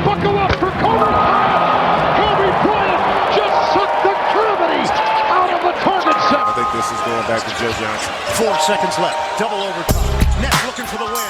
Buckle up for Kobe Bryant. Kobe Bryant just sucked the gravity out of the target set. I think this is going back to Joe Johnson. 4 seconds left. Double overtime. Nets looking for the win.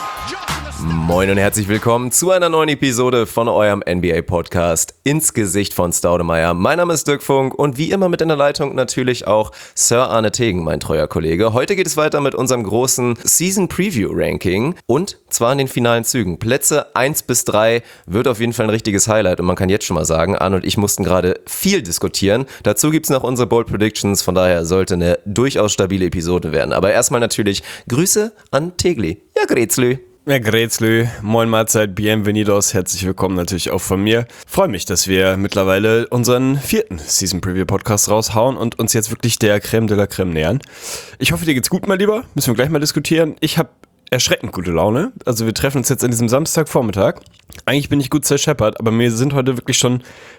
Moin und herzlich willkommen zu einer neuen Episode von eurem NBA-Podcast Ins Gesicht von Staudemeyer. Mein Name ist Dirk Funk und wie immer mit in der Leitung natürlich auch Sir Arne Tegen, mein treuer Kollege. Heute geht es weiter mit unserem großen Season-Preview-Ranking und zwar in den finalen Zügen. Plätze 1 bis 3 wird auf jeden Fall ein richtiges Highlight und man kann jetzt schon mal sagen, Arne und ich mussten gerade viel diskutieren. Dazu gibt es noch unsere Bold Predictions, von daher sollte eine durchaus stabile Episode werden. Aber erstmal natürlich Grüße an Tegli. Ja, Grezlü. Ja, Grezlü, moin Mahlzeit, bienvenidos, herzlich willkommen natürlich auch von mir. Freue mich, dass wir mittlerweile unseren 4. Season Preview Podcast raushauen und uns jetzt wirklich der Creme de la Creme nähern. Ich hoffe, dir geht's gut, mein Lieber, müssen wir gleich mal diskutieren. Ich habe erschreckend gute Laune, also wir treffen uns jetzt an diesem Samstagvormittag. Eigentlich bin ich gut zerscheppert, aber mir sind heute wirklich schon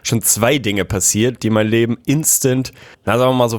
2 Dinge passiert, die mein Leben instant, sagen wir mal so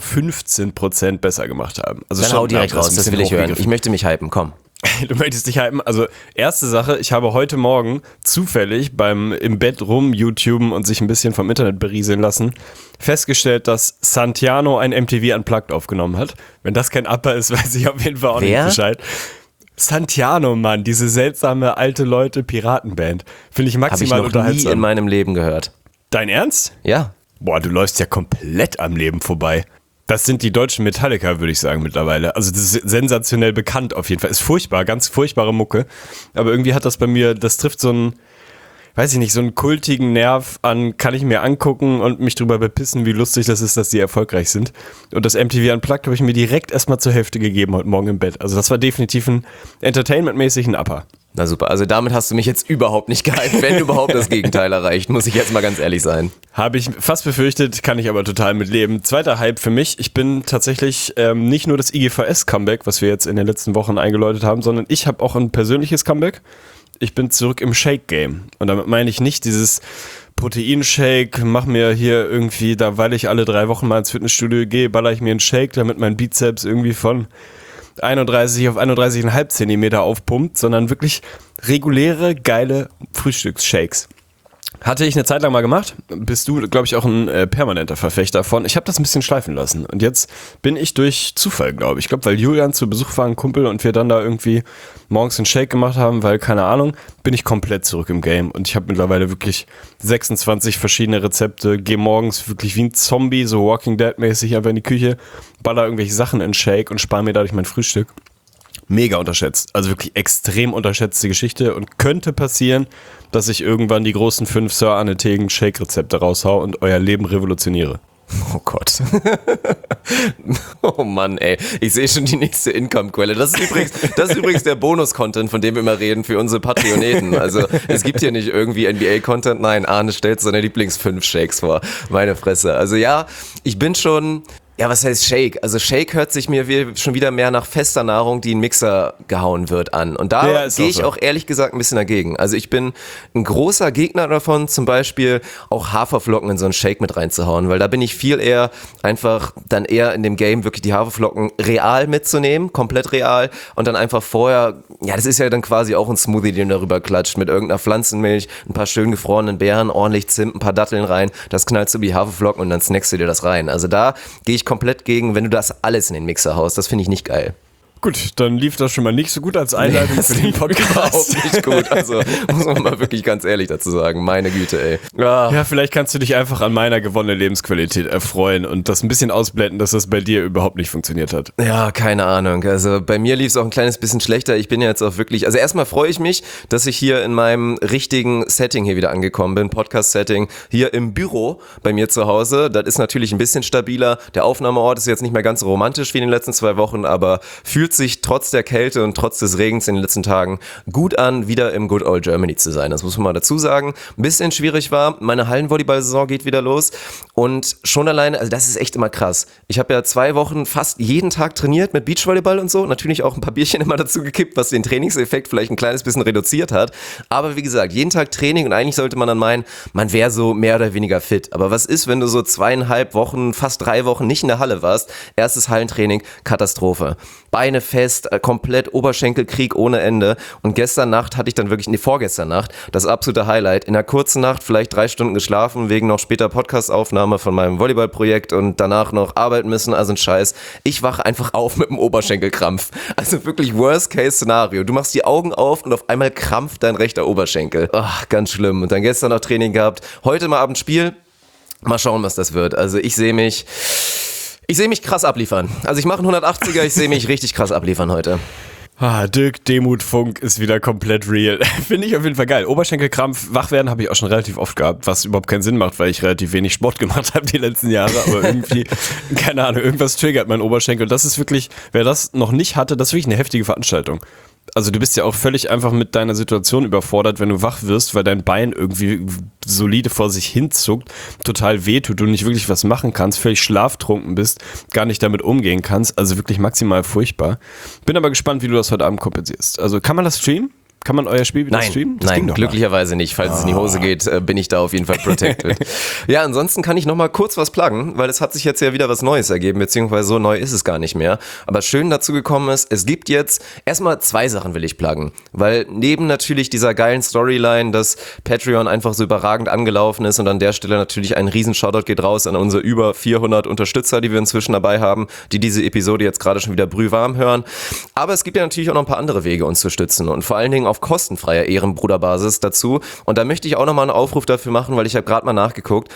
15% besser gemacht haben. Also dann schon hau direkt raus, das will ich hören. Ich möchte mich hypen, komm. Du möchtest dich hypen? Also, erste Sache, ich habe heute Morgen zufällig beim im Bett rum YouTuben und sich ein bisschen vom Internet berieseln lassen, festgestellt, dass Santiano ein MTV Unplugged aufgenommen hat. Wenn das kein Upper ist, weiß ich auf jeden Fall auch nicht Bescheid. Santiano, Mann, diese seltsame alte Leute Piratenband. Finde ich maximal unterhaltsam. Habe ich noch nie in meinem Leben gehört. Dein Ernst? Ja. Boah, du läufst ja komplett am Leben vorbei. Das sind die deutschen Metallica, würde ich sagen, mittlerweile. Also das ist sensationell bekannt auf jeden Fall. Ist furchtbar, ganz furchtbare Mucke. Aber irgendwie hat das bei mir, das trifft so einen, weiß ich nicht, so einen kultigen Nerv an, kann ich mir angucken und mich drüber bepissen, wie lustig das ist, dass die erfolgreich sind. Und das MTV Unplugged habe ich mir direkt erstmal zur Hälfte gegeben heute Morgen im Bett. Also das war definitiv ein entertainmentmäßig ein Upper. Na super, also damit hast du mich jetzt überhaupt nicht gehypt, wenn überhaupt das Gegenteil erreicht, muss ich jetzt mal ganz ehrlich sein. Habe ich fast befürchtet, kann ich aber total mitleben. Zweiter Hype für mich, ich bin tatsächlich nicht nur das IGVS-Comeback, was wir jetzt in den letzten Wochen eingeläutet haben, sondern ich habe auch ein persönliches Comeback. Ich bin zurück im Shake-Game und damit meine ich nicht dieses Proteinshake, mach mir hier irgendwie, da weil ich alle 3 Wochen mal ins Fitnessstudio gehe, baller ich mir einen Shake, damit mein Bizeps irgendwie von 31 auf 31,5 Zentimeter aufpumpt, sondern wirklich reguläre, geile Frühstücksshakes. Hatte ich eine Zeit lang mal gemacht, bist du, glaube ich, auch ein permanenter Verfechter von. Ich habe das ein bisschen schleifen lassen und jetzt bin ich durch Zufall, glaube ich. Ich glaube, weil Julian zu Besuch war, ein Kumpel, und wir dann da irgendwie morgens einen Shake gemacht haben, weil, keine Ahnung, bin ich komplett zurück im Game und ich habe mittlerweile wirklich 26 verschiedene Rezepte, gehe morgens wirklich wie ein Zombie, so Walking Dead mäßig einfach in die Küche, baller irgendwelche Sachen in Shake und spare mir dadurch mein Frühstück. Mega unterschätzt, also wirklich extrem unterschätzte Geschichte und könnte passieren, dass ich irgendwann die großen 5 Sir Arne Tegen Shake-Rezepte raushau und euer Leben revolutioniere. Oh Gott. Oh Mann, ey. Ich sehe schon die nächste Income-Quelle. Das ist übrigens der Bonus-Content, von dem wir immer reden für unsere Patreoneten. Also es gibt hier nicht irgendwie NBA-Content. Nein, Arne stellt seine Lieblings-5 Shakes vor. Meine Fresse. Also ja, ich bin schon... Ja, was heißt Shake? Also Shake hört sich mir schon wieder mehr nach fester Nahrung, die in den Mixer gehauen wird, an. Und da gehe ich auch ehrlich gesagt ein bisschen dagegen. Also ich bin ein großer Gegner davon, zum Beispiel auch Haferflocken in so einen Shake mit reinzuhauen, weil da bin ich viel eher einfach dann eher in dem Game wirklich die Haferflocken real mitzunehmen, komplett real, und dann einfach vorher, ja, das ist ja dann quasi auch ein Smoothie, den du darüber klatscht, mit irgendeiner Pflanzenmilch, ein paar schön gefrorenen Beeren, ordentlich Zimt, ein paar Datteln rein, das knallst du wie Haferflocken und dann snackst du dir das rein. Also da gehe ich komplett gegen, wenn du das alles in den Mixer haust. Das finde ich nicht geil. Gut, dann lief das schon mal nicht so gut als Einleitung für den Podcast. Überhaupt nicht gut, also muss man mal wirklich ganz ehrlich dazu sagen, meine Güte, ey. Ja, vielleicht kannst du dich einfach an meiner gewonnenen Lebensqualität erfreuen und das ein bisschen ausblenden, dass das bei dir überhaupt nicht funktioniert hat. Ja, keine Ahnung, also bei mir lief es auch ein kleines bisschen schlechter. Ich bin ja jetzt auch wirklich, also erstmal freue ich mich, dass ich hier in meinem richtigen Setting hier wieder angekommen bin, Podcast-Setting, hier im Büro bei mir zu Hause. Das ist natürlich ein bisschen stabiler. Der Aufnahmeort ist jetzt nicht mehr ganz so romantisch wie in den letzten 2 Wochen, aber fühlt sich trotz der Kälte und trotz des Regens in den letzten Tagen gut an, wieder im Good Old Germany zu sein. Das muss man mal dazu sagen. Ein bisschen schwierig war, meine Hallenvolleyball-Saison geht wieder los und schon alleine, also das ist echt immer krass. Ich habe ja 2 Wochen fast jeden Tag trainiert mit Beachvolleyball und so, natürlich auch ein paar Bierchen immer dazu gekippt, was den Trainingseffekt vielleicht ein kleines bisschen reduziert hat, aber wie gesagt, jeden Tag Training und eigentlich sollte man dann meinen, man wäre so mehr oder weniger fit, aber was ist, wenn du so 2,5 Wochen, fast 3 Wochen nicht in der Halle warst? Erstes Hallentraining, Katastrophe. Beine Beine fest, komplett Oberschenkelkrieg ohne Ende. Und gestern Nacht hatte ich dann wirklich, vorgestern Nacht, das absolute Highlight. In einer kurzen Nacht vielleicht 3 Stunden geschlafen, wegen noch später Podcastaufnahme von meinem Volleyballprojekt und danach noch arbeiten müssen, also ein Scheiß. Ich wache einfach auf mit einem Oberschenkelkrampf. Also wirklich Worst-Case-Szenario. Du machst die Augen auf und auf einmal krampft dein rechter Oberschenkel. Ach, ganz schlimm. Und dann gestern noch Training gehabt. Heute mal Abend Spiel. Mal schauen, was das wird. Also ich sehe mich krass abliefern. Also ich mache einen 180er, ich sehe mich richtig krass abliefern heute. Dirk Demuth-Funk ist wieder komplett real. Finde ich auf jeden Fall geil. Oberschenkelkrampf, wach werden habe ich auch schon relativ oft gehabt, was überhaupt keinen Sinn macht, weil ich relativ wenig Sport gemacht habe die letzten Jahre. Aber irgendwie, keine Ahnung, irgendwas triggert mein Oberschenkel. Das ist wirklich, wer das noch nicht hatte, das ist wirklich eine heftige Veranstaltung. Also du bist ja auch völlig einfach mit deiner Situation überfordert, wenn du wach wirst, weil dein Bein irgendwie solide vor sich hinzuckt, total wehtut, du nicht wirklich was machen kannst, völlig schlaftrunken bist, gar nicht damit umgehen kannst, also wirklich maximal furchtbar. Bin aber gespannt, wie du das heute Abend kompensierst. Also kann man das streamen? Kann man euer Spiel wieder streamen? Nein, glücklicherweise nicht. Falls es in die Hose geht, bin ich da auf jeden Fall protected. Ja, ansonsten kann ich noch mal kurz was pluggen, weil es hat sich jetzt ja wieder was Neues ergeben, beziehungsweise so neu ist es gar nicht mehr. Aber schön dazu gekommen ist, es gibt jetzt erstmal 2 Sachen will ich pluggen, weil neben natürlich dieser geilen Storyline, dass Patreon einfach so überragend angelaufen ist und an der Stelle natürlich ein riesen Shoutout geht raus an unsere über 400 Unterstützer, die wir inzwischen dabei haben, die diese Episode jetzt gerade schon wieder brühwarm hören. Aber es gibt ja natürlich auch noch ein paar andere Wege, uns zu stützen und vor allen Dingen auf kostenfreier Ehrenbruderbasis dazu. Und da möchte ich auch nochmal einen Aufruf dafür machen, weil ich habe gerade mal nachgeguckt.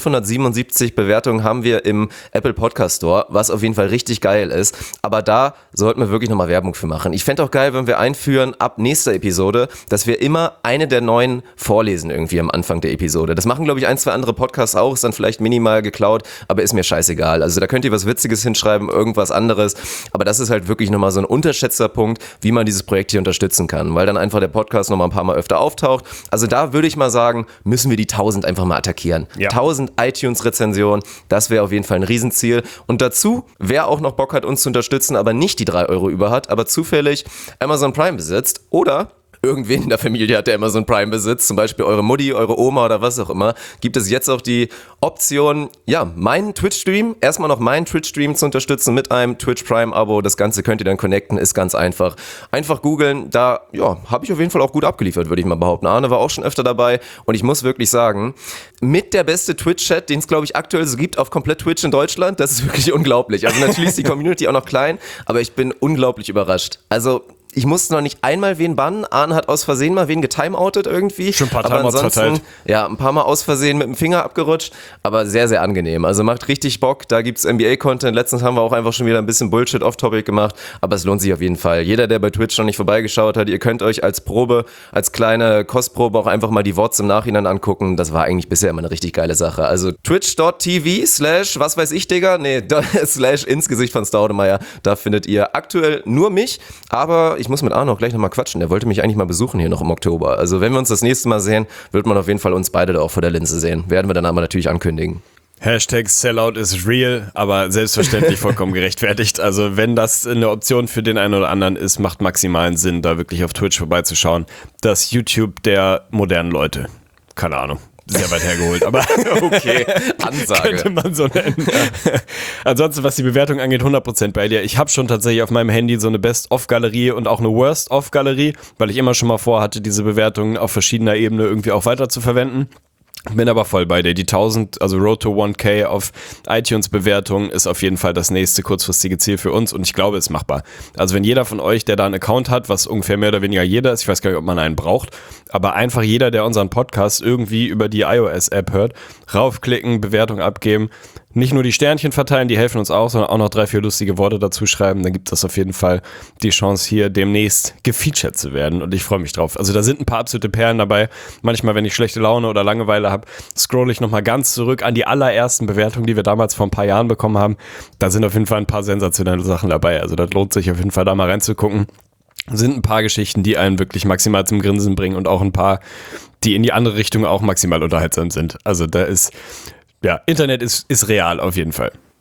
577 Bewertungen haben wir im Apple Podcast Store, was auf jeden Fall richtig geil ist. Aber da sollten wir wirklich nochmal Werbung für machen. Ich fände auch geil, wenn wir einführen ab nächster Episode, dass wir immer eine der 9 vorlesen irgendwie am Anfang der Episode. Das machen, glaube ich, 1, 2 andere Podcasts auch, ist dann vielleicht minimal geklaut, aber ist mir scheißegal. Also da könnt ihr was Witziges hinschreiben, irgendwas anderes. Aber das ist halt wirklich nochmal so ein unterschätzter Punkt, wie man dieses Projekt hier unterstützen kann, weil dann einfach der Podcast noch mal ein paar Mal öfter auftaucht. Also da würde ich mal sagen, müssen wir die 1000 einfach mal attackieren. Ja. 1000 iTunes-Rezensionen, das wäre auf jeden Fall ein Riesenziel. Und dazu, wer auch noch Bock hat, uns zu unterstützen, aber nicht die 3 Euro über hat, aber zufällig Amazon Prime besitzt oder irgendwen in der Familie hat, der Amazon Prime besitzt, zum Beispiel eure Mutti, eure Oma oder was auch immer, gibt es jetzt auch die Option, ja, meinen Twitch-Stream, erstmal noch meinen Twitch-Stream zu unterstützen mit einem Twitch Prime-Abo. Das Ganze könnt ihr dann connecten, ist ganz einfach. Einfach googeln, da, ja, habe ich auf jeden Fall auch gut abgeliefert, würde ich mal behaupten. Arne war auch schon öfter dabei und ich muss wirklich sagen, mit der beste Twitch-Chat, den es, glaube ich, aktuell so gibt auf komplett Twitch in Deutschland, das ist wirklich unglaublich. Also natürlich ist die Community auch noch klein, aber ich bin unglaublich überrascht. Also ich musste noch nicht einmal wen bannen. Arne hat aus Versehen mal wen getimeoutet irgendwie. Schon ein paar Timeouts verteilt. Ja, ein paar Mal aus Versehen mit dem Finger abgerutscht, aber sehr, sehr angenehm. Also macht richtig Bock, da gibt's NBA-Content. Letztens haben wir auch einfach schon wieder ein bisschen Bullshit off-topic gemacht, aber es lohnt sich auf jeden Fall. Jeder, der bei Twitch noch nicht vorbeigeschaut hat, ihr könnt euch als Probe, als kleine Kostprobe auch einfach mal die Vods im Nachhinein angucken. Das war eigentlich bisher immer eine richtig geile Sache. Also twitch.tv/ was weiß ich, Digga? Nee, / ins Gesicht von Staudemeyer. Da findet ihr aktuell nur mich, aber ich muss mit Arno auch gleich nochmal quatschen. Der wollte mich eigentlich mal besuchen hier noch im Oktober. Also wenn wir uns das nächste Mal sehen, wird man auf jeden Fall uns beide da auch vor der Linse sehen. Werden wir dann aber natürlich ankündigen. Hashtag Sellout is real, aber selbstverständlich vollkommen gerechtfertigt. Also wenn das eine Option für den einen oder anderen ist, macht maximalen Sinn, da wirklich auf Twitch vorbeizuschauen. Das YouTube der modernen Leute. Keine Ahnung. Sehr weit hergeholt, aber okay, Ansage. Könnte man so nennen. Ansonsten, was die Bewertung angeht, 100% bei dir. Ich habe schon tatsächlich auf meinem Handy so eine Best-of-Galerie und auch eine Worst-of-Galerie, weil ich immer schon mal vorhatte, diese Bewertungen auf verschiedener Ebene irgendwie auch weiter zu verwenden. Bin aber voll bei dir. Die 1000, also Road to 1K auf iTunes-Bewertung ist auf jeden Fall das nächste kurzfristige Ziel für uns und ich glaube, es ist machbar. Also wenn jeder von euch, der da einen Account hat, was ungefähr mehr oder weniger jeder ist, ich weiß gar nicht, ob man einen braucht, aber einfach jeder, der unseren Podcast irgendwie über die iOS-App hört, raufklicken, Bewertung abgeben, nicht nur die Sternchen verteilen, die helfen uns auch, sondern auch noch 3, 4 lustige Worte dazu schreiben, dann gibt es auf jeden Fall die Chance, hier demnächst gefeatured zu werden und ich freue mich drauf. Also da sind ein paar absolute Perlen dabei. Manchmal, wenn ich schlechte Laune oder Langeweile habe, scrolle ich nochmal ganz zurück an die allerersten Bewertungen, die wir damals vor ein paar Jahren bekommen haben. Da sind auf jeden Fall ein paar sensationelle Sachen dabei. Also das lohnt sich auf jeden Fall, da mal reinzugucken. Sind ein paar Geschichten, die einen wirklich maximal zum Grinsen bringen und auch ein paar, die in die andere Richtung auch maximal unterhaltsam sind. Also da ist... Ja, Internet ist real auf jeden Fall.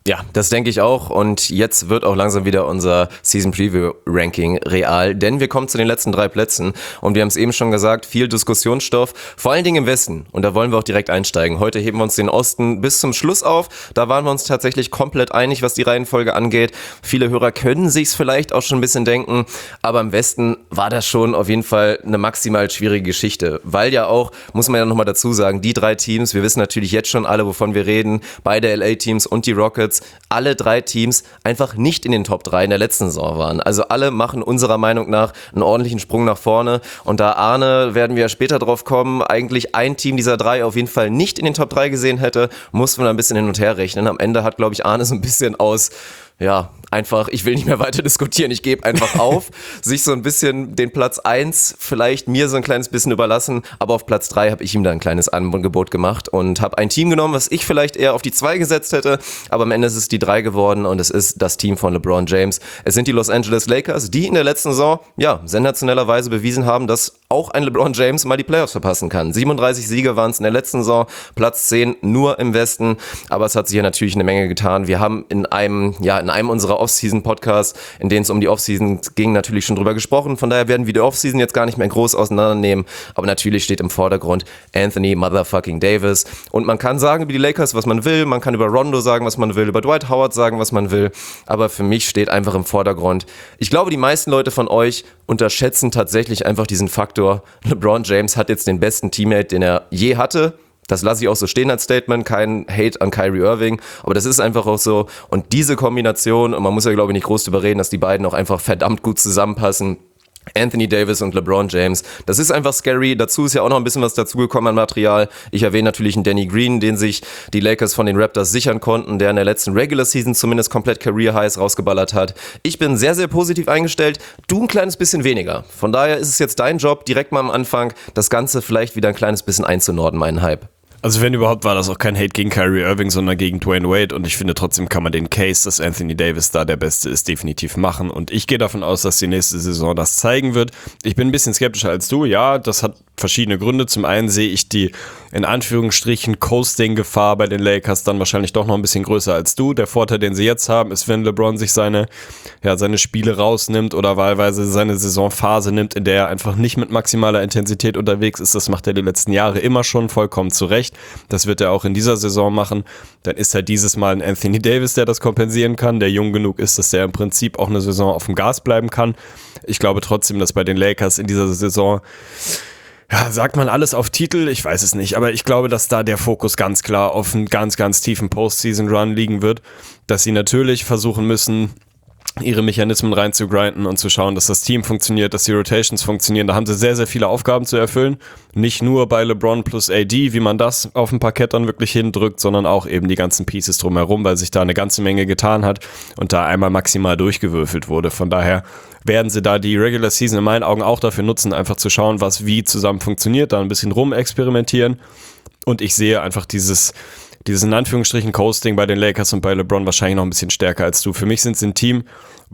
Ja, das denke ich auch und jetzt wird auch langsam wieder unser Season Preview Ranking real, denn wir kommen zu den letzten 3 Plätzen und wir haben es eben schon gesagt, viel Diskussionsstoff, vor allen Dingen im Westen und da wollen wir auch direkt einsteigen. Heute heben wir uns den Osten bis zum Schluss auf, da waren wir uns tatsächlich komplett einig, was die Reihenfolge angeht. Viele Hörer können sich's vielleicht auch schon ein bisschen denken, aber im Westen war das schon auf jeden Fall eine maximal schwierige Geschichte, weil ja auch, muss man ja nochmal dazu sagen, die 3 Teams, wir wissen natürlich jetzt schon alle, wovon wir reden, beide LA-Teams und die Rockets, alle 3 Teams einfach nicht in den Top 3 in der letzten Saison waren. Also alle machen unserer Meinung nach einen ordentlichen Sprung nach vorne und da Arne, werden wir ja später drauf kommen, eigentlich ein Team dieser 3 auf jeden Fall nicht in den Top 3 gesehen hätte, mussten wir da ein bisschen hin und her rechnen. Am Ende hat, glaube ich, Arne so ein bisschen aus, ja, einfach, ich will nicht mehr weiter diskutieren, ich gebe einfach auf, sich so ein bisschen den Platz 1 vielleicht mir so ein kleines bisschen überlassen, aber auf Platz 3 habe ich ihm da ein kleines Angebot gemacht und habe ein Team genommen, was ich vielleicht eher auf die 2 gesetzt hätte, aber am Ende ist es die 3 geworden und es ist das Team von LeBron James. Es sind die Los Angeles Lakers, die in der letzten Saison, ja, sensationellerweise bewiesen haben, dass auch ein LeBron James mal die Playoffs verpassen kann. 37 Siege waren es in der letzten Saison, Platz 10 nur im Westen, aber es hat sich ja natürlich eine Menge getan. Wir haben in einem unserer Off-Season-Podcasts, in denen es um die Off-Season ging, natürlich schon drüber gesprochen. Von daher werden wir die Off-Season jetzt gar nicht mehr groß auseinandernehmen. Aber natürlich steht im Vordergrund Anthony Motherfucking Davis. Und man kann sagen über die Lakers, was man will. Man kann über Rondo sagen, was man will. Über Dwight Howard sagen, was man will. Aber für mich steht einfach im Vordergrund. Ich glaube, die meisten Leute von euch unterschätzen tatsächlich einfach diesen Faktor. LeBron James hat jetzt den besten Teammate, den er je hatte. Das lasse ich auch so stehen als Statement, kein Hate an Kyrie Irving, aber das ist einfach auch so. Und diese Kombination, und man muss ja glaube ich nicht groß drüber reden, dass die beiden auch einfach verdammt gut zusammenpassen, Anthony Davis und LeBron James, das ist einfach scary. Dazu ist ja auch noch ein bisschen was dazugekommen an Material. Ich erwähne natürlich einen Danny Green, den sich die Lakers von den Raptors sichern konnten, der in der letzten Regular Season zumindest komplett Career Highs rausgeballert hat. Ich bin sehr, sehr positiv eingestellt, du ein kleines bisschen weniger. Von daher ist es jetzt dein Job, direkt mal am Anfang das Ganze vielleicht wieder ein kleines bisschen einzunorden, meinen Hype. Also wenn überhaupt, war das auch kein Hate gegen Kyrie Irving, sondern gegen Dwayne Wade und ich finde trotzdem kann man den Case, dass Anthony Davis da der Beste ist, definitiv machen und ich gehe davon aus, dass die nächste Saison das zeigen wird. Ich bin ein bisschen skeptischer als du, ja, das hat verschiedene Gründe. Zum einen sehe ich die in Anführungsstrichen Coasting-Gefahr bei den Lakers dann wahrscheinlich doch noch ein bisschen größer als du. Der Vorteil, den sie jetzt haben, ist, wenn LeBron sich seine Spiele rausnimmt oder wahlweise seine Saisonphase nimmt, in der er einfach nicht mit maximaler Intensität unterwegs ist. Das macht er die letzten Jahre immer schon vollkommen zurecht. Das wird er auch in dieser Saison machen. Dann ist halt dieses Mal ein Anthony Davis, der das kompensieren kann, der jung genug ist, dass der im Prinzip auch eine Saison auf dem Gas bleiben kann. Ich glaube trotzdem, dass bei den Lakers in dieser Saison, ja, sagt man alles auf Titel? Ich weiß es nicht, aber ich glaube, dass da der Fokus ganz klar auf einen ganz, ganz tiefen Postseason-Run liegen wird, dass sie natürlich versuchen müssen, ihre Mechanismen reinzugrinden und zu schauen, dass das Team funktioniert, dass die Rotations funktionieren. Da haben sie sehr, sehr viele Aufgaben zu erfüllen. Nicht nur bei LeBron plus AD, wie man das auf dem Parkett dann wirklich hindrückt, sondern auch eben die ganzen Pieces drumherum, weil sich da eine ganze Menge getan hat und da einmal maximal durchgewürfelt wurde. Von daher werden sie da die Regular Season in meinen Augen auch dafür nutzen, einfach zu schauen, was wie zusammen funktioniert, da ein bisschen rumexperimentieren. Und ich sehe einfach dieses in Anführungsstrichen Coasting bei den Lakers und bei LeBron wahrscheinlich noch ein bisschen stärker als du. Für mich sind sie ein Team,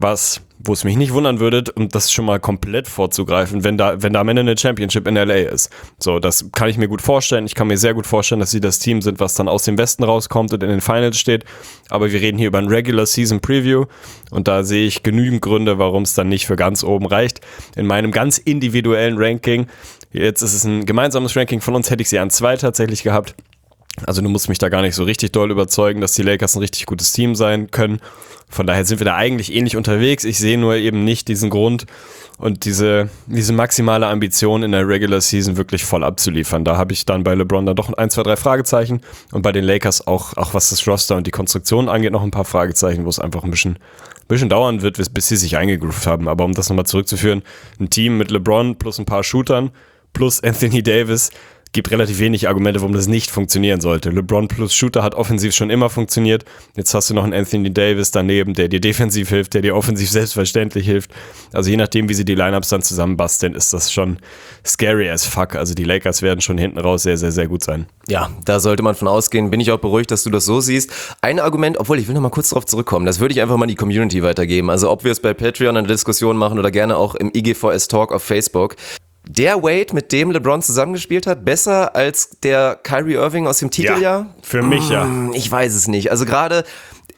wo es mich nicht wundern würde, um das schon mal komplett vorzugreifen, wenn da am Ende eine Championship in LA ist. So, das kann ich mir gut vorstellen. Ich kann mir sehr gut vorstellen, dass sie das Team sind, was dann aus dem Westen rauskommt und in den Finals steht. Aber wir reden hier über ein Regular Season Preview und da sehe ich genügend Gründe, warum es dann nicht für ganz oben reicht. In meinem ganz individuellen Ranking, jetzt ist es ein gemeinsames Ranking von uns, hätte ich sie an 2 tatsächlich gehabt. Also du musst mich da gar nicht so richtig doll überzeugen, dass die Lakers ein richtig gutes Team sein können. Von daher sind wir da eigentlich ähnlich unterwegs. Ich sehe nur eben nicht diesen Grund und diese maximale Ambition in der Regular Season wirklich voll abzuliefern. Da habe ich dann bei LeBron dann doch 1, 2, 3 Fragezeichen und bei den Lakers auch was das Roster und die Konstruktion angeht, noch ein paar Fragezeichen, wo es einfach ein bisschen dauern wird, bis sie sich eingegroovt haben. Aber um das nochmal zurückzuführen, ein Team mit LeBron plus ein paar Shootern plus Anthony Davis gibt relativ wenig Argumente, warum das nicht funktionieren sollte. LeBron plus Shooter hat offensiv schon immer funktioniert. Jetzt hast du noch einen Anthony Davis daneben, der dir defensiv hilft, der dir offensiv selbstverständlich hilft. Also je nachdem, wie sie die Lineups dann zusammenbasteln, ist das schon scary as fuck. Also die Lakers werden schon hinten raus sehr, sehr, sehr gut sein. Ja, da sollte man von ausgehen. Bin ich auch beruhigt, dass du das so siehst. Ein Argument, obwohl ich will noch mal kurz darauf zurückkommen, das würde ich einfach mal in die Community weitergeben. Also ob wir es bei Patreon eine Diskussion machen oder gerne auch im IGVS Talk auf Facebook. Der Wade, mit dem LeBron zusammengespielt hat, besser als der Kyrie Irving aus dem Titeljahr? Ja, für mich ja. Ich weiß es nicht. Also gerade,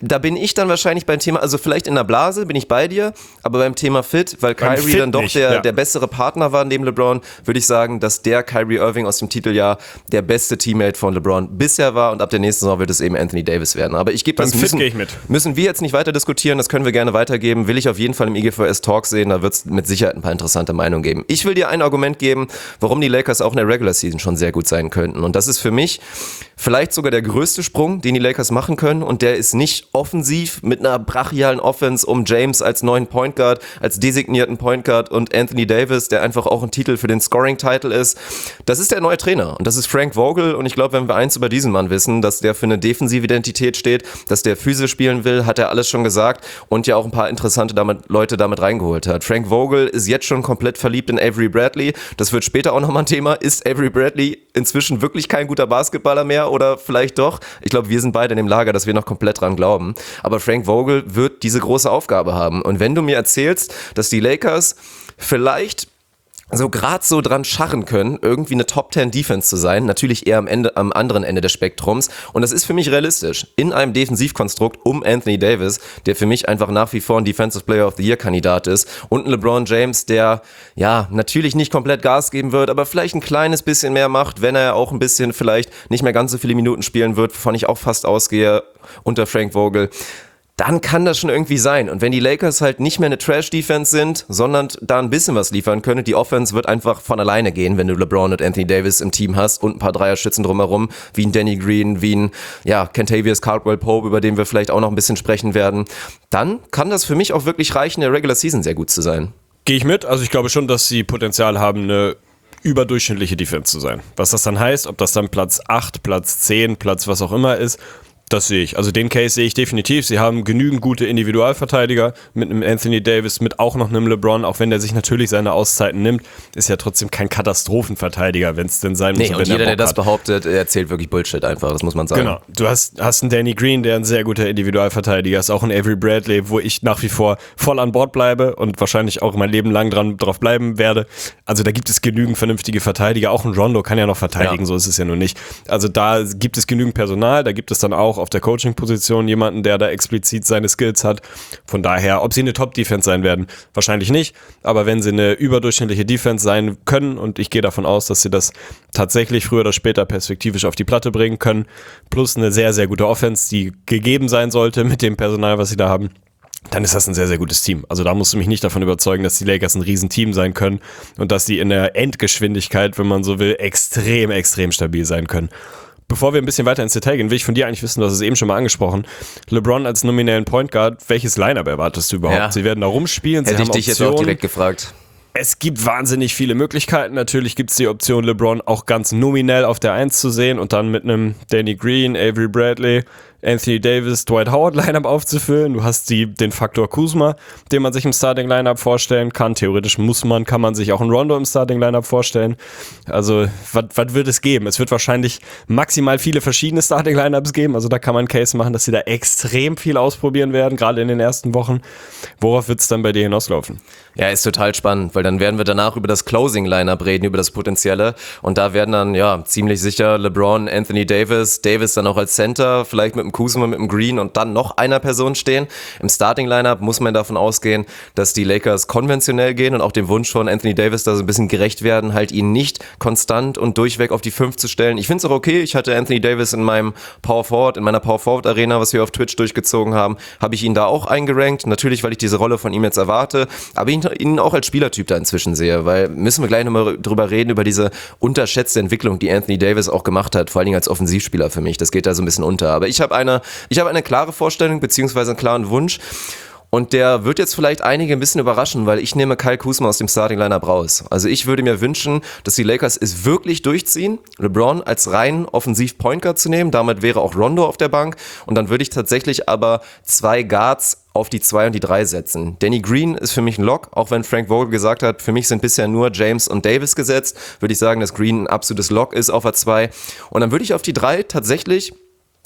da bin ich dann wahrscheinlich beim Thema, also vielleicht in der Blase bin ich bei dir, aber beim Thema Fit, weil Beim Kyrie Fit dann doch nicht, der bessere Partner war neben LeBron, würde ich sagen, dass der Kyrie Irving aus dem Titeljahr der beste Teammate von LeBron bisher war und ab der nächsten Saison wird es eben Anthony Davis werden. Aber ich gebe das, müssen wir jetzt nicht weiter diskutieren, das können wir gerne weitergeben, will ich auf jeden Fall im IGVS Talk sehen, da wird es mit Sicherheit ein paar interessante Meinungen geben. Ich will dir ein Argument geben, warum die Lakers auch in der Regular Season schon sehr gut sein könnten und das ist für mich vielleicht sogar der größte Sprung, den die Lakers machen können und der ist nicht offensiv mit einer brachialen Offense um James als neuen Point Guard, als designierten Point Guard und Anthony Davis, der einfach auch ein Titel für den Scoring-Title ist. Das ist der neue Trainer und das ist Frank Vogel und ich glaube, wenn wir eins über diesen Mann wissen, dass der für eine defensive Identität steht, dass der physisch spielen will, hat er alles schon gesagt und ja auch ein paar interessante Leute damit reingeholt hat. Frank Vogel ist jetzt schon komplett verliebt in Avery Bradley. Das wird später auch nochmal ein Thema. Ist Avery Bradley inzwischen wirklich kein guter Basketballer mehr oder vielleicht doch? Ich glaube, wir sind beide in dem Lager, dass wir noch komplett dran glauben. Aber Frank Vogel wird diese große Aufgabe haben. Und wenn du mir erzählst, dass die Lakers vielleicht so gerade so dran scharren können, irgendwie eine Top-10-Defense zu sein, natürlich eher am anderen Ende des Spektrums und das ist für mich realistisch, in einem Defensivkonstrukt um Anthony Davis, der für mich einfach nach wie vor ein Defensive Player of the Year-Kandidat ist und ein LeBron James, der ja natürlich nicht komplett Gas geben wird, aber vielleicht ein kleines bisschen mehr macht, wenn er auch ein bisschen vielleicht nicht mehr ganz so viele Minuten spielen wird, wovon ich auch fast ausgehe unter Frank Vogel. Dann kann das schon irgendwie sein. Und wenn die Lakers halt nicht mehr eine Trash-Defense sind, sondern da ein bisschen was liefern können, die Offense wird einfach von alleine gehen, wenn du LeBron und Anthony Davis im Team hast und ein paar Dreierschützen drumherum, wie ein Danny Green, wie ein Kentavious Caldwell-Pope, über den wir vielleicht auch noch ein bisschen sprechen werden, dann kann das für mich auch wirklich reichen, in der Regular Season sehr gut zu sein. Gehe ich mit. Also ich glaube schon, dass sie Potenzial haben, eine überdurchschnittliche Defense zu sein. Was das dann heißt, ob das dann Platz 8, Platz 10, Platz was auch immer ist, das sehe ich. Also den Case sehe ich definitiv. Sie haben genügend gute Individualverteidiger mit einem Anthony Davis, mit auch noch einem LeBron, auch wenn der sich natürlich seine Auszeiten nimmt, ist ja trotzdem kein Katastrophenverteidiger, wenn es denn sein muss. Nee, und jeder, der das behauptet, erzählt wirklich Bullshit einfach, das muss man sagen. Genau. Du hast einen Danny Green, der ein sehr guter Individualverteidiger ist, auch ein Avery Bradley, wo ich nach wie vor voll an Bord bleibe und wahrscheinlich auch mein Leben lang drauf bleiben werde. Also da gibt es genügend vernünftige Verteidiger. Auch ein Rondo kann ja noch verteidigen, so ist es ja nur nicht. Also da gibt es genügend Personal, da gibt es dann auch auf der Coaching-Position jemanden, der da explizit seine Skills hat. Von daher, ob sie eine Top-Defense sein werden, wahrscheinlich nicht. Aber wenn sie eine überdurchschnittliche Defense sein können, und ich gehe davon aus, dass sie das tatsächlich früher oder später perspektivisch auf die Platte bringen können, plus eine sehr, sehr gute Offense, die gegeben sein sollte mit dem Personal, was sie da haben, dann ist das ein sehr, sehr gutes Team. Also da musst du mich nicht davon überzeugen, dass die Lakers ein Riesenteam sein können und dass sie in der Endgeschwindigkeit, wenn man so will, extrem, extrem stabil sein können. Bevor wir ein bisschen weiter ins Detail gehen, will ich von dir eigentlich wissen, du hast es eben schon mal angesprochen, LeBron als nominellen Point Guard, welches Line-Up erwartest du überhaupt? Ja. Sie werden da rumspielen, Hätte ich dich jetzt auch direkt gefragt. Es gibt wahnsinnig viele Möglichkeiten. Natürlich gibt es die Option, LeBron auch ganz nominell auf der 1 zu sehen und dann mit einem Danny Green, Avery Bradley, Anthony Davis, Dwight Howard Lineup aufzufüllen. Du hast den Faktor Kuzma, den man sich im Starting Lineup vorstellen kann. Theoretisch kann man sich auch einen Rondo im Starting Lineup vorstellen. Also, was wird es geben? Es wird wahrscheinlich maximal viele verschiedene Starting Lineups geben. Also, da kann man einen Case machen, dass sie da extrem viel ausprobieren werden, gerade in den ersten Wochen. Worauf wird es dann bei dir hinauslaufen? Ja, ist total spannend, weil dann werden wir danach über das Closing Lineup reden, über das Potenzielle. Und da werden dann, ziemlich sicher LeBron, Anthony Davis dann auch als Center, vielleicht mit dem Kuzma, mit dem Green und dann noch einer Person stehen. Im Starting-Lineup muss man davon ausgehen, dass die Lakers konventionell gehen und auch dem Wunsch von Anthony Davis da so ein bisschen gerecht werden, halt ihn nicht konstant und durchweg auf die 5 zu stellen. Ich finde es auch okay, ich hatte Anthony Davis in meiner Power Forward Arena, was wir auf Twitch durchgezogen haben, habe ich ihn da auch eingerankt. Natürlich, weil ich diese Rolle von ihm jetzt erwarte, aber ihn auch als Spielertyp da inzwischen sehe, weil müssen wir gleich nochmal drüber reden, über diese unterschätzte Entwicklung, die Anthony Davis auch gemacht hat, vor allen Dingen als Offensivspieler für mich. Das geht da so ein bisschen unter. Aber ich habe eine klare Vorstellung, beziehungsweise einen klaren Wunsch. Und der wird jetzt vielleicht einige ein bisschen überraschen, weil ich nehme Kyle Kuzma aus dem Starting-Lineup raus. Also ich würde mir wünschen, dass die Lakers es wirklich durchziehen, LeBron als rein Offensiv-Point Guard zu nehmen. Damit wäre auch Rondo auf der Bank. Und dann würde ich tatsächlich aber 2 Guards auf die 2 und die 3 setzen. Danny Green ist für mich ein Lock, auch wenn Frank Vogel gesagt hat, für mich sind bisher nur James und Davis gesetzt, würde ich sagen, dass Green ein absolutes Lock ist auf der 2. Und dann würde ich auf die 3 tatsächlich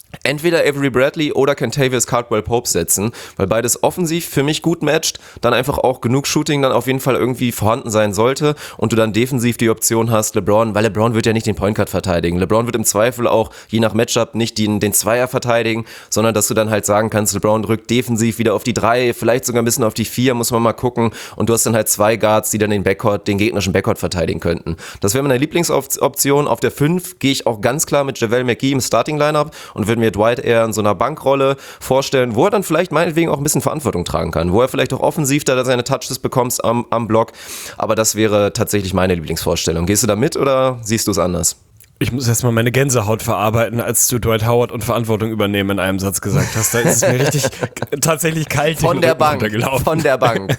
entweder Avery Bradley oder Kentavious Caldwell-Pope setzen, weil beides offensiv für mich gut matcht, dann einfach auch genug Shooting dann auf jeden Fall irgendwie vorhanden sein sollte und du dann defensiv die Option hast, LeBron, weil LeBron wird ja nicht den Point Guard verteidigen. LeBron wird im Zweifel auch je nach Matchup nicht den Zweier verteidigen, sondern dass du dann halt sagen kannst, LeBron rückt defensiv wieder auf die 3, vielleicht sogar ein bisschen auf die 4, muss man mal gucken, und du hast dann halt 2 Guards, die dann den gegnerischen Backcourt verteidigen könnten. Das wäre meine Lieblingsoption. Auf der 5 gehe ich auch ganz klar mit JaVale McGee im Starting-Lineup und würde mir Dwight eher in so einer Bankrolle vorstellen, wo er dann vielleicht meinetwegen auch ein bisschen Verantwortung tragen kann, wo er vielleicht auch offensiv da seine Touches bekommt am Block, aber das wäre tatsächlich meine Lieblingsvorstellung. Gehst du da mit oder siehst du es anders? Ich muss erstmal meine Gänsehaut verarbeiten, als du Dwight Howard und Verantwortung übernehmen in einem Satz gesagt hast. Da ist es mir richtig tatsächlich kalt von der Bank. Von der Bank.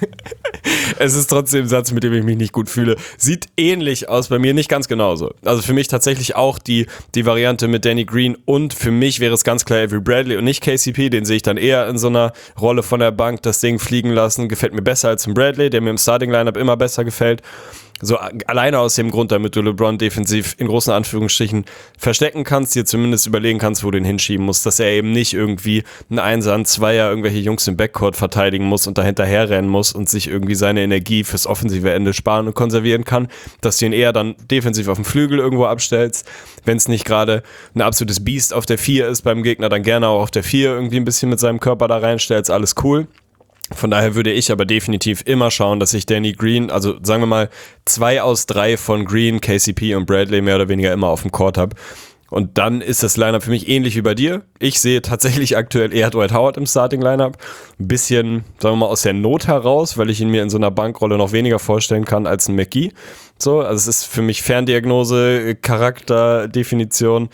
Es ist trotzdem ein Satz, mit dem ich mich nicht gut fühle. Sieht ähnlich aus bei mir, nicht ganz genauso. Also für mich tatsächlich auch die Variante mit Danny Green und für mich wäre es ganz klar Avery Bradley und nicht KCP. Den sehe ich dann eher in so einer Rolle von der Bank, das Ding fliegen lassen. Gefällt mir besser als ein Bradley, der mir im Starting-Lineup immer besser gefällt. So alleine aus dem Grund, damit du LeBron defensiv in großen Anführungsstrichen verstecken kannst, dir zumindest überlegen kannst, wo du ihn hinschieben musst, dass er eben nicht irgendwie ein Einser, ein Zweier irgendwelche Jungs im Backcourt verteidigen muss und dahinterher rennen muss und sich irgendwie seine Energie fürs offensive Ende sparen und konservieren kann, dass du ihn eher dann defensiv auf dem Flügel irgendwo abstellst. Wenn es nicht gerade ein absolutes Biest auf der 4 ist beim Gegner, dann gerne auch auf der 4 irgendwie ein bisschen mit seinem Körper da reinstellst, alles cool. Von daher würde ich aber definitiv immer schauen, dass ich Danny Green, also sagen wir mal 2 aus 3 von Green, KCP und Bradley mehr oder weniger immer auf dem Court habe. Und dann ist das Lineup für mich ähnlich wie bei dir. Ich sehe tatsächlich aktuell eher Dwight Howard im Starting-Lineup. Ein bisschen, sagen wir mal, aus der Not heraus, weil ich ihn mir in so einer Bankrolle noch weniger vorstellen kann als ein McGee. So, also es ist für mich Ferndiagnose, Charakterdefinition.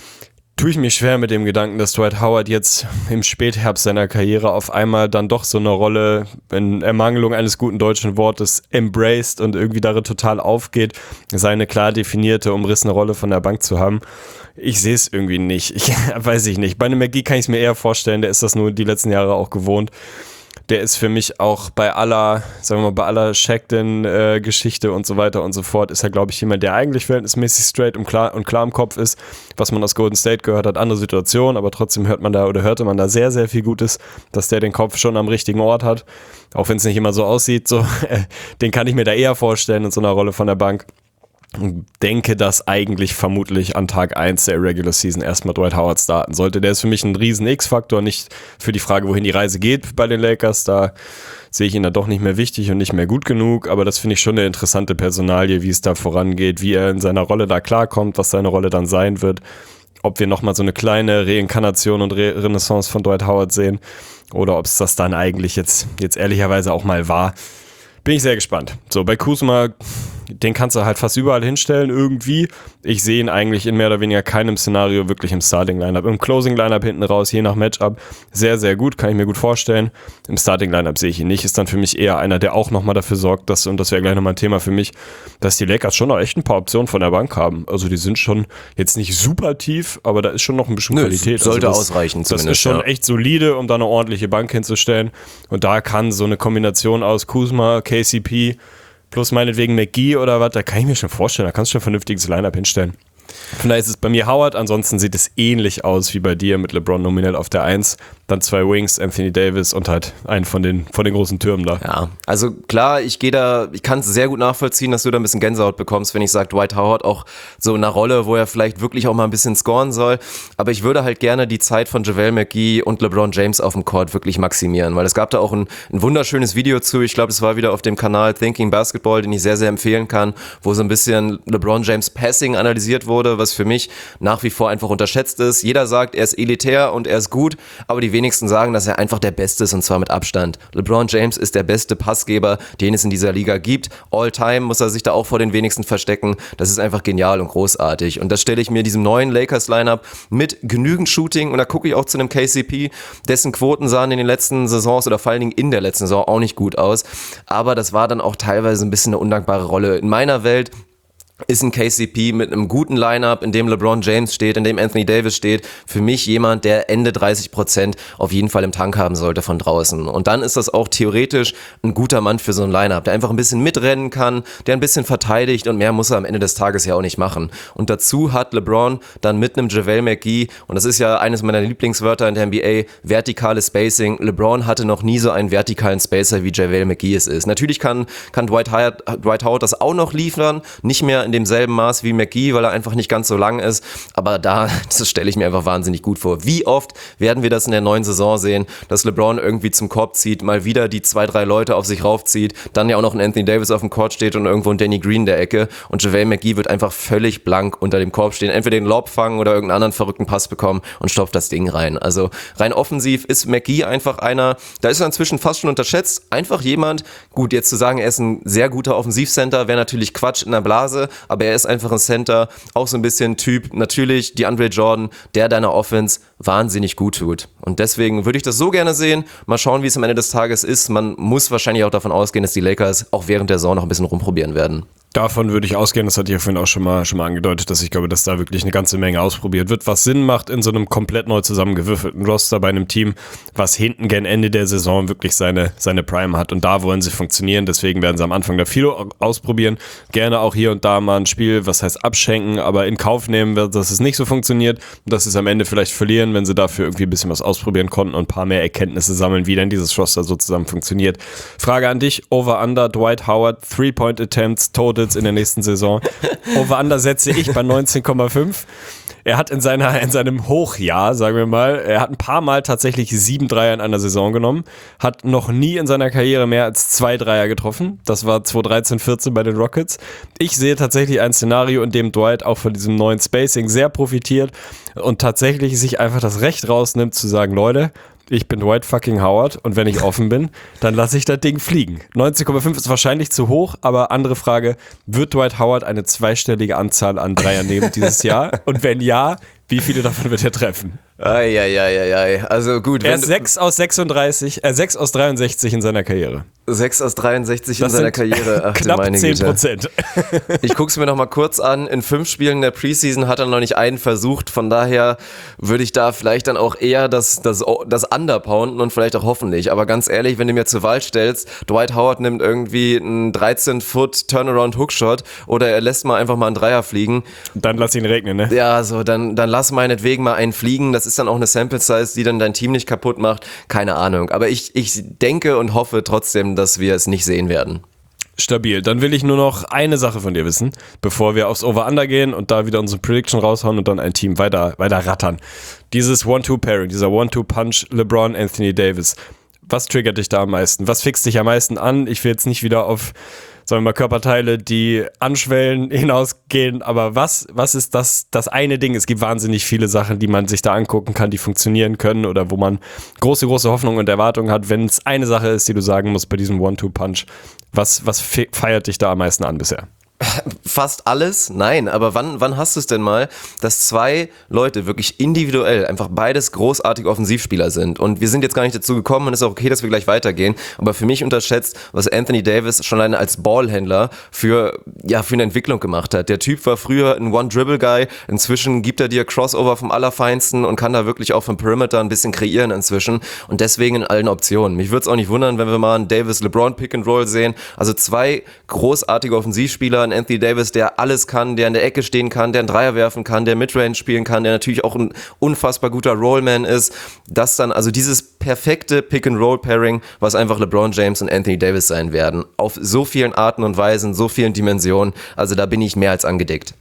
Tue ich mich schwer mit dem Gedanken, dass Dwight Howard jetzt im Spätherbst seiner Karriere auf einmal dann doch so eine Rolle, in Ermangelung eines guten deutschen Wortes, embraced und irgendwie darin total aufgeht, seine klar definierte, umrissene Rolle von der Bank zu haben. Ich sehe es irgendwie nicht. Weiß ich nicht. Bei einem McGee kann ich es mir eher vorstellen, der ist das nur die letzten Jahre auch gewohnt. Der ist für mich auch bei aller, sagen wir mal, bei aller Shaqtin-Geschichte und so weiter und so fort, ist er, glaube ich, jemand, der eigentlich verhältnismäßig straight und klar im Kopf ist, was man aus Golden State gehört hat, andere Situation, aber trotzdem hörte man da sehr, sehr viel Gutes, dass der den Kopf schon am richtigen Ort hat, auch wenn es nicht immer so aussieht, so, den kann ich mir da eher vorstellen in so einer Rolle von der Bank. Und denke, dass eigentlich vermutlich an Tag 1 der Regular Season erstmal Dwight Howard starten sollte. Der ist für mich ein riesen X-Faktor, nicht für die Frage, wohin die Reise geht bei den Lakers. Da sehe ich ihn dann doch nicht mehr wichtig und nicht mehr gut genug. Aber das finde ich schon eine interessante Personalie, wie es da vorangeht, wie er in seiner Rolle da klarkommt, was seine Rolle dann sein wird. Ob wir nochmal so eine kleine Reinkarnation und Renaissance von Dwight Howard sehen oder ob es das dann eigentlich jetzt ehrlicherweise auch mal war. Bin ich sehr gespannt. So, bei Kuzma, den kannst du halt fast überall hinstellen irgendwie. Ich sehe ihn eigentlich in mehr oder weniger keinem Szenario wirklich im Starting-Lineup. Im Closing-Lineup hinten raus, je nach Matchup, sehr, sehr gut, kann ich mir gut vorstellen. Im Starting-Lineup sehe ich ihn nicht. Ist dann für mich eher einer, der auch nochmal dafür sorgt, dass, und das wäre gleich nochmal ein Thema für mich, dass die Lakers schon noch echt ein paar Optionen von der Bank haben. Also die sind schon jetzt nicht super tief, aber da ist schon noch ein bisschen Qualität. Sollte also ausreichen zumindest. Das ist schon echt solide, um da eine ordentliche Bank hinzustellen. Und da kann so eine Kombination aus Kuzma, KCP plus meinetwegen McGee oder was, da kann ich mir schon vorstellen, da kannst du schon ein vernünftiges Lineup hinstellen. Von daher ist es bei mir Howard, ansonsten sieht es ähnlich aus wie bei dir mit LeBron nominell auf der 1, dann 2 Wings, Anthony Davis und halt einen von den großen Türmen da. Ja, also klar, ich kann es sehr gut nachvollziehen, dass du da ein bisschen Gänsehaut bekommst, wenn ich sage, Dwight Howard auch so in einer Rolle, wo er vielleicht wirklich auch mal ein bisschen scoren soll, aber ich würde halt gerne die Zeit von JaVale McGee und LeBron James auf dem Court wirklich maximieren, weil es gab da auch ein wunderschönes Video zu, ich glaube, es war wieder auf dem Kanal Thinking Basketball, den ich sehr, sehr empfehlen kann, wo so ein bisschen LeBron James Passing analysiert wurde, was für mich nach wie vor einfach unterschätzt ist. Jeder sagt, er ist elitär und er ist gut, aber die wenigsten sagen, dass er einfach der Beste ist und zwar mit Abstand. LeBron James ist der beste Passgeber, den es in dieser Liga gibt. All time muss er sich da auch vor den wenigsten verstecken. Das ist einfach genial und großartig. Und das stelle ich mir diesem neuen Lakers-Lineup mit genügend Shooting und da gucke ich auch zu einem KCP, dessen Quoten sahen in den letzten Saisons oder vor allen Dingen in der letzten Saison auch nicht gut aus. Aber das war dann auch teilweise ein bisschen eine undankbare Rolle. In meiner Welt ist ein KCP mit einem guten Lineup, in dem LeBron James steht, in dem Anthony Davis steht, für mich jemand, der Ende 30% auf jeden Fall im Tank haben sollte von draußen. Und dann ist das auch theoretisch ein guter Mann für so ein Lineup, der einfach ein bisschen mitrennen kann, der ein bisschen verteidigt und mehr muss er am Ende des Tages ja auch nicht machen. Und dazu hat LeBron dann mit einem JaVale McGee, und das ist ja eines meiner Lieblingswörter in der NBA, vertikales Spacing. LeBron hatte noch nie so einen vertikalen Spacer, wie JaVale McGee es ist. Natürlich kann Dwight Howard das auch noch liefern, nicht mehr in demselben Maß wie McGee, weil er einfach nicht ganz so lang ist, aber das stelle ich mir einfach wahnsinnig gut vor. Wie oft werden wir das in der neuen Saison sehen, dass LeBron irgendwie zum Korb zieht, mal wieder die 2-3 Leute auf sich raufzieht, dann ja auch noch ein Anthony Davis auf dem Court steht und irgendwo ein Danny Green in der Ecke und JaVale McGee wird einfach völlig blank unter dem Korb stehen, entweder den Lob fangen oder irgendeinen anderen verrückten Pass bekommen und stopft das Ding rein. Also rein offensiv ist McGee einfach einer, da ist er inzwischen fast schon unterschätzt, einfach jemand, gut, jetzt zu sagen, er ist ein sehr guter Offensivcenter, wäre natürlich Quatsch in der Blase, aber er ist einfach ein Center, auch so ein bisschen Typ, natürlich DeAndre Jordan, der deiner Offense wahnsinnig gut tut. Und deswegen würde ich das so gerne sehen. Mal schauen, wie es am Ende des Tages ist. Man muss wahrscheinlich auch davon ausgehen, dass die Lakers auch während der Saison noch ein bisschen rumprobieren werden. Davon würde ich ausgehen, das hatte ich ja vorhin auch schon mal angedeutet, dass ich glaube, dass da wirklich eine ganze Menge ausprobiert wird, was Sinn macht in so einem komplett neu zusammengewürfelten Roster bei einem Team, was hinten gen Ende der Saison wirklich seine Prime hat und da wollen sie funktionieren, deswegen werden sie am Anfang da viel ausprobieren, gerne auch hier und da mal ein Spiel, was heißt abschenken, aber in Kauf nehmen, dass es nicht so funktioniert und dass sie es am Ende vielleicht verlieren, wenn sie dafür irgendwie ein bisschen was ausprobieren konnten und ein paar mehr Erkenntnisse sammeln, wie denn dieses Roster so zusammen funktioniert. Frage an dich, Over-Under, Dwight Howard, 3-Point-Attempts, Total in der nächsten Saison. Over-Under setze ich bei 19,5. Er hat in seinem Hochjahr, sagen wir mal, er hat ein paar Mal tatsächlich 7 Dreier in einer Saison genommen, hat noch nie in seiner Karriere mehr als 2 Dreier getroffen. Das war 2013-14 bei den Rockets. Ich sehe tatsächlich ein Szenario, in dem Dwight auch von diesem neuen Spacing sehr profitiert und tatsächlich sich einfach das Recht rausnimmt zu sagen, Leute, ich bin Dwight fucking Howard und wenn ich offen bin, dann lasse ich das Ding fliegen. 19,5 ist wahrscheinlich zu hoch, aber andere Frage, wird Dwight Howard eine zweistellige Anzahl an Dreiern nehmen dieses Jahr? Und wenn ja, wie viele davon wird er treffen? Also gut. Er ist 6 aus 63 in seiner Karriere. 6 aus 63 in seiner Karriere. Ach, knapp 10%. Ich gucke es mir noch mal kurz an. In 5 Spielen der Preseason hat er noch nicht einen versucht. Von daher würde ich da vielleicht dann auch eher das underpounden und vielleicht auch hoffentlich. Aber ganz ehrlich, wenn du mir zur Wahl stellst, Dwight Howard nimmt irgendwie einen 13-Foot Turnaround Hookshot oder er lässt mal einfach mal einen Dreier fliegen. Dann lass ihn regnen, ne? Ja, so, dann lass meinetwegen mal einen fliegen. Das ist dann auch eine Sample Size, die dann dein Team nicht kaputt macht. Keine Ahnung. Aber ich denke und hoffe trotzdem, dass wir es nicht sehen werden. Stabil. Dann will ich nur noch eine Sache von dir wissen, bevor wir aufs Over-Under gehen und da wieder unsere Prediction raushauen und dann ein Team weiter rattern. Dieses One-Two-Pairing, dieser One-Two-Punch LeBron, Anthony Davis. Was triggert dich da am meisten? Was fixt dich am meisten an? Ich will jetzt nicht wieder auf, sagen wir mal, Körperteile, die anschwellen, hinausgehen, aber was ist das eine Ding? Es gibt wahnsinnig viele Sachen, die man sich da angucken kann, die funktionieren können oder wo man große Hoffnung und Erwartungen hat. Wenn es eine Sache ist, die du sagen musst bei diesem One-Two-Punch, was feiert dich da am meisten an bisher? Fast alles? Nein, aber wann hast du es denn mal, dass 2 Leute wirklich individuell einfach beides großartige Offensivspieler sind? Und wir sind jetzt gar nicht dazu gekommen und es ist auch okay, dass wir gleich weitergehen, aber für mich unterschätzt, was Anthony Davis schon alleine als Ballhändler für eine Entwicklung gemacht hat. Der Typ war früher ein One-Dribble-Guy, inzwischen gibt er dir Crossover vom Allerfeinsten und kann da wirklich auch vom Perimeter ein bisschen kreieren inzwischen und deswegen in allen Optionen. Mich würde es auch nicht wundern, wenn wir mal einen Davis-LeBron-Pick-and-Roll sehen. Also 2 großartige Offensivspieler, ein Anthony Davis, der alles kann, der in der Ecke stehen kann, der einen Dreier werfen kann, der Midrange spielen kann, der natürlich auch ein unfassbar guter Rollman ist. Das dann, also dieses perfekte Pick-and-Roll-Pairing, was einfach LeBron James und Anthony Davis sein werden. Auf so vielen Arten und Weisen, so vielen Dimensionen. Also da bin ich mehr als angedickt.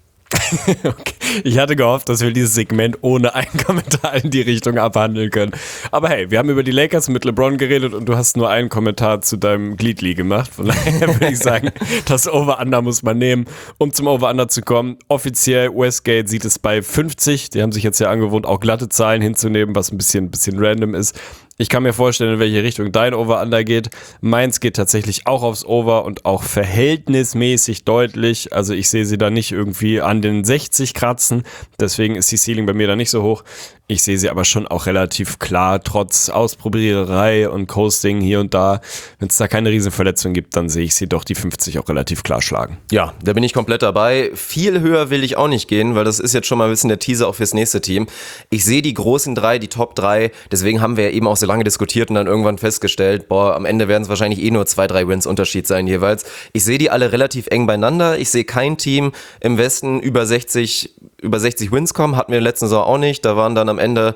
Okay. Ich hatte gehofft, dass wir dieses Segment ohne einen Kommentar in die Richtung abhandeln können. Aber hey, wir haben über die Lakers mit LeBron geredet und du hast nur einen Kommentar zu deinem Gliedli gemacht. Von daher würde ich sagen, das Over-Under muss man nehmen, um zum Over-Under zu kommen. Offiziell Westgate sieht es bei 50. Die haben sich jetzt ja angewohnt, auch glatte Zahlen hinzunehmen, was ein bisschen random ist. Ich kann mir vorstellen, in welche Richtung dein Over-Under geht. Meins geht tatsächlich auch aufs Over und auch verhältnismäßig deutlich. Also ich sehe sie da nicht irgendwie an den 60 kratzen. Deswegen ist die Ceiling bei mir da nicht so hoch. Ich sehe sie aber schon auch relativ klar, trotz Ausprobiererei und Coasting hier und da. Wenn es da keine Riesenverletzung gibt, dann sehe ich sie doch die 50 auch relativ klar schlagen. Ja, da bin ich komplett dabei. Viel höher will ich auch nicht gehen, weil das ist jetzt schon mal ein bisschen der Teaser auch fürs nächste Team. Ich sehe die großen 3, die Top 3, deswegen haben wir ja eben auch so lange diskutiert und dann irgendwann festgestellt, am Ende werden es wahrscheinlich nur 2-3 Wins Unterschied sein jeweils. Ich sehe die alle relativ eng beieinander. Ich sehe kein Team im Westen über 60 Wins kommen, hatten wir in der letzten Saison auch nicht. Da waren dann am Ende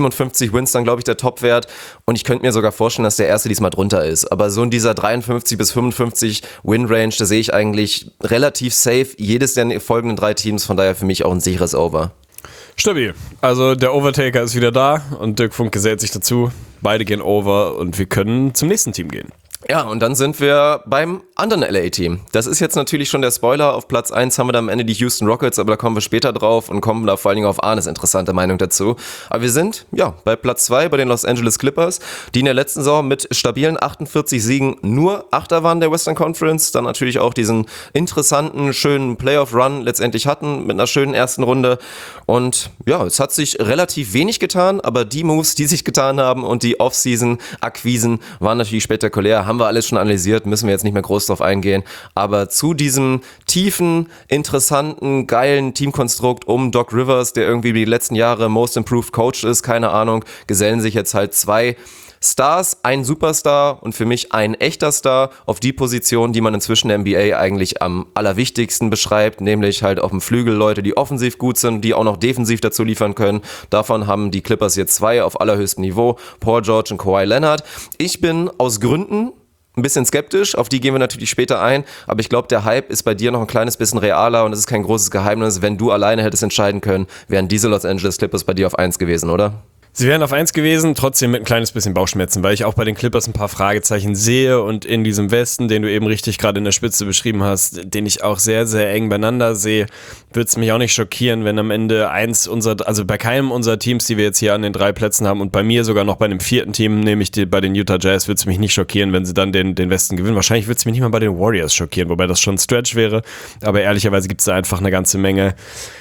57 Wins dann, glaube ich, der Topwert. Und ich könnte mir sogar vorstellen, dass der erste diesmal drunter ist. Aber so in dieser 53 bis 55 Win-Range, da sehe ich eigentlich relativ safe jedes der folgenden 3 Teams. Von daher für mich auch ein sicheres Over. Stabil. Also der Overtaker ist wieder da und Dirk Funk gesellt sich dazu. Beide gehen over und wir können zum nächsten Team gehen. Ja, und dann sind wir beim anderen LA-Team. Das ist jetzt natürlich schon der Spoiler. Auf Platz 1 haben wir dann am Ende die Houston Rockets, aber da kommen wir später drauf und kommen da vor allen Dingen auf Arnes interessante Meinung dazu. Aber wir sind, ja, bei Platz 2 bei den Los Angeles Clippers, die in der letzten Saison mit stabilen 48 Siegen nur Achter waren der Western Conference, dann natürlich auch diesen interessanten, schönen Playoff-Run letztendlich hatten mit einer schönen ersten Runde. Und ja, es hat sich relativ wenig getan, aber die Moves, die sich getan haben und die Off-Season-Akquisen waren natürlich spektakulär. Haben wir alles schon analysiert, müssen wir jetzt nicht mehr groß drauf eingehen. Aber zu diesem tiefen, interessanten, geilen Teamkonstrukt um Doc Rivers, der irgendwie die letzten Jahre Most Improved Coach ist, keine Ahnung, gesellen sich jetzt halt 2 Stars, ein Superstar und für mich ein echter Star auf die Position, die man inzwischen der NBA eigentlich am allerwichtigsten beschreibt, nämlich halt auf dem Flügel Leute, die offensiv gut sind, die auch noch defensiv dazu liefern können. Davon haben die Clippers jetzt 2 auf allerhöchstem Niveau, Paul George und Kawhi Leonard. Ich bin aus Gründen ein bisschen skeptisch, auf die gehen wir natürlich später ein, aber ich glaube, der Hype ist bei dir noch ein kleines bisschen realer und es ist kein großes Geheimnis. Wenn du alleine hättest entscheiden können, wären diese Los Angeles Clippers bei dir auf 1 gewesen, oder? Sie wären auf 1 gewesen, trotzdem mit ein kleines bisschen Bauchschmerzen, weil ich auch bei den Clippers ein paar Fragezeichen sehe und in diesem Westen, den du eben richtig gerade in der Spitze beschrieben hast, den ich auch sehr, sehr eng beieinander sehe, würde es mich auch nicht schockieren, wenn am Ende also bei keinem unserer Teams, die wir jetzt hier an den 3 Plätzen haben und bei mir sogar noch bei einem 4. Team, nämlich bei den Utah Jazz, würde es mich nicht schockieren, wenn sie dann den Westen gewinnen. Wahrscheinlich würde es mich nicht mal bei den Warriors schockieren, wobei das schon ein Stretch wäre, aber ehrlicherweise gibt es da einfach eine ganze Menge,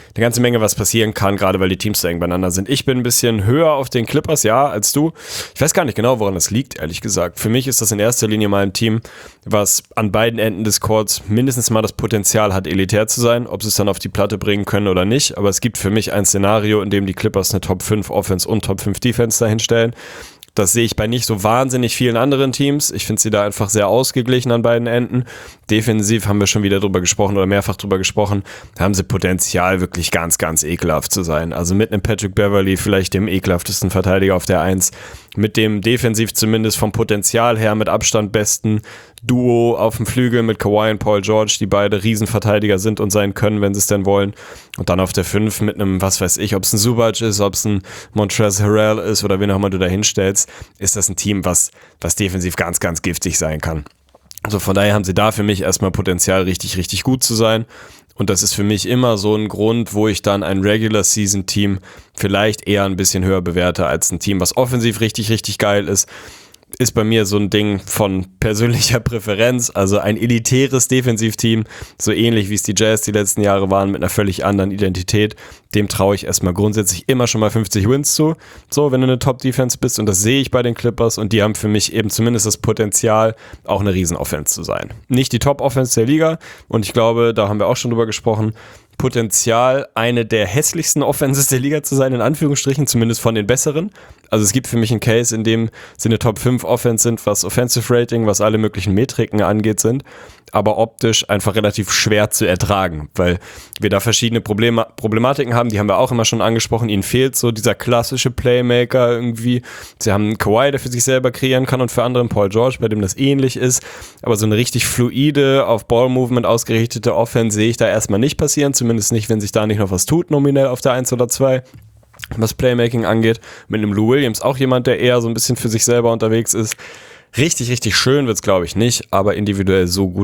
was passieren kann, gerade weil die Teams so eng beieinander sind. Ich bin ein bisschen höher auf den Clippers, ja, als du. Ich weiß gar nicht genau, woran das liegt, ehrlich gesagt. Für mich ist das in erster Linie mal ein Team, was an beiden Enden des Courts mindestens mal das Potenzial hat, elitär zu sein. Ob sie es dann auf die Platte bringen können oder nicht. Aber es gibt für mich ein Szenario, in dem die Clippers eine Top 5 Offense und Top 5 Defense dahinstellen. Das sehe ich bei nicht so wahnsinnig vielen anderen Teams. Ich finde sie da einfach sehr ausgeglichen an beiden Enden. Defensiv haben wir schon wieder drüber gesprochen oder mehrfach drüber gesprochen. Da haben sie Potenzial, wirklich ganz, ganz ekelhaft zu sein. Also mit einem Patrick Beverley, vielleicht dem ekelhaftesten Verteidiger auf der 1. Mit dem defensiv zumindest vom Potenzial her mit Abstand besten Duo auf dem Flügel mit Kawhi und Paul George, die beide Riesenverteidiger sind und sein können, wenn sie es denn wollen. Und dann auf der 5 mit einem, was weiß ich, ob es ein Zubac ist, ob es ein Montrezl Harrell ist oder wen auch immer du da hinstellst, ist das ein Team, was defensiv ganz, ganz giftig sein kann. Also von daher haben sie da für mich erstmal Potenzial, richtig, richtig gut zu sein. Und das ist für mich immer so ein Grund, wo ich dann ein Regular-Season-Team vielleicht eher ein bisschen höher bewerte als ein Team, was offensiv richtig, richtig geil ist. Ist bei mir so ein Ding von persönlicher Präferenz, also ein elitäres Defensivteam, so ähnlich wie es die Jazz die letzten Jahre waren, mit einer völlig anderen Identität. Dem traue ich erstmal grundsätzlich immer schon mal 50 Wins zu, so wenn du eine Top-Defense bist, und das sehe ich bei den Clippers, und die haben für mich eben zumindest das Potenzial, auch eine Riesen-Offense zu sein. Nicht die Top-Offense der Liga, und ich glaube, da haben wir auch schon drüber gesprochen, Potenzial, eine der hässlichsten Offenses der Liga zu sein, in Anführungsstrichen, zumindest von den besseren. Also es gibt für mich einen Case, in dem sie eine Top 5 Offense sind, was Offensive Rating, was alle möglichen Metriken angeht sind, aber optisch einfach relativ schwer zu ertragen, weil wir da verschiedene Problematiken haben, die haben wir auch immer schon angesprochen. Ihnen fehlt so dieser klassische Playmaker irgendwie. Sie haben einen Kawhi, der für sich selber kreieren kann, und für andere einen Paul George, bei dem das ähnlich ist, aber so eine richtig fluide, auf Ball-Movement ausgerichtete Offense sehe ich da erstmal nicht passieren, zumindest nicht, wenn sich da nicht noch was tut, nominell auf der 1 oder 2. Was Playmaking angeht, mit einem Lou Williams auch jemand, der eher so ein bisschen für sich selber unterwegs ist. Richtig, richtig schön wird's, glaube ich, nicht, aber individuell so gut,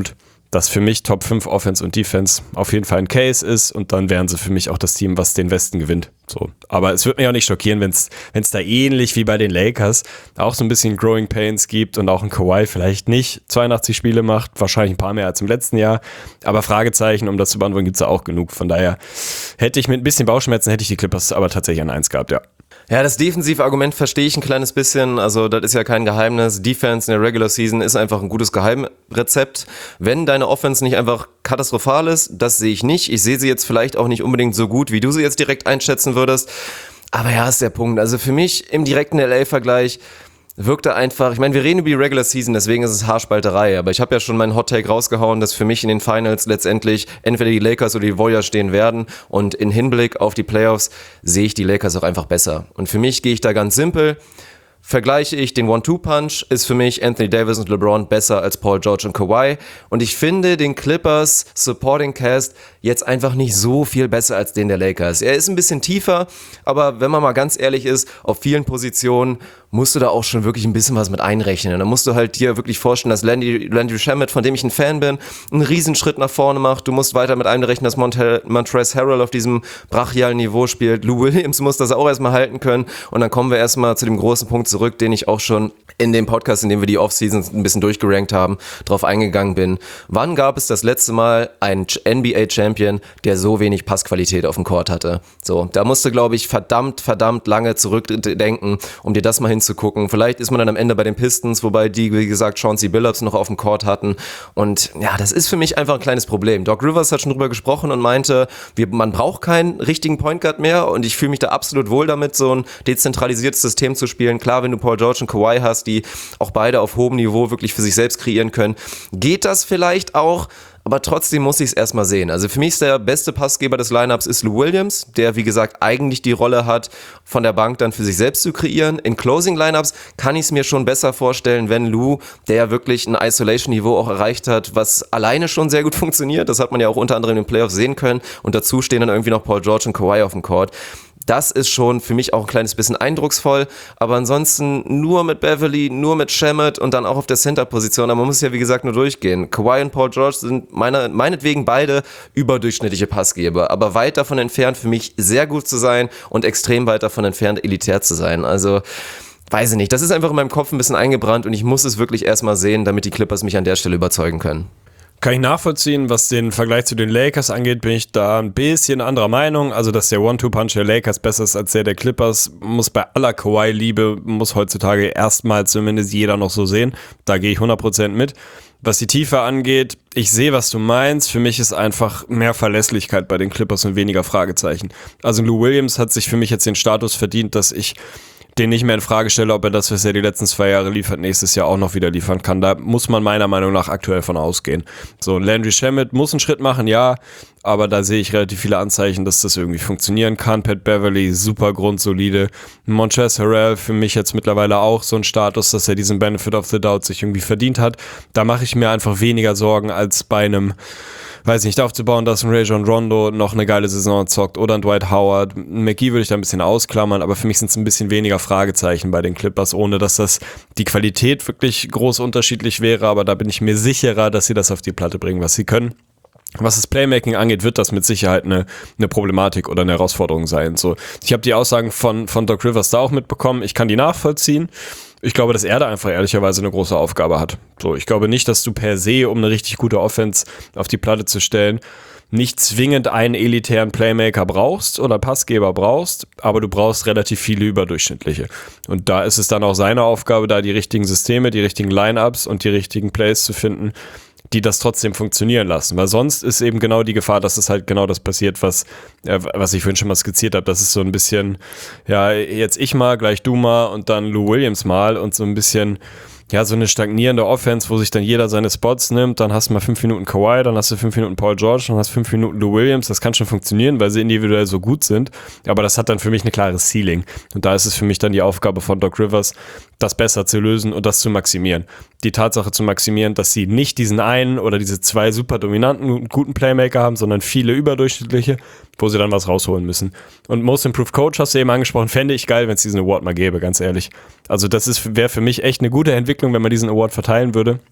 dass für mich Top 5 Offense und Defense auf jeden Fall ein Case ist und dann wären sie für mich auch das Team, was den Westen gewinnt. So. Aber es würde mich auch nicht schockieren, wenn es da ähnlich wie bei den Lakers auch so ein bisschen Growing Pains gibt und auch ein Kawhi vielleicht nicht 82 Spiele macht, wahrscheinlich ein paar mehr als im letzten Jahr, aber Fragezeichen, um das zu beantworten, gibt es da auch genug. Von daher hätte ich mit ein bisschen Bauchschmerzen, hätte ich die Clippers aber tatsächlich an 1 gehabt, ja. Ja, das defensive Argument verstehe ich ein kleines bisschen. Also das ist ja kein Geheimnis. Defense in der Regular Season ist einfach ein gutes Geheimrezept. Wenn deine Offense nicht einfach katastrophal ist, das sehe ich nicht. Ich sehe sie jetzt vielleicht auch nicht unbedingt so gut, wie du sie jetzt direkt einschätzen würdest. Aber ja, ist der Punkt. Also für mich im direkten LA-Vergleich wirkte einfach, ich meine, wir reden über die Regular Season, deswegen ist es Haarspalterei, aber ich habe ja schon meinen Hot Take rausgehauen, dass für mich in den Finals letztendlich entweder die Lakers oder die Warriors stehen werden und in Hinblick auf die Playoffs sehe ich die Lakers auch einfach besser. Und für mich gehe ich da ganz simpel. Vergleiche ich den One-Two-Punch, ist für mich Anthony Davis und LeBron besser als Paul George und Kawhi. Und ich finde den Clippers Supporting Cast jetzt einfach nicht so viel besser als den der Lakers. Er ist ein bisschen tiefer, aber wenn man mal ganz ehrlich ist, auf vielen Positionen musst du da auch schon wirklich ein bisschen was mit einrechnen. Und dann musst du halt dir wirklich vorstellen, dass Landry Shamet, von dem ich ein Fan bin, einen Riesenschritt nach vorne macht. Du musst weiter mit einrechnen, dass Montrezl Harrell auf diesem brachialen Niveau spielt. Lou Williams muss das auch erstmal halten können. Und dann kommen wir erstmal zu dem großen Punkt zurück, den ich auch schon in dem Podcast, in dem wir die Offseasons ein bisschen durchgerankt haben, drauf eingegangen bin. Wann gab es das letzte Mal einen NBA-Champion, der so wenig Passqualität auf dem Court hatte? So, da musst du, glaube ich, verdammt lange zurückdenken, um dir das mal hinzugucken. Vielleicht ist man dann am Ende bei den Pistons, wobei die, wie gesagt, Chauncey Billups noch auf dem Court hatten. Und ja, das ist für mich einfach ein kleines Problem. Doc Rivers hat schon drüber gesprochen und meinte, man braucht keinen richtigen Point Guard mehr und ich fühle mich da absolut wohl damit, so ein dezentralisiertes System zu spielen. Klar, wenn du Paul George und Kawhi hast, die auch beide auf hohem Niveau wirklich für sich selbst kreieren können, geht das vielleicht auch, aber trotzdem muss ich es erstmal sehen. Also für mich ist der beste Passgeber des Lineups ist Lou Williams, der wie gesagt eigentlich die Rolle hat, von der Bank dann für sich selbst zu kreieren. In Closing Lineups kann ich es mir schon besser vorstellen, wenn Lou, der ja wirklich ein Isolation-Niveau auch erreicht hat, was alleine schon sehr gut funktioniert, das hat man ja auch unter anderem in den Playoffs sehen können und dazu stehen dann irgendwie noch Paul George und Kawhi auf dem Court. Das ist schon für mich auch ein kleines bisschen eindrucksvoll, aber ansonsten nur mit Beverly, nur mit Shamet und dann auch auf der Center-Position, aber man muss ja wie gesagt nur durchgehen. Kawhi und Paul George sind meinetwegen beide überdurchschnittliche Passgeber, aber weit davon entfernt für mich sehr gut zu sein und extrem weit davon entfernt elitär zu sein, also weiß ich nicht, das ist einfach in meinem Kopf ein bisschen eingebrannt und ich muss es wirklich erstmal sehen, damit die Clippers mich an der Stelle überzeugen können. Kann ich nachvollziehen, was den Vergleich zu den Lakers angeht, bin ich da ein bisschen anderer Meinung. Also, dass der One-Two-Punch der Lakers besser ist als der Clippers, muss bei aller Kawhi-Liebe, muss heutzutage erstmal zumindest jeder noch so sehen. Da gehe ich 100% mit. Was die Tiefe angeht, ich sehe, was du meinst. Für mich ist einfach mehr Verlässlichkeit bei den Clippers und weniger Fragezeichen. Also, Lou Williams hat sich für mich jetzt den Status verdient, dass ich den nicht mehr in Frage stelle, ob er das, was er die letzten 2 Jahre liefert, nächstes Jahr auch noch wieder liefern kann. Da muss man meiner Meinung nach aktuell von ausgehen. So, Landry Shamet muss einen Schritt machen, ja, aber da sehe ich relativ viele Anzeichen, dass das irgendwie funktionieren kann. Pat Beverly, super grundsolide. Montrezl Harrell für mich jetzt mittlerweile auch so ein Status, dass er diesen Benefit of the Doubt sich irgendwie verdient hat. Da mache ich mir einfach weniger Sorgen als bei einem, weiß nicht, aufzubauen, dass ein Rajon Rondo noch eine geile Saison zockt oder ein Dwight Howard. McGee würde ich da ein bisschen ausklammern, aber für mich sind es ein bisschen weniger Fragezeichen bei den Clippers, ohne dass das die Qualität wirklich groß unterschiedlich wäre, aber da bin ich mir sicherer, dass sie das auf die Platte bringen, was sie können. Was das Playmaking angeht, wird das mit Sicherheit eine Problematik oder eine Herausforderung sein. So, ich habe die Aussagen von Doc Rivers da auch mitbekommen, ich kann die nachvollziehen. Ich glaube, dass er da einfach ehrlicherweise eine große Aufgabe hat. So, ich glaube nicht, dass du per se, um eine richtig gute Offense auf die Platte zu stellen, nicht zwingend einen elitären Playmaker brauchst oder Passgeber brauchst, aber du brauchst relativ viele überdurchschnittliche. Und da ist es dann auch seine Aufgabe, da die richtigen Systeme, die richtigen Lineups und die richtigen Plays zu finden, die das trotzdem funktionieren lassen. Weil sonst ist eben genau die Gefahr, dass es halt genau das passiert, was ich vorhin schon mal skizziert habe. Das ist so ein bisschen, ja, jetzt ich mal, gleich du mal und dann Lou Williams mal und so ein bisschen, ja, so eine stagnierende Offense, wo sich dann jeder seine Spots nimmt, dann hast du mal 5 Minuten Kawhi, dann hast du 5 Minuten Paul George, dann hast du 5 Minuten Lou Williams, das kann schon funktionieren, weil sie individuell so gut sind, aber das hat dann für mich eine klare Ceiling und da ist es für mich dann die Aufgabe von Doc Rivers, das besser zu lösen und das zu maximieren. Die Tatsache zu maximieren, dass sie nicht diesen einen oder diese 2 super dominanten und guten Playmaker haben, sondern viele überdurchschnittliche, wo sie dann was rausholen müssen. Und Most Improved Coach hast du eben angesprochen, fände ich geil, wenn es diesen Award mal gäbe, ganz ehrlich. Also das wäre für mich echt eine gute Entwicklung, wenn man diesen Award verteilen würde.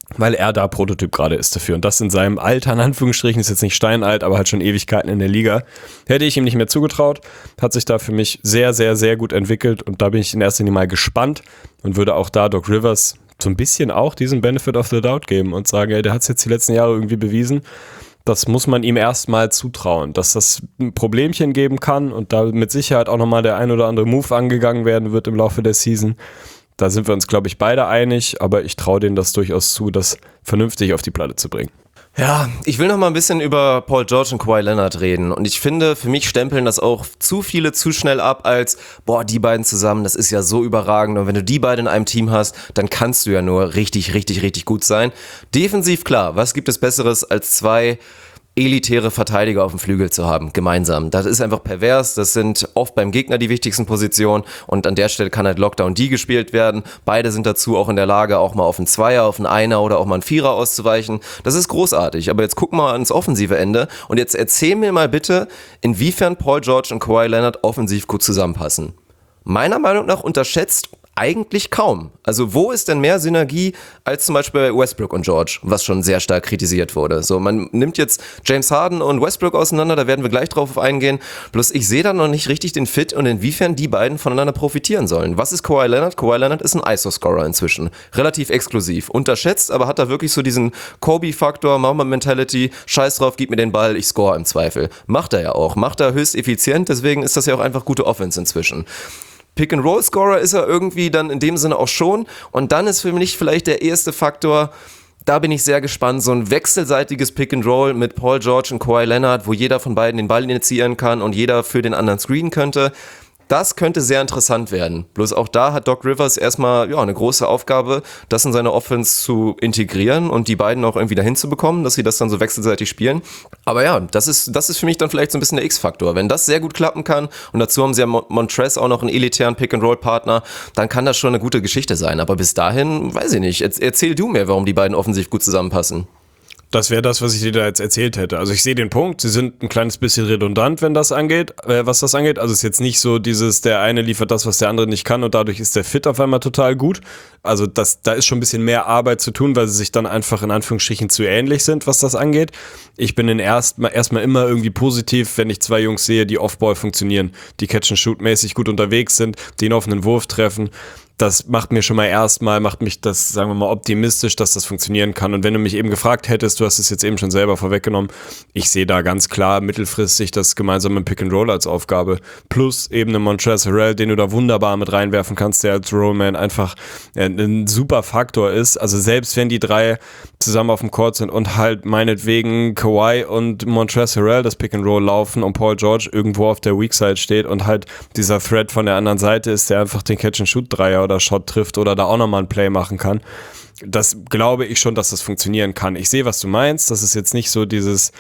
weil er da Prototyp gerade ist dafür. Und das in seinem Alter, in Anführungsstrichen, ist jetzt nicht steinalt, aber halt schon Ewigkeiten in der Liga. Hätte ich ihm nicht mehr zugetraut, hat sich da für mich sehr, sehr, sehr gut entwickelt und da bin ich in erster Linie mal gespannt und würde auch da Doc Rivers so ein bisschen auch diesen Benefit of the Doubt geben und sagen, ey, der hat es jetzt die letzten Jahre irgendwie bewiesen. Das muss man ihm erstmal zutrauen, dass das ein Problemchen geben kann und da mit Sicherheit auch nochmal der ein oder andere Move angegangen werden wird im Laufe der Season. Da sind wir uns, glaube ich, beide einig, aber ich traue denen das durchaus zu, das vernünftig auf die Platte zu bringen. Ja, ich will noch mal ein bisschen über Paul George und Kawhi Leonard reden und ich finde, für mich stempeln das auch zu viele zu schnell ab als, boah, die beiden zusammen, das ist ja so überragend und wenn du die beiden in einem Team hast, dann kannst du ja nur richtig, richtig, richtig gut sein. Defensiv, klar, was gibt es Besseres als zwei elitäre Verteidiger auf dem Flügel zu haben, gemeinsam. Das ist einfach pervers, das sind oft beim Gegner die wichtigsten Positionen und an der Stelle kann halt Lockdown D gespielt werden. Beide sind dazu auch in der Lage, auch mal auf einen Zweier, auf einen Einer oder auch mal einen Vierer auszuweichen. Das ist großartig, aber jetzt guck mal ans offensive Ende und jetzt erzähl mir mal bitte, inwiefern Paul George und Kawhi Leonard offensiv gut zusammenpassen. Meiner Meinung nach unterschätzt eigentlich kaum. Also wo ist denn mehr Synergie als zum Beispiel bei Westbrook und George, was schon sehr stark kritisiert wurde. So, man nimmt jetzt James Harden und Westbrook auseinander, da werden wir gleich drauf eingehen. Bloß ich sehe da noch nicht richtig den Fit und inwiefern die beiden voneinander profitieren sollen. Was ist Kawhi Leonard? Kawhi Leonard ist ein ISO-Scorer inzwischen. Relativ exklusiv. Unterschätzt, aber hat da wirklich so diesen Kobe-Faktor, Mamba-Mentality, scheiß drauf, gib mir den Ball, ich score im Zweifel. Macht er ja auch. Macht er höchst effizient, deswegen ist das ja auch einfach gute Offense inzwischen. Pick-and-Roll-Scorer ist er irgendwie dann in dem Sinne auch schon. Und dann ist für mich vielleicht der erste Faktor, da bin ich sehr gespannt, so ein wechselseitiges Pick-and-Roll mit Paul George und Kawhi Leonard, wo jeder von beiden den Ball initiieren kann und jeder für den anderen screenen könnte. Das könnte sehr interessant werden. Bloß auch da hat Doc Rivers erstmal eine große Aufgabe, das in seine Offense zu integrieren und die beiden auch irgendwie dahin zu bekommen, dass sie das dann so wechselseitig spielen. Aber ja, das ist für mich dann vielleicht so ein bisschen der X-Faktor. Wenn das sehr gut klappen kann und dazu haben sie ja Montrezl auch noch einen elitären Pick-and-Roll-Partner, dann kann das schon eine gute Geschichte sein. Aber bis dahin, weiß ich nicht. Erzähl du mir, warum die beiden offensiv gut zusammenpassen. Das wäre das, was ich dir da jetzt erzählt hätte. Also ich sehe den Punkt, sie sind ein kleines bisschen redundant, wenn das angeht, was das angeht. Also es ist jetzt nicht so dieses, der eine liefert das, was der andere nicht kann und dadurch ist der Fit auf einmal total gut. Also da ist schon ein bisschen mehr Arbeit zu tun, weil sie sich dann einfach in Anführungsstrichen zu ähnlich sind, was das angeht. Ich bin erstmal immer irgendwie positiv, wenn ich zwei Jungs sehe, die Off-Ball funktionieren, die Catch-and-Shoot-mäßig gut unterwegs sind, den offenen Wurf treffen. Das macht mir schon mal macht mich das, sagen wir mal, optimistisch, dass das funktionieren kann. Und wenn du mich eben gefragt hättest, du hast es jetzt eben schon selber vorweggenommen, ich sehe da ganz klar mittelfristig das gemeinsame Pick-and-Roll als Aufgabe. Plus eben einen Montrezl Harrell, den du da wunderbar mit reinwerfen kannst, der als Rollman einfach ein super Faktor ist. Also selbst wenn die drei zusammen auf dem Court sind und halt meinetwegen Kawhi und Montrezl Harrell das Pick-and-Roll laufen und Paul George irgendwo auf der Weak-Side steht und halt dieser Thread von der anderen Seite ist, der einfach den Catch-and-Shoot-Dreier oder Shot trifft oder da auch nochmal ein Play machen kann. Das glaube ich schon, dass das funktionieren kann. Ich sehe, was du meinst. Das ist jetzt nicht so dieses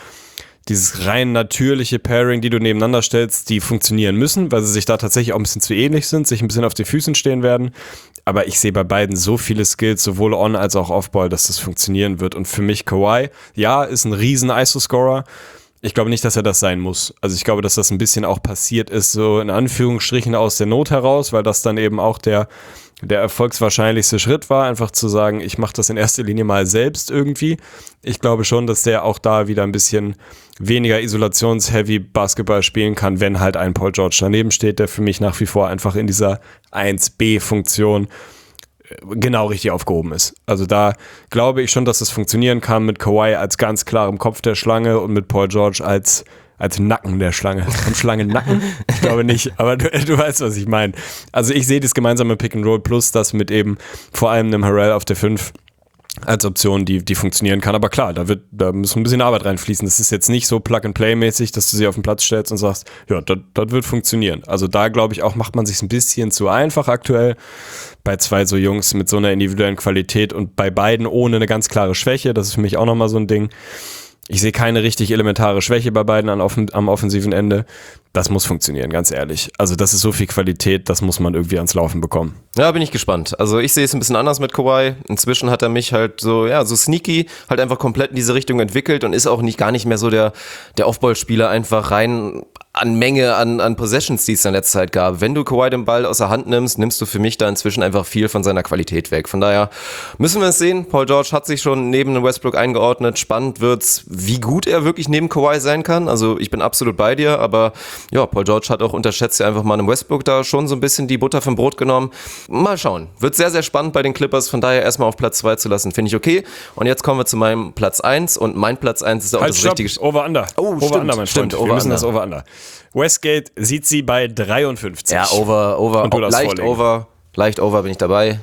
rein natürliche Pairing, die du nebeneinander stellst, die funktionieren müssen, weil sie sich da tatsächlich auch ein bisschen zu ähnlich sind, sich ein bisschen auf den Füßen stehen werden. Aber ich sehe bei beiden so viele Skills, sowohl on als auch off-ball, dass das funktionieren wird. Und für mich Kawhi, ja, ist ein riesen ISO-Scorer. Ich glaube nicht, dass er das sein muss. Also ich glaube, dass das ein bisschen auch passiert ist, so in Anführungsstrichen aus der Not heraus, weil das dann eben auch der erfolgswahrscheinlichste Schritt war, einfach zu sagen, ich mache das in erster Linie mal selbst irgendwie. Ich glaube schon, dass der auch da wieder ein bisschen weniger isolationsheavy Basketball spielen kann, wenn halt ein Paul George daneben steht, der für mich nach wie vor einfach in dieser 1B-Funktion genau richtig aufgehoben ist. Also da glaube ich schon, dass es funktionieren kann mit Kawhi als ganz klarem Kopf der Schlange und mit Paul George als Nacken der Schlange. Am Schlangennacken? Ich glaube nicht, aber du weißt, was ich meine. Also ich sehe das gemeinsame Pick-and-Roll plus das mit eben vor allem einem Harrell auf der 5 als Option, die funktionieren kann. Aber klar, da muss ein bisschen Arbeit reinfließen. Das ist jetzt nicht so Plug-and-Play-mäßig, dass du sie auf den Platz stellst und sagst, ja, das wird funktionieren. Also da glaube ich auch, macht man sich ein bisschen zu einfach aktuell bei zwei so Jungs mit so einer individuellen Qualität und bei beiden ohne eine ganz klare Schwäche. Das ist für mich auch nochmal so ein Ding. Ich sehe keine richtig elementare Schwäche bei beiden am offensiven Ende. Das muss funktionieren, ganz ehrlich. Also das ist so viel Qualität, das muss man irgendwie ans Laufen bekommen. Ja, bin ich gespannt. Also ich sehe es ein bisschen anders mit Kawhi. Inzwischen hat er mich halt so sneaky halt einfach komplett in diese Richtung entwickelt und ist auch gar nicht mehr so der Off-Ball-Spieler einfach rein an Menge an Possessions, die es in letzter Zeit gab. Wenn du Kawhi den Ball aus der Hand nimmst du für mich da inzwischen einfach viel von seiner Qualität weg. Von daher müssen wir es sehen. Paul George hat sich schon neben Westbrook eingeordnet. Spannend wird's, wie gut er wirklich neben Kawhi sein kann. Also ich bin absolut bei dir, aber ja, Paul George hat auch unterschätzt ja einfach mal einem Westbrook da schon so ein bisschen die Butter vom Brot genommen. Mal schauen. Wird sehr, sehr spannend bei den Clippers. Von daher erstmal auf Platz 2 zu lassen, finde ich okay. Und jetzt kommen wir zu meinem Platz 1 und mein Platz 1 ist auch das richtige... Over-Under. Oh, Over-Under, mein Freund. Wir müssen das Over-Under. Over-Under. Westgate sieht sie bei 53. Ja, over, Und du darfst leicht over bin ich dabei.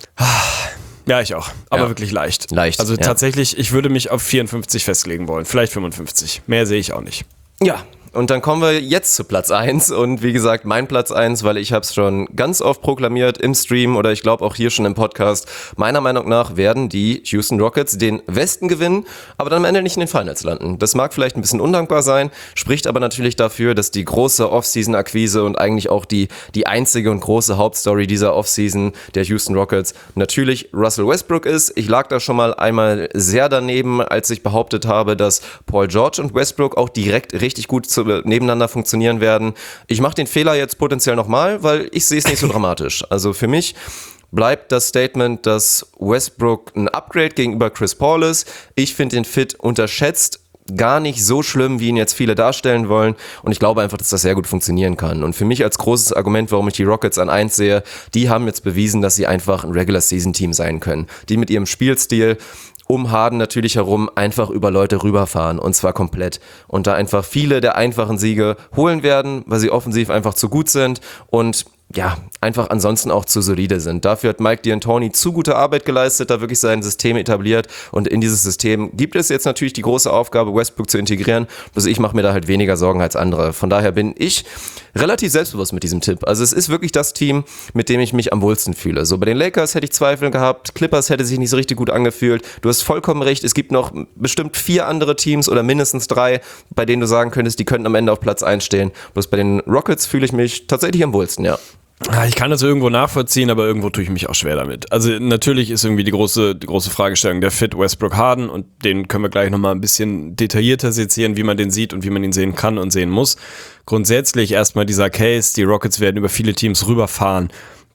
Ja, ich auch. Aber Ja. wirklich leicht. Leicht, Also ja. tatsächlich, ich würde mich auf 54 festlegen wollen. Vielleicht 55. Mehr sehe ich auch nicht. Ja, und dann kommen wir jetzt zu Platz 1 und wie gesagt, mein Platz 1, weil ich habe es schon ganz oft proklamiert im Stream oder ich glaube auch hier schon im Podcast. Meiner Meinung nach werden die Houston Rockets den Westen gewinnen, aber dann am Ende nicht in den Finals landen. Das mag vielleicht ein bisschen undankbar sein, spricht aber natürlich dafür, dass die große Offseason-Akquise und eigentlich auch die einzige und große Hauptstory dieser Offseason der Houston Rockets natürlich Russell Westbrook ist. Ich lag da schon mal einmal sehr daneben, als ich behauptet habe, dass Paul George und Westbrook auch direkt richtig gut nebeneinander funktionieren werden. Ich mache den Fehler jetzt potenziell nochmal, weil ich sehe es nicht so dramatisch. Also für mich bleibt das Statement, dass Westbrook ein Upgrade gegenüber Chris Paul ist. Ich finde den Fit unterschätzt. Gar nicht so schlimm, wie ihn jetzt viele darstellen wollen. Und ich glaube einfach, dass das sehr gut funktionieren kann. Und für mich als großes Argument, warum ich die Rockets an 1 sehe, die haben jetzt bewiesen, dass sie einfach ein Regular-Season-Team sein können. Die mit ihrem Spielstil um Harden natürlich herum einfach über Leute rüberfahren und zwar komplett und da einfach viele der einfachen Siege holen werden, weil sie offensiv einfach zu gut sind und ja, einfach ansonsten auch zu solide sind. Dafür hat Mike D'Antoni zu gute Arbeit geleistet, da wirklich sein System etabliert und in dieses System gibt es jetzt natürlich die große Aufgabe, Westbrook zu integrieren, bloß ich mache mir da halt weniger Sorgen als andere. Von daher bin ich relativ selbstbewusst mit diesem Tipp. Also es ist wirklich das Team, mit dem ich mich am wohlsten fühle. So bei den Lakers hätte ich Zweifel gehabt, Clippers hätte sich nicht so richtig gut angefühlt. Du hast vollkommen recht, es gibt noch bestimmt 4 andere Teams oder mindestens 3, bei denen du sagen könntest, die könnten am Ende auf Platz 1 stehen. Bloß bei den Rockets fühle ich mich tatsächlich am wohlsten, ja. Ich kann das irgendwo nachvollziehen, aber irgendwo tue ich mich auch schwer damit. Also natürlich ist irgendwie die große Fragestellung der Fit Westbrook-Harden und den können wir gleich nochmal ein bisschen detaillierter sezieren, wie man den sieht und wie man ihn sehen kann und sehen muss. Grundsätzlich erstmal dieser Case, die Rockets werden über viele Teams rüberfahren.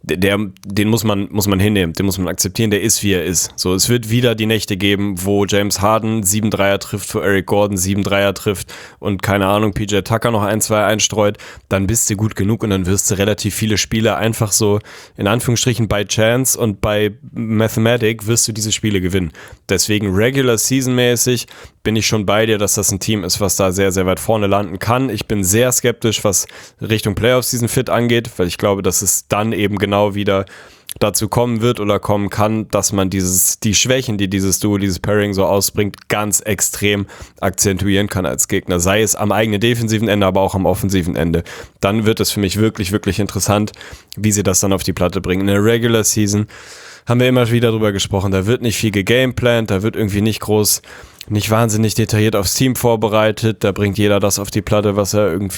Den muss man hinnehmen, den muss man akzeptieren, der ist, wie er ist. So, es wird wieder die Nächte geben, wo James Harden 7 Dreier trifft, wo Eric Gordon 7 Dreier trifft und keine Ahnung, PJ Tucker noch 1, 2 einstreut, dann bist du gut genug und dann wirst du relativ viele Spiele einfach so, in Anführungsstrichen, by Chance und by Mathematic wirst du diese Spiele gewinnen. Deswegen Regular Season mäßig bin ich schon bei dir, dass das ein Team ist, was da sehr, sehr weit vorne landen kann. Ich bin sehr skeptisch, was Richtung Playoffs diesen Fit angeht, weil ich glaube, dass es dann eben genau wieder dazu kommen wird oder kommen kann, dass man die Schwächen, die dieses Duo, dieses Pairing so ausbringt, ganz extrem akzentuieren kann als Gegner. Sei es am eigenen defensiven Ende, aber auch am offensiven Ende. Dann wird es für mich wirklich, wirklich interessant, wie sie das dann auf die Platte bringen. In der Regular Season haben wir immer wieder drüber gesprochen, da wird nicht viel gegameplant, da wird irgendwie nicht wahnsinnig detailliert aufs Team vorbereitet, da bringt jeder das auf die Platte, was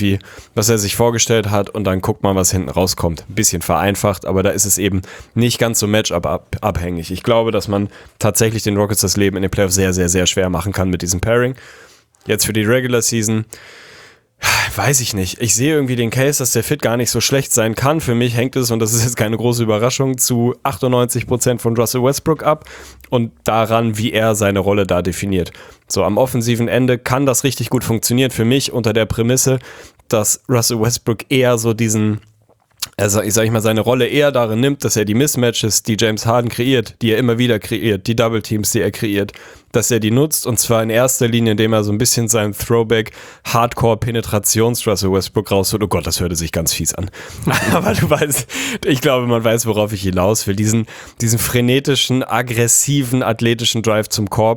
er sich vorgestellt hat und dann guckt man, was hinten rauskommt. Ein bisschen vereinfacht, aber da ist es eben nicht ganz so Matchup-abhängig. Ich glaube, dass man tatsächlich den Rockets das Leben in den Playoffs sehr, sehr, sehr schwer machen kann mit diesem Pairing. Jetzt für die Regular Season weiß ich nicht. Ich sehe irgendwie den Case, dass der Fit gar nicht so schlecht sein kann. Für mich hängt es, und das ist jetzt keine große Überraschung, zu 98% von Russell Westbrook ab und daran, wie er seine Rolle da definiert. So, am offensiven Ende kann das richtig gut funktionieren. Für mich unter der Prämisse, dass Russell Westbrook eher so seine Rolle eher darin nimmt, dass er die Mismatches, die James Harden kreiert, die er immer wieder kreiert, die Double Teams, die er kreiert, dass er die nutzt und zwar in erster Linie, indem er so ein bisschen seinen Throwback-Hardcore-Penetrations-Russell Westbrook rausholt. Oh Gott, das hörte sich ganz fies an. Aber du weißt, ich glaube, man weiß, worauf ich hinaus will. Diesen frenetischen, aggressiven, athletischen Drive zum Korb,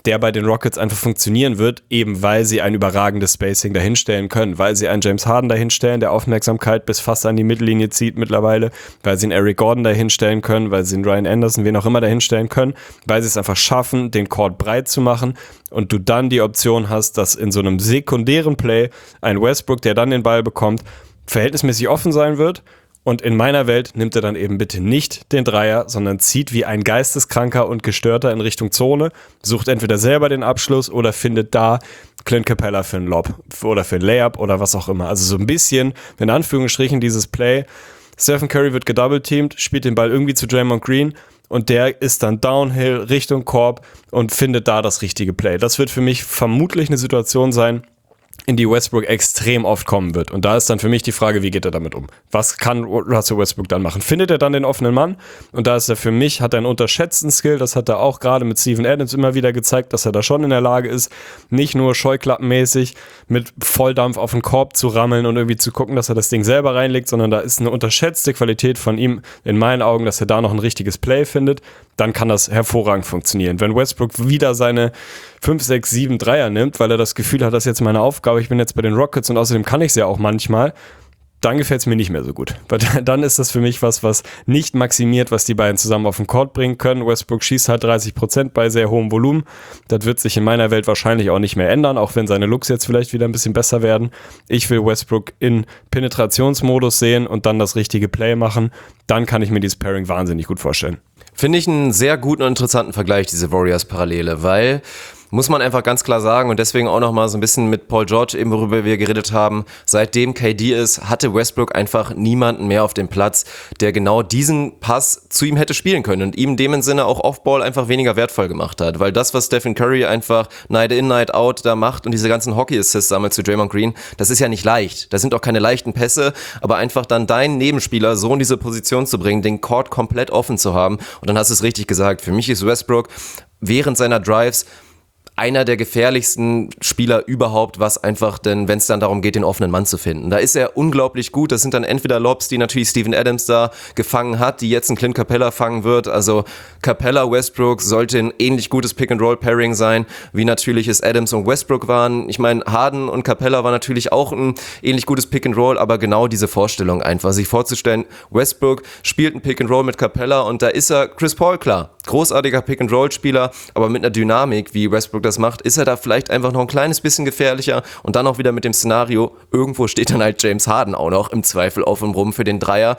der bei den Rockets einfach funktionieren wird, eben weil sie ein überragendes Spacing dahinstellen können, weil sie einen James Harden dahinstellen, der Aufmerksamkeit bis fast an die Mittellinie zieht mittlerweile, weil sie einen Eric Gordon dahinstellen können, weil sie einen Ryan Anderson, wen auch immer dahinstellen können, weil sie es einfach schaffen, den Court breit zu machen und du dann die Option hast, dass in so einem sekundären Play ein Westbrook, der dann den Ball bekommt, verhältnismäßig offen sein wird. Und in meiner Welt nimmt er dann eben bitte nicht den Dreier, sondern zieht wie ein Geisteskranker und Gestörter in Richtung Zone, sucht entweder selber den Abschluss oder findet da Clint Capella für einen Lob oder für einen Layup oder was auch immer. Also so ein bisschen, in Anführungsstrichen, dieses Play. Stephen Curry wird gedoubleteamt, spielt den Ball irgendwie zu Draymond Green und der ist dann Downhill Richtung Korb und findet da das richtige Play. Das wird für mich vermutlich eine Situation sein, in die Westbrook extrem oft kommen wird. Und da ist dann für mich die Frage, wie geht er damit um? Was kann Russell Westbrook dann machen? Findet er dann den offenen Mann? Und da ist er für mich, hat er einen unterschätzten Skill, das hat er auch gerade mit Steven Adams immer wieder gezeigt, dass er da schon in der Lage ist, nicht nur scheuklappenmäßig mit Volldampf auf den Korb zu rammeln und irgendwie zu gucken, dass er das Ding selber reinlegt, sondern da ist eine unterschätzte Qualität von ihm in meinen Augen, dass er da noch ein richtiges Play findet. Dann kann das hervorragend funktionieren. Wenn Westbrook wieder seine 5, 6, 7 Dreier nimmt, weil er das Gefühl hat, das ist jetzt meine Aufgabe, ich bin jetzt bei den Rockets und außerdem kann ich es ja auch manchmal, dann gefällt es mir nicht mehr so gut. Weil dann ist das für mich was nicht maximiert, was die beiden zusammen auf den Court bringen können. Westbrook schießt halt 30% bei sehr hohem Volumen. Das wird sich in meiner Welt wahrscheinlich auch nicht mehr ändern, auch wenn seine Looks jetzt vielleicht wieder ein bisschen besser werden. Ich will Westbrook in Penetrationsmodus sehen und dann das richtige Play machen. Dann kann ich mir dieses Pairing wahnsinnig gut vorstellen. Finde ich einen sehr guten und interessanten Vergleich, diese Warriors-Parallele, weil, muss man einfach ganz klar sagen und deswegen auch nochmal so ein bisschen mit Paul George, eben worüber wir geredet haben, seitdem KD ist, hatte Westbrook einfach niemanden mehr auf dem Platz, der genau diesen Pass zu ihm hätte spielen können und ihm in dem Sinne auch Off-Ball einfach weniger wertvoll gemacht hat, weil das, was Stephen Curry einfach Night in, Night out da macht und diese ganzen Hockey-Assists sammelt zu Draymond Green, das ist ja nicht leicht, das sind auch keine leichten Pässe, aber einfach dann deinen Nebenspieler so in diese Position zu bringen, den Court komplett offen zu haben und dann hast du es richtig gesagt, für mich ist Westbrook während seiner Drives einer der gefährlichsten Spieler überhaupt, was einfach denn, wenn es dann darum geht, den offenen Mann zu finden. Da ist er unglaublich gut. Das sind dann entweder Lobs, die natürlich Steven Adams da gefangen hat, die jetzt ein Clint Capella fangen wird. Also Capella, Westbrook sollte ein ähnlich gutes Pick-and-Roll-Pairing sein, wie natürlich es Adams und Westbrook waren. Ich meine, Harden und Capella war natürlich auch ein ähnlich gutes Pick-and-Roll, aber genau diese Vorstellung einfach, sich vorzustellen, Westbrook spielt ein Pick-and-Roll mit Capella und da ist er Chris Paul klar. Großartiger Pick-and-Roll-Spieler, aber mit einer Dynamik, wie Westbrook das macht, ist er da vielleicht einfach noch ein kleines bisschen gefährlicher und dann auch wieder mit dem Szenario, irgendwo steht dann halt James Harden auch noch im Zweifel auf und rum für den Dreier.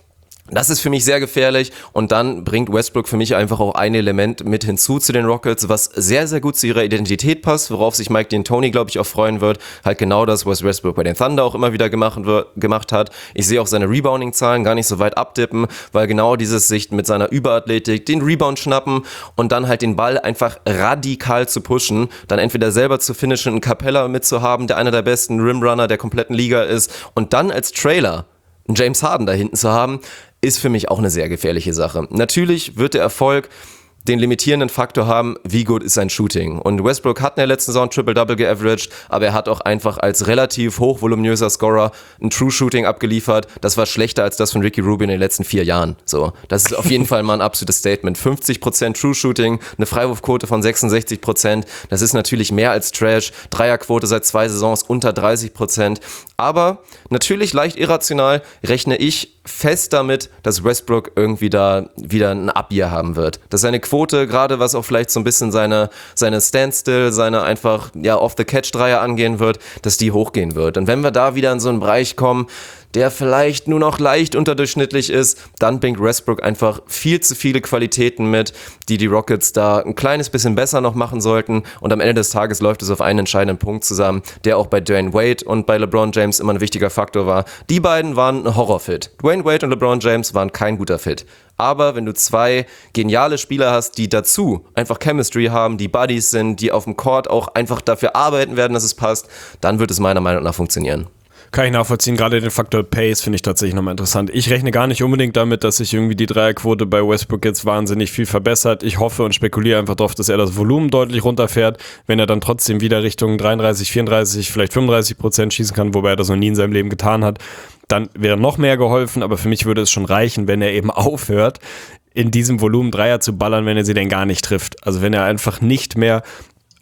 Das ist für mich sehr gefährlich und dann bringt Westbrook für mich einfach auch ein Element mit hinzu zu den Rockets, was sehr, sehr gut zu ihrer Identität passt, worauf sich Mike D'Antoni, glaube ich, auch freuen wird. Halt genau das, was Westbrook bei den Thunder auch immer wieder gemacht hat. Ich sehe auch seine Rebounding-Zahlen gar nicht so weit abdippen, weil genau dieses sich mit seiner Überathletik den Rebound schnappen und dann halt den Ball einfach radikal zu pushen, dann entweder selber zu finishen, einen Capella mitzuhaben, der einer der besten Rimrunner der kompletten Liga ist und dann als Trailer einen James Harden da hinten zu haben, ist für mich auch eine sehr gefährliche Sache. Natürlich wird der Erfolg den limitierenden Faktor haben, wie gut ist sein Shooting. Und Westbrook hat in der letzten Saison Triple-Double geaveraged, aber er hat auch einfach als relativ hochvoluminöser Scorer ein True-Shooting abgeliefert. Das war schlechter als das von Ricky Rubio in den letzten 4 Jahren. So, das ist auf jeden Fall mal ein absolutes Statement. 50% True-Shooting, eine Freiwurfquote von 66%. Das ist natürlich mehr als Trash. Dreierquote seit 2 Saisons unter 30%. Aber natürlich leicht irrational rechne ich fest damit, dass Westbrook irgendwie da wieder ein Up-Year haben wird. Dass seine Quote, gerade was auch vielleicht so ein bisschen seine Standstill, seine einfach Off-the-Catch-Dreier angehen wird, dass die hochgehen wird. Und wenn wir da wieder in so einen Bereich kommen, der vielleicht nur noch leicht unterdurchschnittlich ist, dann bringt Westbrook einfach viel zu viele Qualitäten mit, die Rockets da ein kleines bisschen besser noch machen sollten und am Ende des Tages läuft es auf einen entscheidenden Punkt zusammen, der auch bei Dwayne Wade und bei LeBron James immer ein wichtiger Faktor war. Die beiden waren ein Horrorfit. Dwayne Wade und LeBron James waren kein guter Fit. Aber wenn du 2 geniale Spieler hast, die dazu einfach Chemistry haben, die Buddies sind, die auf dem Court auch einfach dafür arbeiten werden, dass es passt, dann wird es meiner Meinung nach funktionieren. Kann ich nachvollziehen, gerade den Faktor Pace finde ich tatsächlich nochmal interessant. Ich rechne gar nicht unbedingt damit, dass sich irgendwie die Dreierquote bei Westbrook jetzt wahnsinnig viel verbessert. Ich hoffe und spekuliere einfach darauf, dass er das Volumen deutlich runterfährt, wenn er dann trotzdem wieder Richtung 33, 34, vielleicht 35% schießen kann, wobei er das noch nie in seinem Leben getan hat. Dann wäre noch mehr geholfen, aber für mich würde es schon reichen, wenn er eben aufhört, in diesem Volumen Dreier zu ballern, wenn er sie denn gar nicht trifft. Also wenn er einfach nicht mehr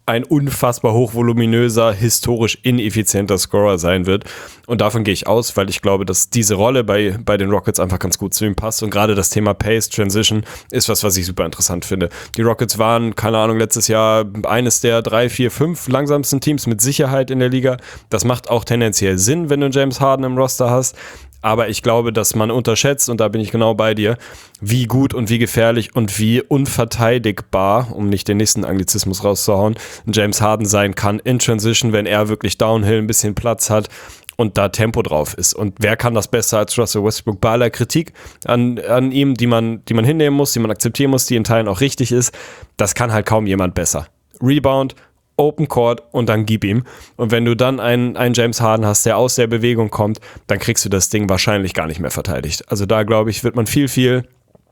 ein unfassbar hochvoluminöser, historisch ineffizienter Scorer sein wird. Und davon gehe ich aus, weil ich glaube, dass diese Rolle bei den Rockets einfach ganz gut zu ihm passt. Und gerade das Thema Pace, Transition ist was ich super interessant finde. Die Rockets waren, keine Ahnung, letztes Jahr eines der 3, 4, 5 langsamsten Teams mit Sicherheit in der Liga. Das macht auch tendenziell Sinn, wenn du James Harden im Roster hast. Aber ich glaube, dass man unterschätzt, und da bin ich genau bei dir, wie gut und wie gefährlich und wie unverteidigbar, um nicht den nächsten Anglizismus rauszuhauen, James Harden sein kann in Transition, wenn er wirklich Downhill ein bisschen Platz hat und da Tempo drauf ist. Und wer kann das besser als Russell Westbrook bei aller Kritik an ihm, die man hinnehmen muss, die man akzeptieren muss, die in Teilen auch richtig ist? Das kann halt kaum jemand besser. Rebound, Open Court und dann gib ihm. Und wenn du dann einen James Harden hast, der aus der Bewegung kommt, dann kriegst du das Ding wahrscheinlich gar nicht mehr verteidigt. Also da, glaube ich, wird man viel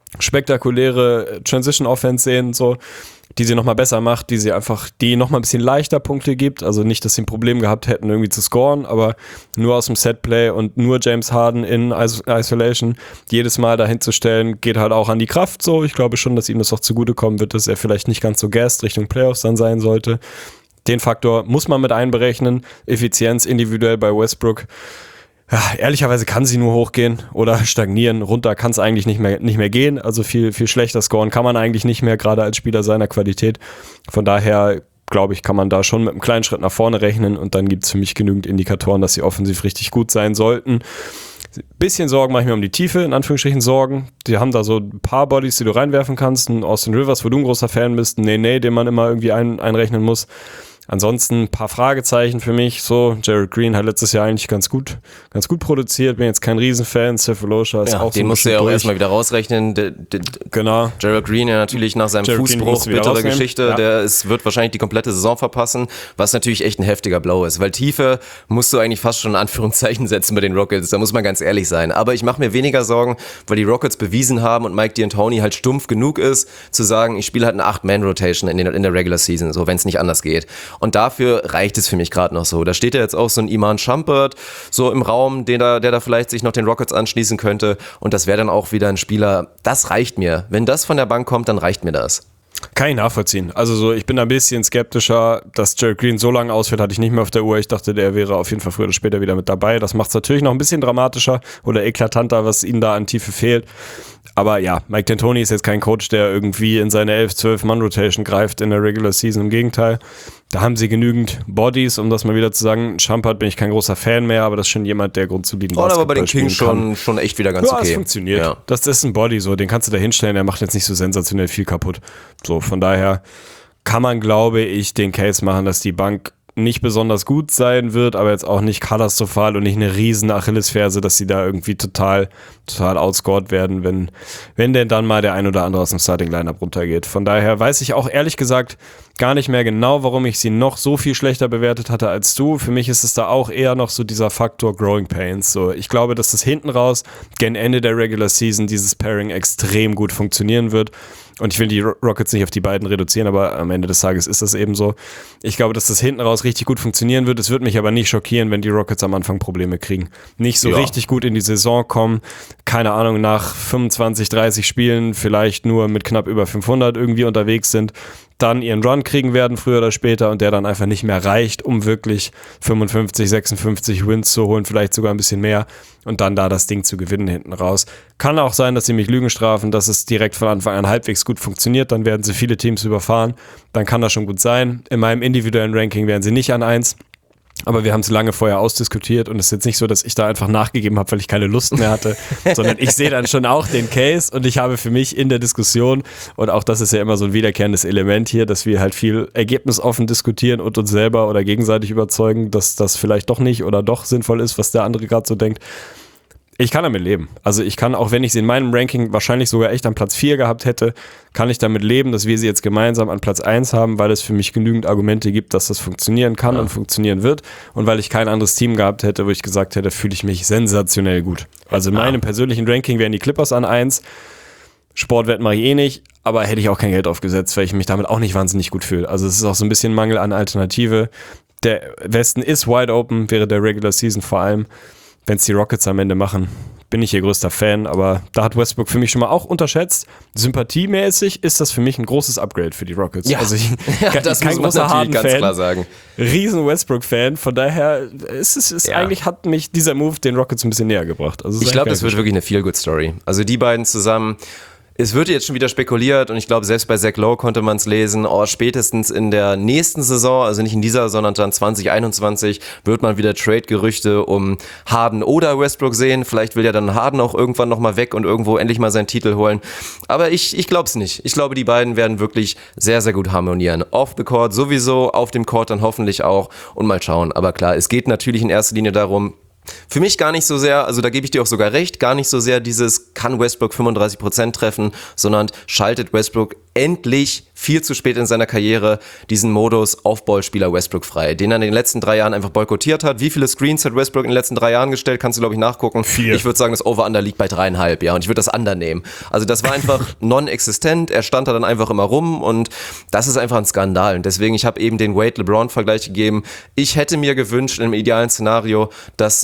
spektakuläre Transition-Offense sehen, so, die sie nochmal besser macht, die nochmal ein bisschen leichter Punkte gibt. Also nicht, dass sie ein Problem gehabt hätten, irgendwie zu scoren, aber nur aus dem Setplay und nur James Harden in Isolation jedes Mal dahin zu stellen, geht halt auch an die Kraft so. Ich glaube schon, dass ihm das auch zugutekommen wird, dass er vielleicht nicht ganz so gassed Richtung Playoffs dann sein sollte. Den Faktor muss man mit einberechnen. Effizienz individuell bei Westbrook. Ja, ehrlicherweise kann sie nur hochgehen oder stagnieren. Runter kann es eigentlich nicht mehr gehen. Also viel schlechter scoren kann man eigentlich nicht mehr, gerade als Spieler seiner Qualität. Von daher, glaube ich, kann man da schon mit einem kleinen Schritt nach vorne rechnen und dann gibt es für mich genügend Indikatoren, dass sie offensiv richtig gut sein sollten. Bisschen Sorgen mache ich mir um die Tiefe, in Anführungsstrichen Sorgen. Die haben da so ein paar Bodies, die du reinwerfen kannst. Ein Austin Rivers, wo du ein großer Fan bist. Ein Nene, den man immer irgendwie einrechnen muss. Ansonsten ein paar Fragezeichen für mich. So, Jared Green hat letztes Jahr eigentlich ganz gut produziert. Bin jetzt kein Riesenfan. Sefolosha ist auch so. Den musst du ja auch erstmal wieder rausrechnen. Genau. Jared Green ja natürlich nach seinem Fußbruch, bittere Geschichte. Ja. Wird wahrscheinlich die komplette Saison verpassen, was natürlich echt ein heftiger Blow ist. Weil Tiefe musst du eigentlich fast schon in Anführungszeichen setzen bei den Rockets. Da muss man ganz ehrlich sein. Aber ich mache mir weniger Sorgen, weil die Rockets bewiesen haben und Mike D'Antoni halt stumpf genug ist, zu sagen, ich spiele halt eine 8-Man-Rotation in der Regular Season, so wenn es nicht anders geht. Und dafür reicht es für mich gerade noch so. Da steht ja jetzt auch so ein Iman Shumpert so im Raum, der da vielleicht sich noch den Rockets anschließen könnte. Und das wäre dann auch wieder ein Spieler, das reicht mir. Wenn das von der Bank kommt, dann reicht mir das. Kann ich nachvollziehen. Also so, ich bin ein bisschen skeptischer, dass Jared Green so lange ausfällt, hatte ich nicht mehr auf der Uhr. Ich dachte, der wäre auf jeden Fall früher oder später wieder mit dabei. Das macht es natürlich noch ein bisschen dramatischer oder eklatanter, was ihnen da an Tiefe fehlt. Aber ja, Mike D'Antoni ist jetzt kein Coach, der irgendwie in seine 11-12-Mann-Rotation greift in der Regular Season. Im Gegenteil, da haben sie genügend Bodies, um das mal wieder zu sagen. Shumpert bin ich kein großer Fan mehr, aber das ist schon jemand, der grundsoliden Basketball aber bei den Kings schon echt wieder ganz okay. Ja, es funktioniert. Ja. Das ist ein Body, so, den kannst du da hinstellen, der macht jetzt nicht so sensationell viel kaputt. So, von daher kann man, glaube ich, den Case machen, dass die Bank nicht besonders gut sein wird, aber jetzt auch nicht katastrophal und nicht eine riesen Achillesferse, dass sie da irgendwie total outscored werden, wenn denn dann mal der ein oder andere aus dem Starting-Lineup runtergeht. Von daher weiß ich auch ehrlich gesagt gar nicht mehr genau, warum ich sie noch so viel schlechter bewertet hatte als du. Für mich ist es da auch eher noch so dieser Faktor Growing Pains. So, ich glaube, dass das hinten raus gen Ende der Regular Season dieses Pairing extrem gut funktionieren wird. Und ich will die Rockets nicht auf die beiden reduzieren, aber am Ende des Tages ist das eben so. Ich glaube, dass das hinten raus richtig gut funktionieren wird. Es wird mich aber nicht schockieren, wenn die Rockets am Anfang Probleme kriegen. Nicht so richtig gut in die Saison kommen. Keine Ahnung, nach 25, 30 Spielen vielleicht nur mit knapp über 500 irgendwie unterwegs sind. Dann ihren Run kriegen werden, früher oder später, und der dann einfach nicht mehr reicht, um wirklich 55, 56 Wins zu holen, vielleicht sogar ein bisschen mehr, und dann da das Ding zu gewinnen hinten raus. Kann auch sein, dass sie mich Lügen strafen, dass es direkt von Anfang an halbwegs gut funktioniert, dann werden sie viele Teams überfahren, dann kann das schon gut sein. In meinem individuellen Ranking wären sie nicht an 1. Aber wir haben es lange vorher ausdiskutiert und es ist jetzt nicht so, dass ich da einfach nachgegeben habe, weil ich keine Lust mehr hatte, sondern ich sehe dann schon auch den Case und ich habe für mich in der Diskussion, und auch das ist ja immer so ein wiederkehrendes Element hier, dass wir halt viel ergebnisoffen diskutieren und uns selber oder gegenseitig überzeugen, dass das vielleicht doch nicht oder doch sinnvoll ist, was der andere gerade so denkt. Ich kann damit leben. Also ich kann, auch wenn ich sie in meinem Ranking wahrscheinlich sogar echt an Platz 4 gehabt hätte, kann ich damit leben, dass wir sie jetzt gemeinsam an Platz 1 haben, weil es für mich genügend Argumente gibt, dass das funktionieren kann und funktionieren wird, und weil ich kein anderes Team gehabt hätte, wo ich gesagt hätte, fühle ich mich sensationell gut. Also in meinem persönlichen Ranking wären die Clippers an 1. Sportwetten mache ich eh nicht, aber hätte ich auch kein Geld aufgesetzt, weil ich mich damit auch nicht wahnsinnig gut fühle. Also es ist auch so ein bisschen Mangel an Alternative. Der Westen ist wide open, während der Regular Season vor allem. wenn es die Rockets am Ende machen. Bin ich ihr größter Fan, aber da hat Westbrook für mich schon mal auch unterschätzt. Sympathiemäßig ist das für mich ein großes Upgrade für die Rockets. Ja, Also das kein muss man großer natürlich ganz Harden-Fan, klar sagen. riesen Westbrook-Fan. Von daher eigentlich hat mich dieser Move den Rockets ein bisschen näher gebracht. Also Ich glaube, das wird wirklich eine Feel-Good-Story. Also die beiden zusammen. Es wird jetzt schon wieder spekuliert und ich glaube, selbst bei Zach Lowe konnte man es lesen, spätestens in der nächsten Saison, also nicht in dieser, sondern dann 2021, wird man wieder Trade-Gerüchte um Harden oder Westbrook sehen. Vielleicht will ja dann Harden auch irgendwann nochmal weg und irgendwo endlich mal seinen Titel holen. Aber ich glaube es nicht. Ich glaube, die beiden werden wirklich sehr, sehr gut harmonieren. Off the court sowieso, auf dem Court dann hoffentlich auch und mal schauen. Aber klar, es geht natürlich in erster Linie darum, für mich gar nicht so sehr, also da gebe ich dir auch sogar recht, gar nicht so sehr dieses, kann Westbrook 35% treffen, sondern schaltet Westbrook endlich viel zu spät in seiner Karriere diesen Modus Off-Ball-Spieler Westbrook frei, den er in den letzten 3 Jahren einfach boykottiert hat. Wie viele Screens hat Westbrook in den letzten 3 Jahren gestellt? Kannst du, glaube ich, nachgucken. 4. Ich würde sagen, das Over-Under liegt bei 3,5, ja, und ich würde das Under nehmen. Also das war einfach non-existent, er stand da dann einfach immer rum und das ist einfach ein Skandal. Und deswegen, ich habe eben den Wade-LeBron-Vergleich gegeben. Ich hätte mir gewünscht, im idealen Szenario, dass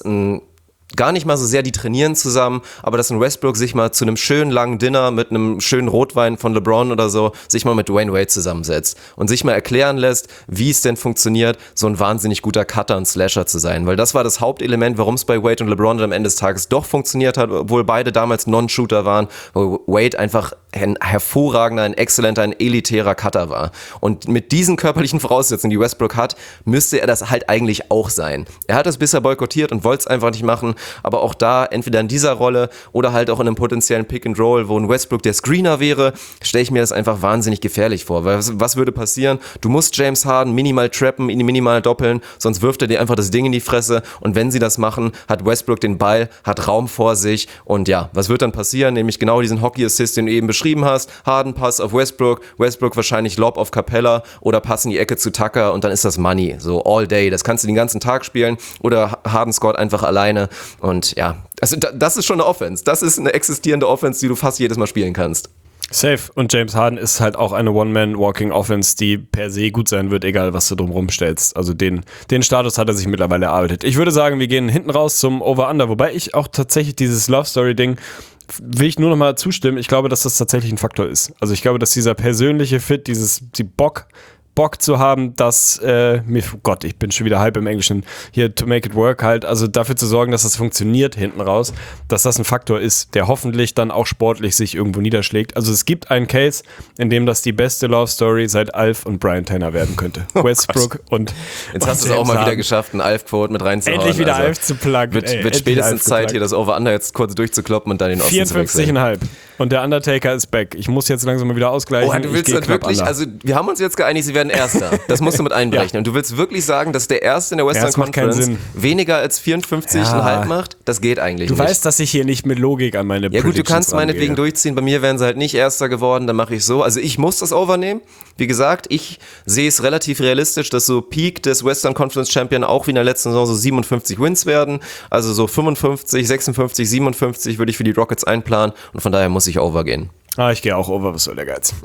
gar nicht mal so sehr die trainieren zusammen, aber dass ein Westbrook sich mal zu einem schönen langen Dinner mit einem schönen Rotwein von LeBron oder so, sich mal mit Dwayne Wade zusammensetzt und sich mal erklären lässt, wie es denn funktioniert, so ein wahnsinnig guter Cutter und Slasher zu sein, weil das war das Hauptelement, warum es bei Wade und LeBron am Ende des Tages doch funktioniert hat, obwohl beide damals Non-Shooter waren, weil Wade einfach ein hervorragender, ein exzellenter, ein elitärer Cutter war. Und mit diesen körperlichen Voraussetzungen, die Westbrook hat, müsste er das halt eigentlich auch sein. Er hat es bisher boykottiert und wollte es einfach nicht machen, aber auch da, entweder in dieser Rolle oder halt auch in einem potenziellen Pick-and-Roll, wo ein Westbrook der Screener wäre, stelle ich mir das einfach wahnsinnig gefährlich vor. Weil was würde passieren? Du musst James Harden minimal trappen, ihn minimal doppeln, sonst wirft er dir einfach das Ding in die Fresse und wenn sie das machen, hat Westbrook den Ball, hat Raum vor sich und ja, was wird dann passieren? Nämlich genau diesen Hockey-Assist, den du eben beschrieben hast. Harden Pass auf Westbrook, Westbrook wahrscheinlich Lob auf Capella oder Pass in die Ecke zu Tucker und dann ist das Money, so all day. Das kannst du den ganzen Tag spielen oder Harden scored einfach alleine und ja, also das ist schon eine Offense. Das ist eine existierende Offense, die du fast jedes Mal spielen kannst. Safe. Und James Harden ist halt auch eine One-Man-Walking-Offense, die per se gut sein wird, egal was du drumherum stellst. Also den Status hat er sich mittlerweile erarbeitet. Ich würde sagen, wir gehen hinten raus zum Over-Under, wobei ich auch tatsächlich dieses Love-Story-Ding will ich nur noch mal zustimmen. Ich glaube, dass das tatsächlich ein Faktor ist. Also ich glaube, dass dieser persönliche Fit, die Bock zu haben, dass ich bin schon wieder halb im Englischen, hier to make it work halt, also dafür zu sorgen, dass das funktioniert hinten raus, dass das ein Faktor ist, der hoffentlich dann auch sportlich sich irgendwo niederschlägt. Also es gibt einen Case, in dem das die beste Love Story seit Alf und Brian Tanner werden könnte. Westbrook und jetzt hast du es auch mal wieder geschafft, einen Alf-Quote mit reinzuhauen. Endlich wieder Alf zu pluggen. Wird spätestens Zeit, hier das Over-Under jetzt kurz durchzukloppen und dann den Osten zu wechseln. 54,5. Und der Undertaker ist back. Ich muss jetzt langsam mal wieder ausgleichen. Oh, du willst dann wirklich, also wir haben uns jetzt geeinigt, sie werden Erster. Das musst du mit einberechnen. Ja. Und du willst wirklich sagen, dass der Erste in der Western Conference weniger als 54,5 macht? Das geht eigentlich nicht. Du weißt, dass ich hier nicht mit Logik an meine Ja gut, du kannst meinetwegen durchziehen. Bei mir wären sie halt nicht Erster geworden, dann mache ich so. Also ich muss das overnehmen. Wie gesagt, ich sehe es relativ realistisch, dass so Peak des Western Conference Champion auch wie in der letzten Saison so 57 Wins werden. Also so 55, 56, 57 würde ich für die Rockets einplanen. Und von daher muss ich overgehen. Ich gehe auch over, was soll der Geiz?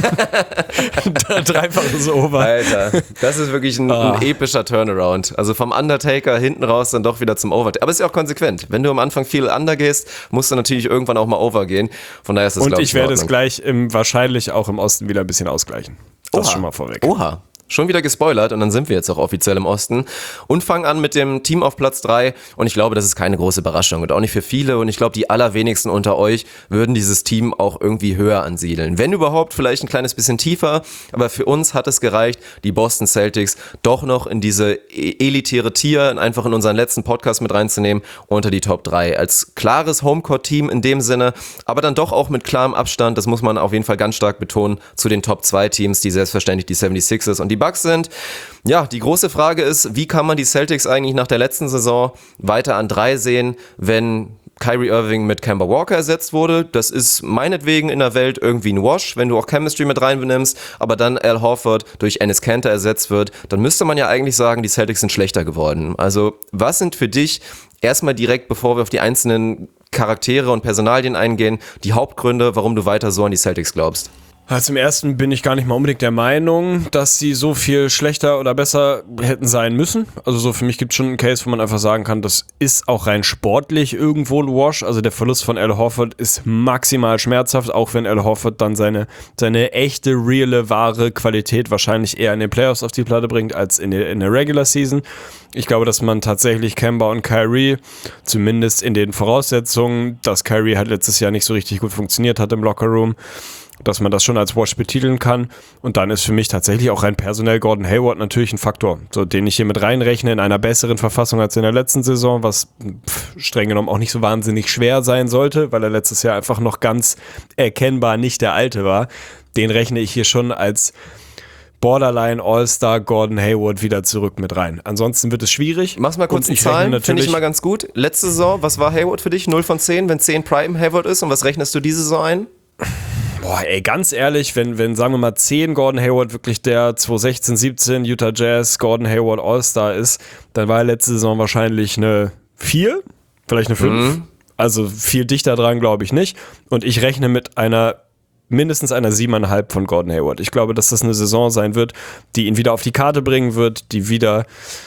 Dreifaches Over. Alter, das ist wirklich ein epischer Turnaround. Also vom Undertaker hinten raus dann doch wieder zum Over. Aber es ist ja auch konsequent. Wenn du am Anfang viel Under gehst, musst du natürlich irgendwann auch mal Over gehen. Von daher ist das, glaube ich, werde es gleich wahrscheinlich auch im Osten wieder ein bisschen ausgleichen. Das schon mal vorweg. Oha. Schon wieder gespoilert und dann sind wir jetzt auch offiziell im Osten und fangen an mit dem Team auf Platz 3 und ich glaube, das ist keine große Überraschung und auch nicht für viele und ich glaube, die allerwenigsten unter euch würden dieses Team auch irgendwie höher ansiedeln. Wenn überhaupt, vielleicht ein kleines bisschen tiefer, aber für uns hat es gereicht, die Boston Celtics doch noch in diese elitäre Tier einfach in unseren letzten Podcast mit reinzunehmen unter die Top 3. Als klares Homecourt-Team in dem Sinne, aber dann doch auch mit klarem Abstand, das muss man auf jeden Fall ganz stark betonen, zu den Top 2 Teams, die selbstverständlich die 76ers und die Bucks sind. Ja, die große Frage ist, wie kann man die Celtics eigentlich nach der letzten Saison weiter an 3 sehen, wenn Kyrie Irving mit Kemba Walker ersetzt wurde? Das ist meinetwegen in der Welt irgendwie ein Wash, wenn du auch Chemistry mit reinnimmst, aber dann Al Horford durch Enes Kanter ersetzt wird, dann müsste man ja eigentlich sagen, die Celtics sind schlechter geworden. Also, was sind für dich erstmal direkt, bevor wir auf die einzelnen Charaktere und Personalien eingehen, die Hauptgründe, warum du weiter so an die Celtics glaubst? Zum ersten bin ich gar nicht mal unbedingt der Meinung, dass sie so viel schlechter oder besser hätten sein müssen. Also so für mich gibt es schon einen Case, wo man einfach sagen kann, das ist auch rein sportlich irgendwo ein Wash. Also der Verlust von Al Horford ist maximal schmerzhaft, auch wenn Al Horford dann seine echte, reale, wahre Qualität wahrscheinlich eher in den Playoffs auf die Platte bringt als in der Regular Season. Ich glaube, dass man tatsächlich Kemba und Kyrie, zumindest in den Voraussetzungen, dass Kyrie halt letztes Jahr nicht so richtig gut funktioniert hat im Lockerroom, dass man das schon als Wash betiteln kann. Und dann ist für mich tatsächlich auch rein personell Gordon Hayward natürlich ein Faktor, so den ich hier mit reinrechne in einer besseren Verfassung als in der letzten Saison, was streng genommen auch nicht so wahnsinnig schwer sein sollte, weil er letztes Jahr einfach noch ganz erkennbar nicht der Alte war. Den rechne ich hier schon als Borderline All-Star Gordon Hayward wieder zurück mit rein. Ansonsten wird es schwierig. Mach's mal kurz in Zahlen, finde ich mal ganz gut. Letzte Saison, was war Hayward für dich? 0 von 10, wenn 10 Prime Hayward ist, und was rechnest du diese Saison ein? Boah, ey, ganz ehrlich, wenn sagen wir mal 10 Gordon Hayward wirklich der 2016-17 Utah Jazz Gordon Hayward All-Star ist, dann war er letzte Saison wahrscheinlich eine 4, vielleicht eine 5. Also viel dichter dran glaube ich nicht. Und ich rechne mit mindestens einer 7,5 von Gordon Hayward. Ich glaube, dass das eine Saison sein wird, die ihn wieder auf die Karte bringen wird, die wieder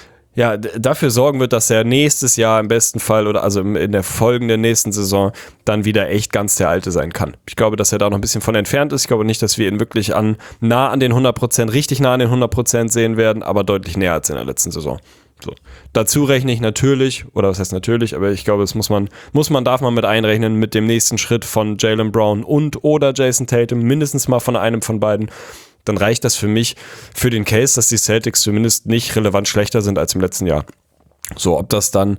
dafür sorgen wird, dass er nächstes Jahr im besten Fall oder also in der folgenden nächsten Saison dann wieder echt ganz der Alte sein kann. Ich glaube, dass er da noch ein bisschen von entfernt ist. Ich glaube nicht, dass wir ihn wirklich richtig nah an den 100% sehen werden, aber deutlich näher als in der letzten Saison. So. Dazu rechne ich natürlich, oder was heißt natürlich, aber ich glaube, das darf man mit einrechnen mit dem nächsten Schritt von Jaylen Brown oder Jason Tatum, mindestens mal von einem von beiden. Dann reicht das für mich für den Case, dass die Celtics zumindest nicht relevant schlechter sind als im letzten Jahr. So, ob das dann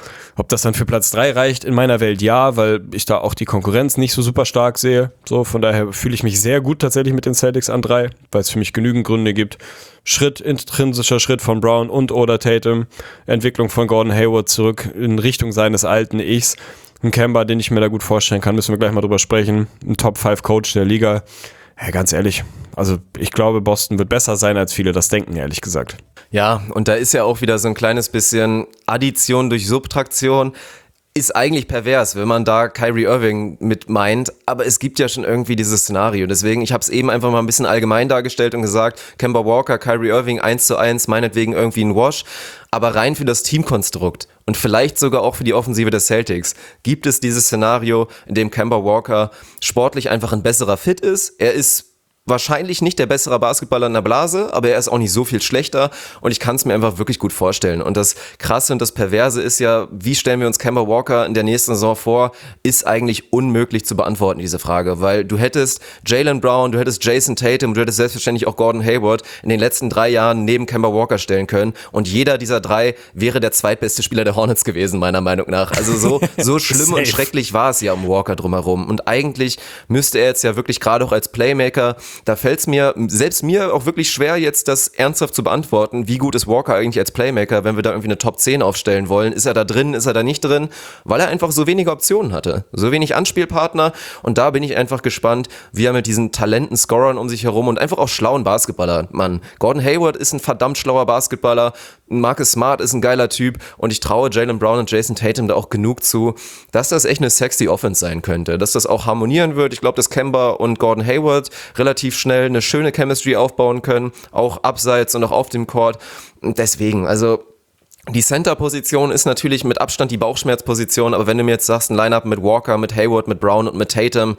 für Platz 3 reicht, in meiner Welt ja, weil ich da auch die Konkurrenz nicht so super stark sehe. So, von daher fühle ich mich sehr gut tatsächlich mit den Celtics an 3, weil es für mich genügend Gründe gibt. Intrinsischer Schritt von Brown oder Tatum, Entwicklung von Gordon Hayward zurück in Richtung seines alten Ichs. Ein Kemba, den ich mir da gut vorstellen kann, müssen wir gleich mal drüber sprechen. Ein Top-5-Coach der Liga. Ja, ganz ehrlich, also ich glaube, Boston wird besser sein, als viele das denken, ehrlich gesagt. Ja, und da ist ja auch wieder so ein kleines bisschen Addition durch Subtraktion. Ist eigentlich pervers, wenn man da Kyrie Irving mit meint, aber es gibt ja schon irgendwie dieses Szenario. Deswegen, ich habe es eben einfach mal ein bisschen allgemein dargestellt und gesagt, Kemba Walker, Kyrie Irving 1:1, meinetwegen irgendwie ein Wash. Aber rein für das Teamkonstrukt und vielleicht sogar auch für die Offensive der Celtics gibt es dieses Szenario, in dem Kemba Walker sportlich einfach ein besserer Fit ist. Er ist wahrscheinlich nicht der bessere Basketballer in der Blase, aber er ist auch nicht so viel schlechter und ich kann es mir einfach wirklich gut vorstellen. Und das Krasse und das Perverse ist ja, wie stellen wir uns Kemba Walker in der nächsten Saison vor, ist eigentlich unmöglich zu beantworten, diese Frage, weil du hättest Jaylen Brown, du hättest Jason Tatum, du hättest selbstverständlich auch Gordon Hayward in den letzten 3 Jahren neben Kemba Walker stellen können und jeder dieser 3 wäre der zweitbeste Spieler der Hornets gewesen, meiner Meinung nach. Also so schlimm und schrecklich war es ja um Walker drumherum und eigentlich müsste er jetzt ja wirklich gerade auch als Playmaker, da fällt es selbst mir auch wirklich schwer, jetzt das ernsthaft zu beantworten, wie gut ist Walker eigentlich als Playmaker, wenn wir da irgendwie eine Top 10 aufstellen wollen. Ist er da drin, ist er da nicht drin? Weil er einfach so wenige Optionen hatte, so wenig Anspielpartner und da bin ich einfach gespannt, wie er mit diesen Talenten-Scorern um sich herum und einfach auch schlauen Basketballer, Mann. Gordon Hayward ist ein verdammt schlauer Basketballer, Marcus Smart ist ein geiler Typ und ich traue Jaylen Brown und Jason Tatum da auch genug zu, dass das echt eine sexy Offense sein könnte, dass das auch harmonieren wird. Ich glaube, dass Kemba und Gordon Hayward relativ schnell eine schöne Chemistry aufbauen können, auch abseits und auch auf dem Court. Und deswegen, also die Center-Position ist natürlich mit Abstand die Bauchschmerzposition, aber wenn du mir jetzt sagst, ein Line-Up mit Walker, mit Hayward, mit Brown und mit Tatum,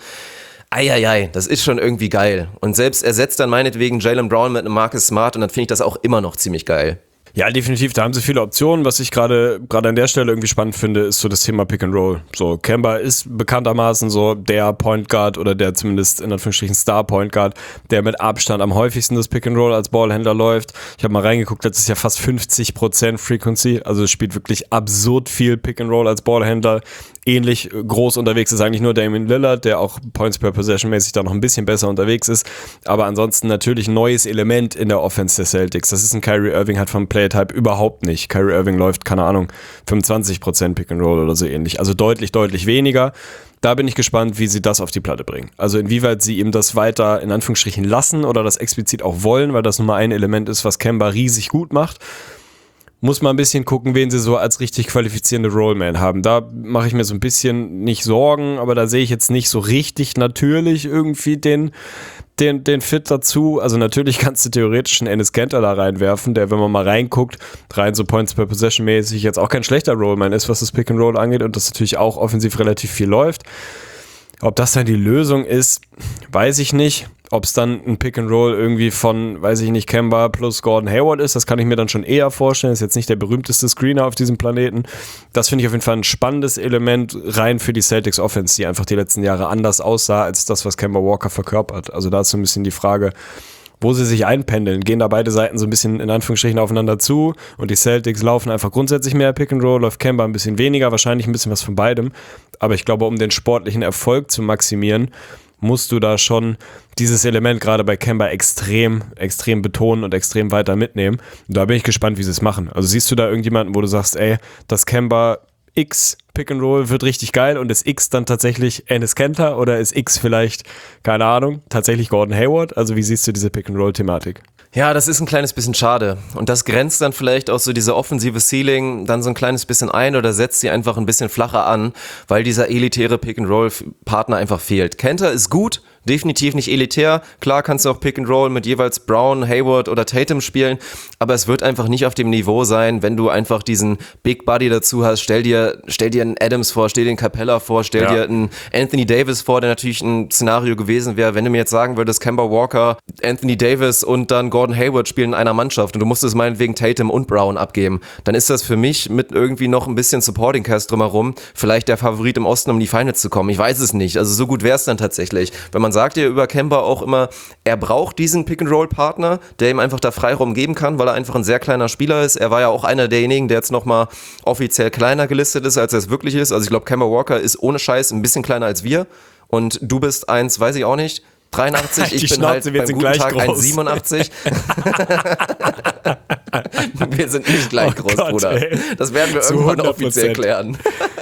das ist schon irgendwie geil. Und selbst ersetzt dann meinetwegen Jaylen Brown mit einem Marcus Smart und dann finde ich das auch immer noch ziemlich geil. Ja, definitiv, da haben sie viele Optionen. Was ich gerade an der Stelle irgendwie spannend finde, ist so das Thema Pick and Roll. So, Kemba ist bekanntermaßen so der Point Guard oder der zumindest in Anführungsstrichen Star Point Guard, der mit Abstand am häufigsten das Pick and Roll als Ballhändler läuft. Ich habe mal reingeguckt, letztes Jahr fast 50% Frequency, also es spielt wirklich absurd viel Pick and Roll als Ballhändler. Ähnlich groß unterwegs ist eigentlich nur Damian Lillard, der auch Points per Possession mäßig da noch ein bisschen besser unterwegs ist, aber ansonsten natürlich ein neues Element in der Offense der Celtics. Das ist ein Kyrie Irving halt vom Playtype überhaupt nicht. Kyrie Irving läuft, keine Ahnung, 25% Pick and Roll oder so ähnlich, also deutlich weniger. Da bin ich gespannt, wie sie das auf die Platte bringen. Also inwieweit sie ihm das weiter in Anführungsstrichen lassen oder das explizit auch wollen, weil das nun mal ein Element ist, was Kemba riesig gut macht. Muss man ein bisschen gucken, wen sie so als richtig qualifizierende Rollman haben. Da mache ich mir so ein bisschen nicht Sorgen, aber da sehe ich jetzt nicht so richtig natürlich irgendwie den den Fit dazu. Also natürlich kannst du theoretisch einen Enes Kanter da reinwerfen, der, wenn man mal reinguckt, rein so Points per Possession mäßig jetzt auch kein schlechter Rollman ist, was das Pick and Roll angeht und das natürlich auch offensiv relativ viel läuft. Ob das dann die Lösung ist, weiß ich nicht. Ob es dann ein Pick and Roll irgendwie von, weiß ich nicht, Kemba plus Gordon Hayward ist, das kann ich mir dann schon eher vorstellen. Ist jetzt nicht der berühmteste Screener auf diesem Planeten. Das finde ich auf jeden Fall ein spannendes Element rein für die Celtics Offense, die einfach die letzten Jahre anders aussah als das, was Kemba Walker verkörpert. Also da ist so ein bisschen die Frage, wo sie sich einpendeln. Gehen da beide Seiten so ein bisschen in Anführungsstrichen aufeinander zu und die Celtics laufen einfach grundsätzlich mehr Pick and Roll, läuft Kemba ein bisschen weniger, wahrscheinlich ein bisschen was von beidem. Aber ich glaube, um den sportlichen Erfolg zu maximieren, musst du da schon dieses Element gerade bei Kemba extrem betonen und extrem weiter mitnehmen. Und da bin ich gespannt, wie sie es machen. Also siehst du da irgendjemanden, wo du sagst, ey, das Kemba X Pick and Roll wird richtig geil und ist X dann tatsächlich Enes Kanter oder ist X vielleicht, keine Ahnung, tatsächlich Gordon Hayward? Also wie siehst du diese Pick and Roll Thematik? Ja, das ist ein kleines bisschen schade. Und das grenzt dann vielleicht auch so diese offensive Ceiling dann so ein kleines bisschen ein oder setzt sie einfach ein bisschen flacher an, weil dieser elitäre Pick-and-Roll-Partner einfach fehlt. Kanter ist gut, definitiv nicht elitär. Klar kannst du auch Pick-and-Roll mit jeweils Brown, Hayward oder Tatum spielen, aber es wird einfach nicht auf dem Niveau sein, wenn du einfach diesen Big Buddy dazu hast. Stell dir einen Adams vor, stell dir einen Capella vor, stell dir einen Anthony Davis vor, der natürlich ein Szenario gewesen wäre, wenn du mir jetzt sagen würdest, Kemba Walker, Anthony Davis und dann Gordon Hayward spielen in einer Mannschaft und du musstest meinetwegen Tatum und Brown abgeben, dann ist das für mich mit irgendwie noch ein bisschen Supporting Cast drumherum vielleicht der Favorit im Osten, um in die Finals zu kommen. Ich weiß es nicht. Also so gut wäre es dann tatsächlich. Wenn man sagt ja über Kemba auch immer, er braucht diesen Pick-and-Roll-Partner, der ihm einfach da Freiraum geben kann, weil er einfach ein sehr kleiner Spieler ist. Er war ja auch einer derjenigen, der jetzt nochmal offiziell kleiner gelistet ist, als er es wirklich ist. Also ich glaube, Kemba Walker ist ohne Scheiß ein bisschen kleiner als wir und du bist eins, weiß ich auch nicht, 83, ich bin halt beim guten Tag 1,87. Wir sind nicht gleich groß, Gott, Bruder. Ey. Das werden wir irgendwann 100%. offiziell klären.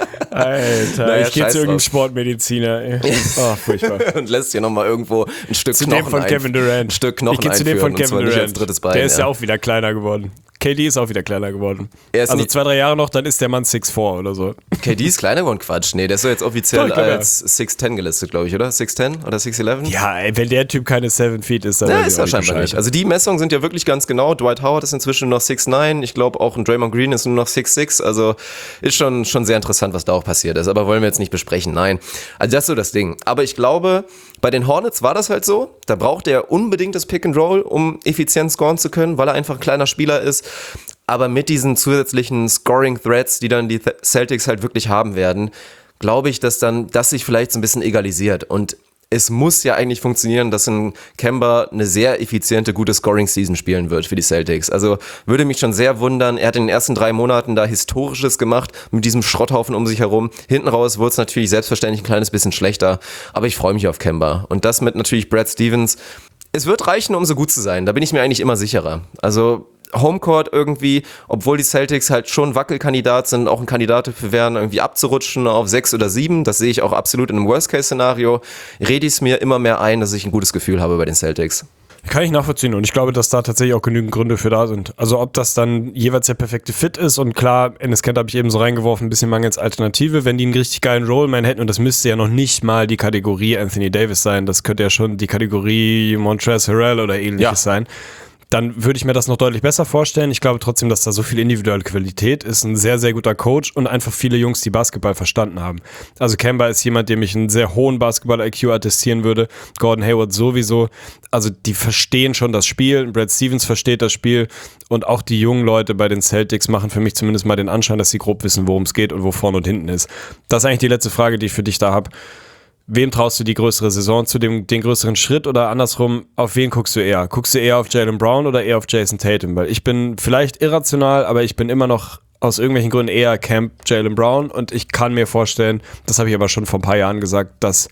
Alter, Naja, ich gehe scheiß zu irgendeinem drauf. Sportmediziner. Ey. Oh, furchtbar. Und lässt hier nochmal irgendwo ein Stück Zu Knochen dem von Kevin Durant. Ein Stück Knochen Ich gehe zu dem von einführen, und Kevin zwar nicht als Durant. drittes Bein. Der ist ja auch wieder kleiner geworden. KD ist auch wieder kleiner geworden. Er ist Also nicht- 2-3 Jahre noch, dann ist der Mann 6'4 oder so. KD ist kleiner geworden, Quatsch. Nee, der ist doch jetzt offiziell Doch, ich glaub, als 6'10 gelistet, glaube ich, oder? 6'10 oder 6'11? Ja, ey, wenn der Typ keine 7 Feet ist, dann Ja, weiß ist ich er auch scheinbar Bescheid. nicht. Also die Messungen sind ja wirklich ganz genau. Dwight Howard ist inzwischen nur noch 6'9. Ich glaube auch ein Draymond Green ist nur noch 6'6. Also ist schon sehr interessant, was da auch passiert ist. Aber wollen wir jetzt nicht besprechen, nein. Also das ist so das Ding. Aber ich glaube, bei den Hornets war das halt so. Da braucht er unbedingt das Pick and Roll, um effizient scoren zu können, weil er einfach ein kleiner Spieler ist. Aber mit diesen zusätzlichen Scoring-Threats, die dann die Celtics halt wirklich haben werden, glaube ich, dass das sich vielleicht so ein bisschen egalisiert. Und es muss ja eigentlich funktionieren, dass ein Kemba eine sehr effiziente, gute Scoring-Season spielen wird für die Celtics. Also würde mich schon sehr wundern. Er hat in den ersten 3 Monaten da Historisches gemacht mit diesem Schrotthaufen um sich herum. Hinten raus wurde es natürlich selbstverständlich ein kleines bisschen schlechter. Aber ich freue mich auf Kemba. Und das mit natürlich Brad Stevens. Es wird reichen, um so gut zu sein. Da bin ich mir eigentlich immer sicherer. Also Homecourt irgendwie, obwohl die Celtics halt schon Wackelkandidat sind, auch ein Kandidat dafür wären, irgendwie abzurutschen auf 6 oder 7. Das sehe ich auch absolut in einem Worst-Case-Szenario. Rede ich es mir immer mehr ein, dass ich ein gutes Gefühl habe bei den Celtics. Kann ich nachvollziehen und ich glaube, dass da tatsächlich auch genügend Gründe für da sind. Also ob das dann jeweils der perfekte Fit ist und klar, Enes Kanter habe ich eben so reingeworfen, ein bisschen mangels Alternative, wenn die einen richtig geilen Rollman hätten und das müsste ja noch nicht mal die Kategorie Anthony Davis sein, das könnte ja schon die Kategorie Montrezl Harrell oder ähnliches sein. Dann würde ich mir das noch deutlich besser vorstellen. Ich glaube trotzdem, dass da so viel individuelle Qualität ist. Ein sehr, sehr guter Coach und einfach viele Jungs, die Basketball verstanden haben. Also Kemba ist jemand, dem ich einen sehr hohen Basketball-IQ attestieren würde. Gordon Hayward sowieso. Also die verstehen schon das Spiel. Brad Stevens versteht das Spiel. Und auch die jungen Leute bei den Celtics machen für mich zumindest mal den Anschein, dass sie grob wissen, worum es geht und wo vorne und hinten ist. Das ist eigentlich die letzte Frage, die ich für dich da habe. Wem traust du die größere Saison zu, den größeren Schritt oder andersrum, auf wen guckst du eher? Guckst du eher auf Jaylen Brown oder eher auf Jason Tatum? Weil ich bin vielleicht irrational, aber ich bin immer noch aus irgendwelchen Gründen eher Camp Jaylen Brown und ich kann mir vorstellen, das habe ich aber schon vor ein paar Jahren gesagt, dass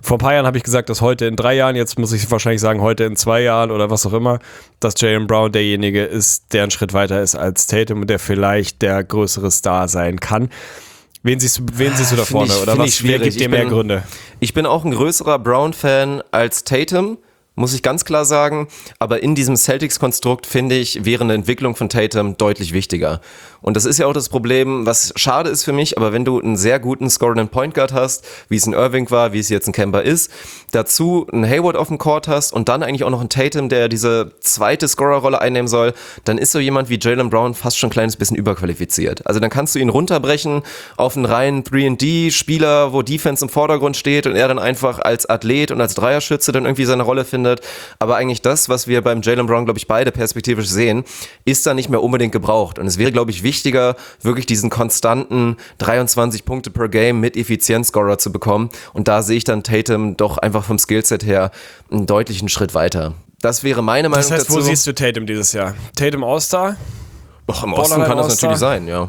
heute in 3 Jahren, jetzt muss ich wahrscheinlich sagen, heute in 2 Jahren oder was auch immer, dass Jaylen Brown derjenige ist, der einen Schritt weiter ist als Tatum und der vielleicht der größere Star sein kann. Wen siehst du da vorne? Oder wer gibt dir mehr Gründe? Ich bin auch ein größerer Brown-Fan als Tatum, muss ich ganz klar sagen. Aber in diesem Celtics-Konstrukt, finde ich, wäre eine Entwicklung von Tatum deutlich wichtiger. Und das ist ja auch das Problem, was schade ist für mich, aber wenn du einen sehr guten scorenden Point Guard hast, wie es in Irving war, wie es jetzt in Kemba ist, dazu einen Hayward auf dem Court hast und dann eigentlich auch noch einen Tatum, der diese zweite Scorerrolle einnehmen soll, dann ist so jemand wie Jaylen Brown fast schon ein kleines bisschen überqualifiziert. Also dann kannst du ihn runterbrechen auf einen reinen 3&D-Spieler, wo Defense im Vordergrund steht und er dann einfach als Athlet und als Dreierschütze dann irgendwie seine Rolle findet. Aber eigentlich das, was wir beim Jaylen Brown, glaube ich, beide perspektivisch sehen, ist da nicht mehr unbedingt gebraucht. Und es wäre, glaube ich, wichtiger, wirklich diesen konstanten 23 Punkte per Game mit Effizienzscorer zu bekommen. Und da sehe ich dann Tatum doch einfach vom Skillset her einen deutlichen Schritt weiter. Das wäre meine Meinung dazu. Das heißt, wo siehst du Tatum dieses Jahr? Tatum All-Star? Doch, im Osten kann das natürlich sein, ja.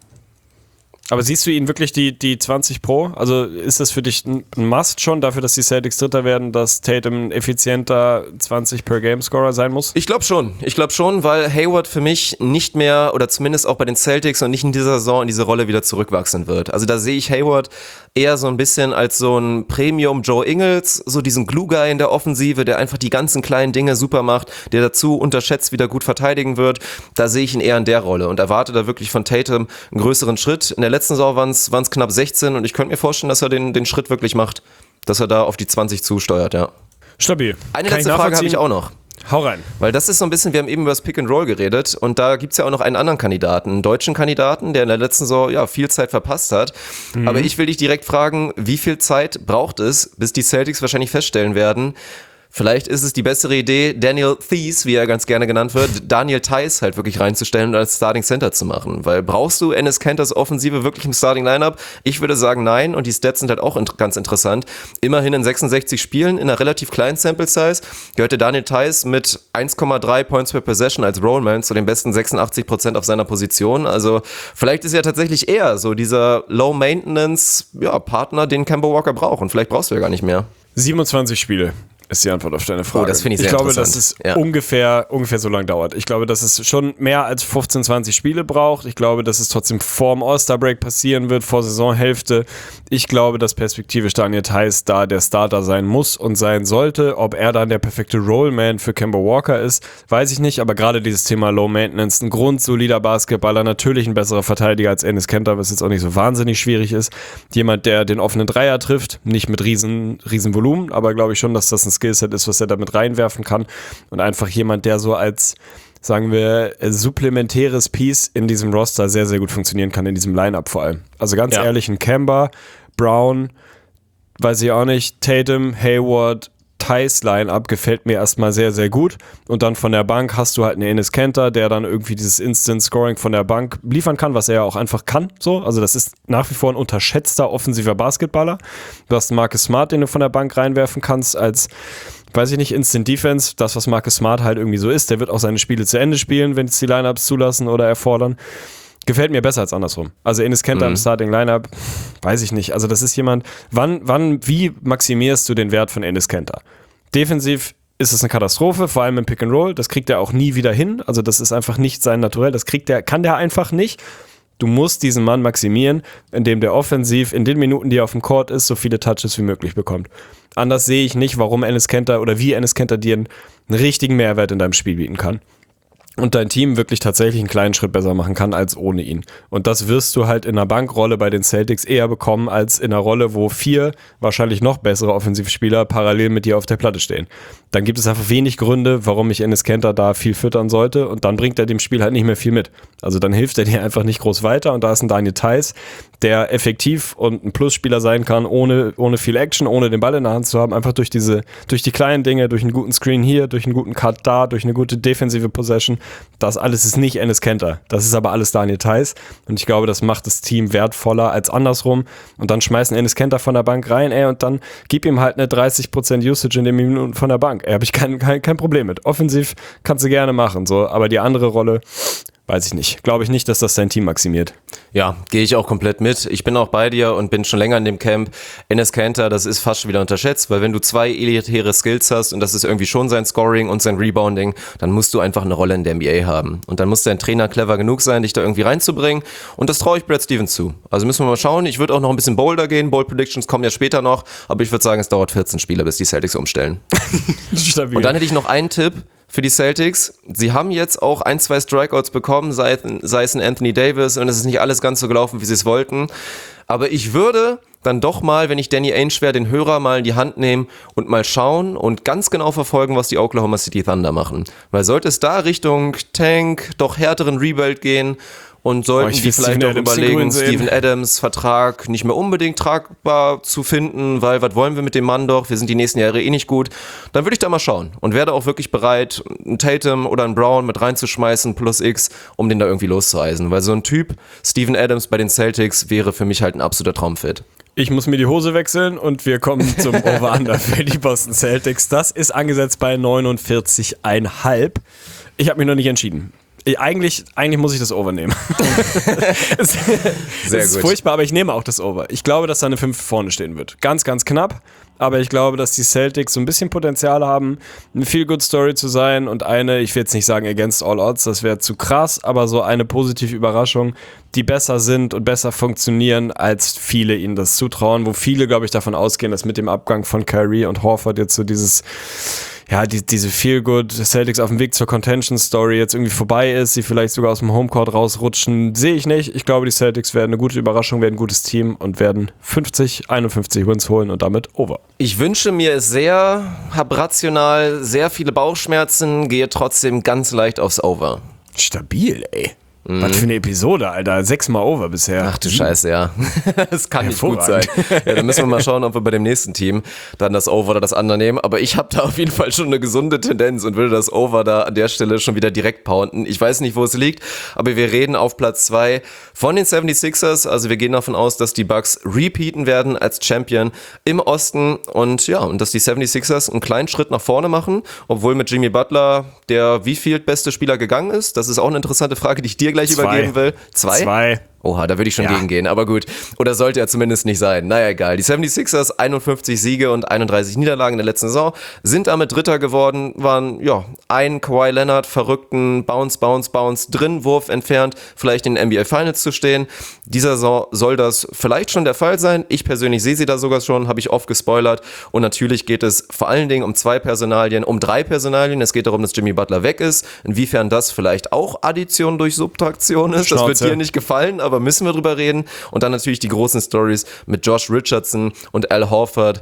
Aber siehst du ihn wirklich die 20 Pro? Also ist das für dich ein Must schon dafür, dass die Celtics Dritter werden, dass Tatum ein effizienter 20-per-Game-Scorer sein muss? Ich glaube schon, weil Hayward für mich nicht mehr, oder zumindest auch bei den Celtics und nicht in dieser Saison in diese Rolle wieder zurückwachsen wird. Also da sehe ich Hayward eher so ein bisschen als so ein Premium Joe Ingles, so diesen Glue-Guy in der Offensive, der einfach die ganzen kleinen Dinge super macht, der dazu unterschätzt wieder gut verteidigen wird. Da sehe ich ihn eher in der Rolle und erwarte da wirklich von Tatum einen größeren Schritt. In der letzten Saison waren es knapp 16 und ich könnte mir vorstellen, dass er den Schritt wirklich macht, dass er da auf die 20 zusteuert, ja. Stabil. Eine letzte Frage habe ich auch noch. Hau rein. Weil das ist so ein bisschen, wir haben eben über das Pick and Roll geredet und da gibt's ja auch noch einen anderen Kandidaten, einen deutschen Kandidaten, der in der letzten Saison ja viel Zeit verpasst hat. Aber ich will dich direkt fragen, wie viel Zeit braucht es, bis die Celtics wahrscheinlich feststellen werden, vielleicht ist es die bessere Idee, Daniel Theis, wie er ganz gerne genannt wird, Daniel Theis halt wirklich reinzustellen und als Starting Center zu machen. Weil brauchst du Enes Kanters Offensive wirklich im Starting Lineup? Ich würde sagen nein und die Stats sind halt auch ganz interessant. Immerhin in 66 Spielen in einer relativ kleinen Sample Size gehörte Daniel Theis mit 1,3 Points per Possession als Rollman zu den besten 86% auf seiner Position. Also vielleicht ist er tatsächlich eher so dieser Low-Maintenance-Partner, den Kemba Walker braucht und vielleicht brauchst du ja gar nicht mehr. 27 Spiele. Ist die Antwort auf deine Frage. Oh, das finde ich sehr interessant. interessant. Ich glaube, dass es ungefähr so lang dauert. Ich glaube, dass es schon mehr als 15, 20 Spiele braucht. Ich glaube, dass es trotzdem vor dem All-Star-Break passieren wird, vor Saisonhälfte. Ich glaube, dass perspektivisch Daniel Theis da der Starter sein muss und sein sollte. Ob er dann der perfekte Rollman für Kemba Walker ist, weiß ich nicht. Aber gerade dieses Thema Low Maintenance, ein grundsolider Basketballer, natürlich ein besserer Verteidiger als Enes Kanter, was jetzt auch nicht so wahnsinnig schwierig ist. Jemand, der den offenen Dreier trifft, nicht mit riesen Volumen, aber glaube ich schon, dass das ein Skillset ist, was er damit reinwerfen kann und einfach jemand, der so als, sagen wir, supplementäres Piece in diesem Roster sehr, sehr gut funktionieren kann, in diesem Line-Up vor allem. Also ganz ehrlich, ein Kemba, Brown, weiß ich auch nicht, Tatum, Hayward, Theis Line-Up gefällt mir erstmal sehr, sehr gut und dann von der Bank hast du halt einen Enes Kanter, der dann irgendwie dieses Instant-Scoring von der Bank liefern kann, was er ja auch einfach kann, so, also das ist nach wie vor ein unterschätzter offensiver Basketballer. Du hast Marcus Smart, den du von der Bank reinwerfen kannst als, weiß ich nicht, Instant Defense, das, was Marcus Smart halt irgendwie so ist, der wird auch seine Spiele zu Ende spielen, wenn es die Lineups zulassen oder erfordern. Gefällt mir besser als andersrum. Also Enes Kanter im Starting Lineup, weiß ich nicht. Also das ist jemand, wie maximierst du den Wert von Enes Kanter? Defensiv ist es eine Katastrophe, vor allem im Pick and Roll, das kriegt er auch nie wieder hin. Also das ist einfach nicht sein Naturell, kann der einfach nicht. Du musst diesen Mann maximieren, indem der offensiv in den Minuten, die er auf dem Court ist, so viele Touches wie möglich bekommt. Anders sehe ich nicht, warum Enes Kanter oder wie Enes Kanter dir einen richtigen Mehrwert in deinem Spiel bieten kann. Und dein Team wirklich tatsächlich einen kleinen Schritt besser machen kann als ohne ihn. Und das wirst du halt in einer Bankrolle bei den Celtics eher bekommen als in einer Rolle, wo 4 wahrscheinlich noch bessere Offensivspieler parallel mit dir auf der Platte stehen. Dann gibt es einfach wenig Gründe, warum ich Enes Kanter da viel füttern sollte und dann bringt er dem Spiel halt nicht mehr viel mit. Also dann hilft er dir einfach nicht groß weiter und da ist ein Daniel Theis, der effektiv und ein Plusspieler sein kann, ohne viel Action, ohne den Ball in der Hand zu haben, einfach durch die kleinen Dinge, durch einen guten Screen hier, durch einen guten Cut da, durch eine gute defensive Possession. Das alles ist nicht Enes Kanter. Das ist aber alles Daniel Theis und ich glaube, das macht das Team wertvoller als andersrum und dann schmeißen Enes Kanter von der Bank rein, und dann gib ihm halt eine 30% Usage in den Minuten von der Bank. Habe ich kein Problem mit. Offensiv kannst du gerne machen, so, aber die andere Rolle weiß ich nicht. Glaube ich nicht, dass das sein Team maximiert. Ja, gehe ich auch komplett mit. Ich bin auch bei dir und bin schon länger in dem Camp. Enes Kanter, das ist fast schon wieder unterschätzt, weil wenn du 2 elitäre Skills hast und das ist irgendwie schon sein Scoring und sein Rebounding, dann musst du einfach eine Rolle in der NBA haben. Und dann muss dein Trainer clever genug sein, dich da irgendwie reinzubringen. Und das traue ich Brad Stevens zu. Also müssen wir mal schauen. Ich würde auch noch ein bisschen bolder gehen. Bold Predictions kommen ja später noch. Aber ich würde sagen, es dauert 14 Spiele, bis die Celtics umstellen. Stabil. Und dann hätte ich noch einen Tipp für die Celtics. Sie haben jetzt auch 1-2 Strikeouts bekommen, sei es ein Anthony Davis, und es ist nicht alles ganz so gelaufen, wie sie es wollten. Aber ich würde dann doch mal, wenn ich Danny Ainge wäre, den Hörer mal in die Hand nehmen und mal schauen und ganz genau verfolgen, was die Oklahoma City Thunder machen. Weil sollte es da Richtung Tank, doch härteren Rebuild gehen, und sollten die vielleicht auch überlegen, Steven Adams Vertrag nicht mehr unbedingt tragbar zu finden, weil was wollen wir mit dem Mann doch, wir sind die nächsten Jahre eh nicht gut, dann würde ich da mal schauen und wäre auch wirklich bereit, einen Tatum oder einen Brown mit reinzuschmeißen, plus X, um den da irgendwie loszueisen, weil so ein Typ, Steven Adams bei den Celtics, wäre für mich halt ein absoluter Traumfit. Ich muss mir die Hose wechseln und wir kommen zum Over-Under für die Boston Celtics. Das ist angesetzt bei 49,5. Ich habe mich noch nicht entschieden. Eigentlich muss ich das Over nehmen. Sehr ist gut. Furchtbar, aber ich nehme auch das Over. Ich glaube, dass da eine 5 vorne stehen wird. Ganz, ganz knapp. Aber ich glaube, dass die Celtics so ein bisschen Potenzial haben, eine Feel-Good-Story zu sein und eine, ich will jetzt nicht sagen against all odds, das wäre zu krass, aber so eine positive Überraschung, die besser sind und besser funktionieren, als viele ihnen das zutrauen, wo viele, glaube ich, davon ausgehen, dass mit dem Abgang von Kyrie und Horford jetzt so dieses... ja, diese Feel-Good Celtics auf dem Weg zur Contention-Story jetzt irgendwie vorbei ist, sie vielleicht sogar aus dem Homecourt rausrutschen, sehe ich nicht. Ich glaube, die Celtics werden eine gute Überraschung, werden ein gutes Team und werden 51 Wins holen und damit over. Ich wünsche mir es sehr, habe rational sehr viele Bauchschmerzen, gehe trotzdem ganz leicht aufs Over. Stabil, ey. Was für eine Episode, Alter. 6-mal over bisher. Ach du Scheiße, ja. Das kann nicht gut sein. Ja, dann müssen wir mal schauen, ob wir bei dem nächsten Team dann das Over oder das Under nehmen. Aber ich habe da auf jeden Fall schon eine gesunde Tendenz und würde das Over da an der Stelle schon wieder direkt pounden. Ich weiß nicht, wo es liegt, aber wir reden auf Platz 2 von den 76ers. Also wir gehen davon aus, dass die Bucks repeaten werden als Champion im Osten. Und ja, und dass die 76ers einen kleinen Schritt nach vorne machen, obwohl mit Jimmy Butler der wievielt beste Spieler gegangen ist. Das ist auch eine interessante Frage, die ich dir gleich übergeben will. 2? Oha, da würde ich schon gegen gehen, aber gut. Oder sollte er zumindest nicht sein. Naja, egal. Die 76ers, 51 Siege und 31 Niederlagen in der letzten Saison, sind damit Dritter geworden, waren, ja, ein Kawhi Leonard verrückten Bounce drin, Wurf entfernt, vielleicht in den NBA Finals zu stehen. Dieser Saison soll das vielleicht schon der Fall sein. Ich persönlich sehe sie da sogar schon, habe ich oft gespoilert. Und natürlich geht es vor allen Dingen um 2 Personalien, um 3 Personalien. Es geht darum, dass Jimmy Butler weg ist. Inwiefern das vielleicht auch Addition durch Subtraktion ist, Schnauze. Das wird dir nicht gefallen, aber müssen wir drüber reden. Und dann natürlich die großen Stories mit Josh Richardson und Al Horford.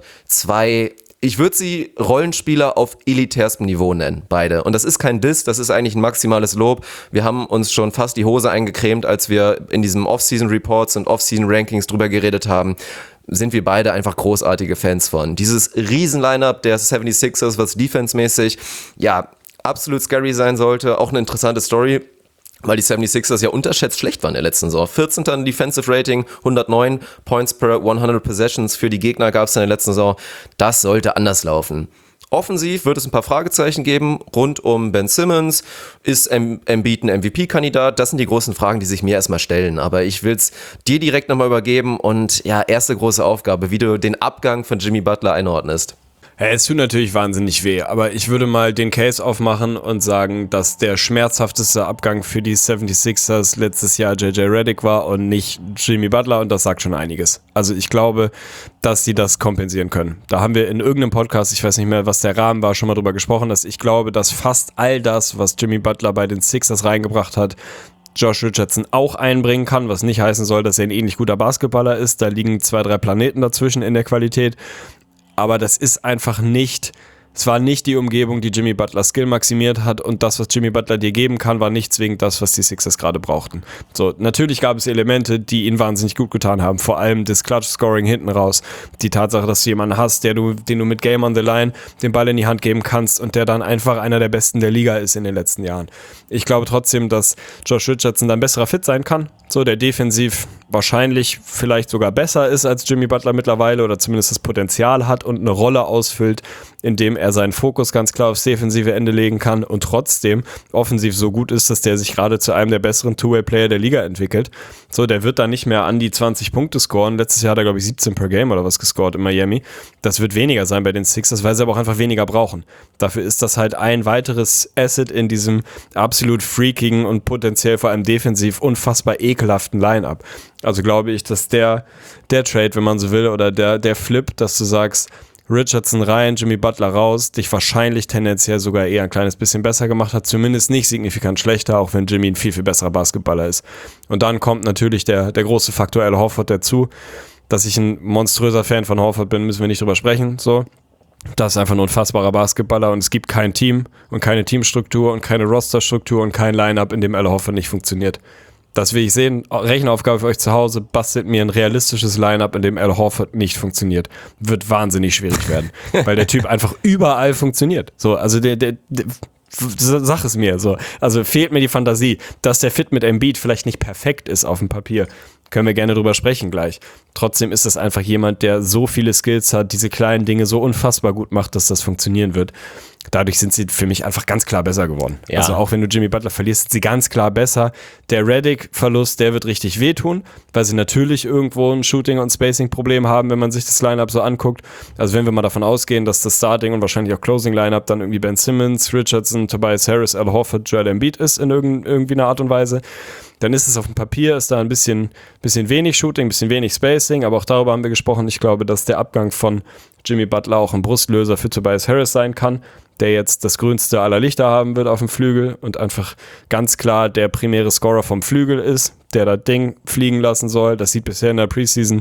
2, ich würde sie Rollenspieler auf elitärstem Niveau nennen, beide. Und das ist kein Diss, das ist eigentlich ein maximales Lob. Wir haben uns schon fast die Hose eingecremt, als wir in diesem Off-Season-Reports und Off-Season-Rankings drüber geredet haben. Sind wir beide einfach großartige Fans von. Dieses Riesen-Line-Up der 76ers, was defensemäßig, ja, absolut scary sein sollte. Auch eine interessante Story, weil die 76ers ja unterschätzt schlecht waren in der letzten Saison. 14. Defensive Rating, 109 Points per 100 Possessions für die Gegner gab es in der letzten Saison. Das sollte anders laufen. Offensiv wird es ein paar Fragezeichen geben rund um Ben Simmons. Ist Embiid ein MVP-Kandidat? Das sind die großen Fragen, die sich mir erstmal stellen. Aber ich will es dir direkt nochmal übergeben und ja, erste große Aufgabe, wie du den Abgang von Jimmy Butler einordnest. Ja, es tut natürlich wahnsinnig weh, aber ich würde mal den Case aufmachen und sagen, dass der schmerzhafteste Abgang für die 76ers letztes Jahr JJ Redick war und nicht Jimmy Butler, und das sagt schon einiges. Also ich glaube, dass sie das kompensieren können. Da haben wir in irgendeinem Podcast, ich weiß nicht mehr, was der Rahmen war, schon mal drüber gesprochen, dass ich glaube, dass fast all das, was Jimmy Butler bei den Sixers reingebracht hat, Josh Richardson auch einbringen kann, was nicht heißen soll, dass er ein ähnlich guter Basketballer ist. Da liegen 2-3 Planeten dazwischen in der Qualität. Aber das ist einfach nicht, es war nicht die Umgebung, die Jimmy Butler Skill maximiert hat, und das, was Jimmy Butler dir geben kann, war nicht zwingend das, was die Sixers gerade brauchten. So, natürlich gab es Elemente, die ihn wahnsinnig gut getan haben, vor allem das Clutch-Scoring hinten raus, die Tatsache, dass du jemanden hast, den du mit Game on the Line den Ball in die Hand geben kannst und der dann einfach einer der Besten der Liga ist in den letzten Jahren. Ich glaube trotzdem, dass Josh Richardson dann besserer Fit sein kann, so der defensiv wahrscheinlich vielleicht sogar besser ist als Jimmy Butler mittlerweile oder zumindest das Potenzial hat und eine Rolle ausfüllt, indem er seinen Fokus ganz klar aufs defensive Ende legen kann und trotzdem offensiv so gut ist, dass der sich gerade zu einem der besseren Two-Way-Player der Liga entwickelt. So, der wird dann nicht mehr an die 20 Punkte scoren. Letztes Jahr hat er, glaube ich, 17 per Game oder was gescored in Miami. Das wird weniger sein bei den Sixers, weil sie aber auch einfach weniger brauchen. Dafür ist das halt ein weiteres Asset in diesem absolut freakigen und potenziell vor allem defensiv unfassbar ekelhaften Line-Up. Also glaube ich, dass der Trade, wenn man so will, oder der Flip, dass du sagst, Richardson rein, Jimmy Butler raus, dich wahrscheinlich tendenziell sogar eher ein kleines bisschen besser gemacht hat, zumindest nicht signifikant schlechter, auch wenn Jimmy ein viel, viel besserer Basketballer ist. Und dann kommt natürlich der große Faktor Al Horford dazu. Dass ich ein monströser Fan von Horford bin, müssen wir nicht drüber sprechen, so. Das ist einfach ein unfassbarer Basketballer und es gibt kein Team und keine Teamstruktur und keine Rosterstruktur und kein Line-Up, in dem Al Horford nicht funktioniert. Das will ich sehen. Rechenaufgabe für euch zu Hause. Bastelt mir ein realistisches Line-Up, in dem Al Horford nicht funktioniert. Wird wahnsinnig schwierig werden. Weil der Typ einfach überall funktioniert. So, also sag es mir so. Also fehlt mir die Fantasie, dass der Fit mit Embiid vielleicht nicht perfekt ist auf dem Papier. Können wir gerne drüber sprechen gleich. Trotzdem ist das einfach jemand, der so viele Skills hat, diese kleinen Dinge so unfassbar gut macht, dass das funktionieren wird. Dadurch sind sie für mich einfach ganz klar besser geworden. Ja. Also auch wenn du Jimmy Butler verlierst, sind sie ganz klar besser. Der Redick-Verlust, der wird richtig wehtun, weil sie natürlich irgendwo ein Shooting- und Spacing-Problem haben, wenn man sich das Lineup so anguckt. Also wenn wir mal davon ausgehen, dass das Starting- und wahrscheinlich auch Closing-Lineup dann irgendwie Ben Simmons, Richardson, Tobias Harris, Al Horford, Joel Embiid ist in irgendwie einer Art und Weise, dann ist es auf dem Papier, ist da ein bisschen wenig Shooting, ein bisschen wenig Spacing, aber auch darüber haben wir gesprochen. Ich glaube, dass der Abgang von Jimmy Butler auch ein Brustlöser für Tobias Harris sein kann, der jetzt das grünste aller Lichter haben wird auf dem Flügel und einfach ganz klar der primäre Scorer vom Flügel ist, der das Ding fliegen lassen soll. Das sieht bisher in der Preseason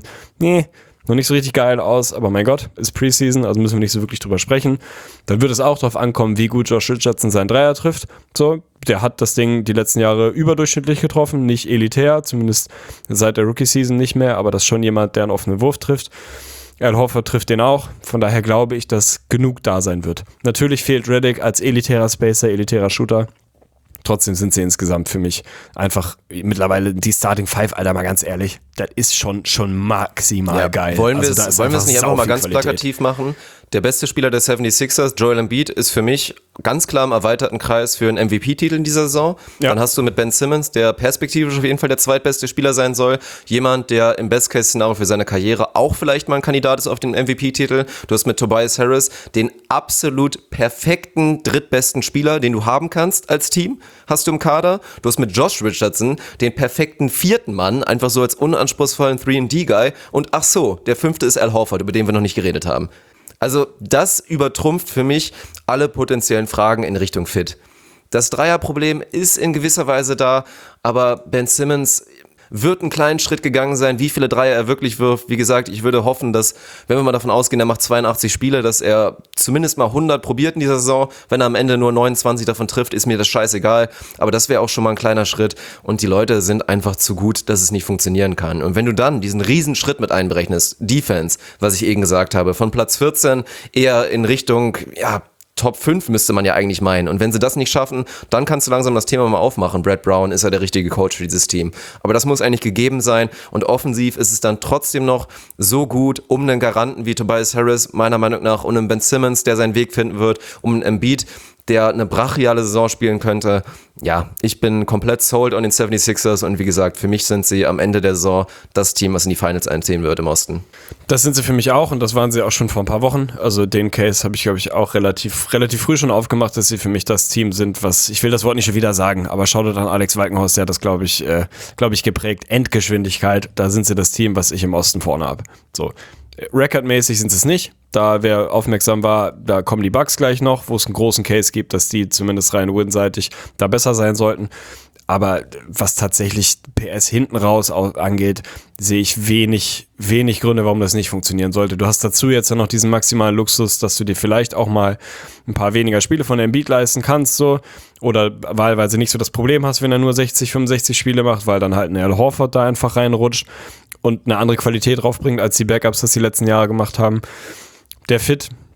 noch nicht so richtig geil aus, aber mein Gott, ist Preseason, also müssen wir nicht so wirklich drüber sprechen. Dann wird es auch darauf ankommen, wie gut Josh Richardson seinen Dreier trifft. So, der hat das Ding die letzten Jahre überdurchschnittlich getroffen, nicht elitär, zumindest seit der Rookie-Season nicht mehr, aber das ist schon jemand, der einen offenen Wurf trifft. Al Horford trifft den auch, von daher glaube ich, dass genug da sein wird. Natürlich fehlt Redick als elitärer Spacer, elitärer Shooter. Trotzdem sind sie insgesamt für mich einfach mittlerweile die Starting Five, Alter, mal ganz ehrlich, das ist schon maximal geil. Wollen wir es nicht einfach mal ganz plakativ machen? Der beste Spieler der 76ers, Joel Embiid, ist für mich ganz klar im erweiterten Kreis für einen MVP-Titel in dieser Saison. Ja. Dann hast du mit Ben Simmons, der perspektivisch auf jeden Fall der zweitbeste Spieler sein soll, jemand, der im Best-Case-Szenario für seine Karriere auch vielleicht mal ein Kandidat ist auf den MVP-Titel. Du hast mit Tobias Harris den absolut perfekten drittbesten Spieler, den du haben kannst als Team, hast du im Kader. Du hast mit Josh Richardson den perfekten vierten Mann, einfach so als unanspruchsvollen 3&D-Guy. Und ach so, der fünfte ist Al Horford, über den wir noch nicht geredet haben. Also das übertrumpft für mich alle potenziellen Fragen in Richtung Fit. Das Dreierproblem ist in gewisser Weise da, aber Ben Simmons wird einen kleinen Schritt gegangen sein, wie viele Dreier er wirklich wirft. Wie gesagt, ich würde hoffen, dass, wenn wir mal davon ausgehen, er macht 82 Spiele, dass er zumindest mal 100 probiert in dieser Saison. Wenn er am Ende nur 29 davon trifft, ist mir das scheißegal. Aber das wäre auch schon mal ein kleiner Schritt. Und die Leute sind einfach zu gut, dass es nicht funktionieren kann. Und wenn du dann diesen riesen Schritt mit einberechnest, Defense, was ich eben gesagt habe, von Platz 14 eher in Richtung, Top 5 müsste man ja eigentlich meinen. Und wenn sie das nicht schaffen, dann kannst du langsam das Thema mal aufmachen. Brad Brown ist ja der richtige Coach für dieses Team. Aber das muss eigentlich gegeben sein. Und offensiv ist es dann trotzdem noch so gut, um einen Garanten wie Tobias Harris, meiner Meinung nach, um einen Ben Simmons, der seinen Weg finden wird, um einen Embiid, der eine brachiale Saison spielen könnte. Ja, ich bin komplett sold on den 76ers und wie gesagt, für mich sind sie am Ende der Saison das Team, was in die Finals einziehen wird im Osten. Das sind sie für mich auch und das waren sie auch schon vor ein paar Wochen. Also den Case habe ich, glaube ich, auch relativ früh schon aufgemacht, dass sie für mich das Team sind, was, ich will das Wort nicht schon wieder sagen, aber schaut an Alex Walkenhorst, der hat das, glaube ich, geprägt. Endgeschwindigkeit, da sind sie das Team, was ich im Osten vorne habe. So. Recordmäßig sind es nicht. Da, wer aufmerksam war, da kommen die Bucks gleich noch, wo es einen großen Case gibt, dass die zumindest rein winseitig da besser sein sollten. Aber was tatsächlich PS hinten raus angeht, sehe ich wenig Gründe, warum das nicht funktionieren sollte. Du hast dazu jetzt ja noch diesen maximalen Luxus, dass du dir vielleicht auch mal ein paar weniger Spiele von Embiid leisten kannst, so. Oder wahlweise nicht so das Problem hast, wenn er nur 60, 65 Spiele macht, weil dann halt ein Al Horford da einfach reinrutscht und eine andere Qualität draufbringt, als die Backups das die letzten Jahre gemacht haben. Der Fit,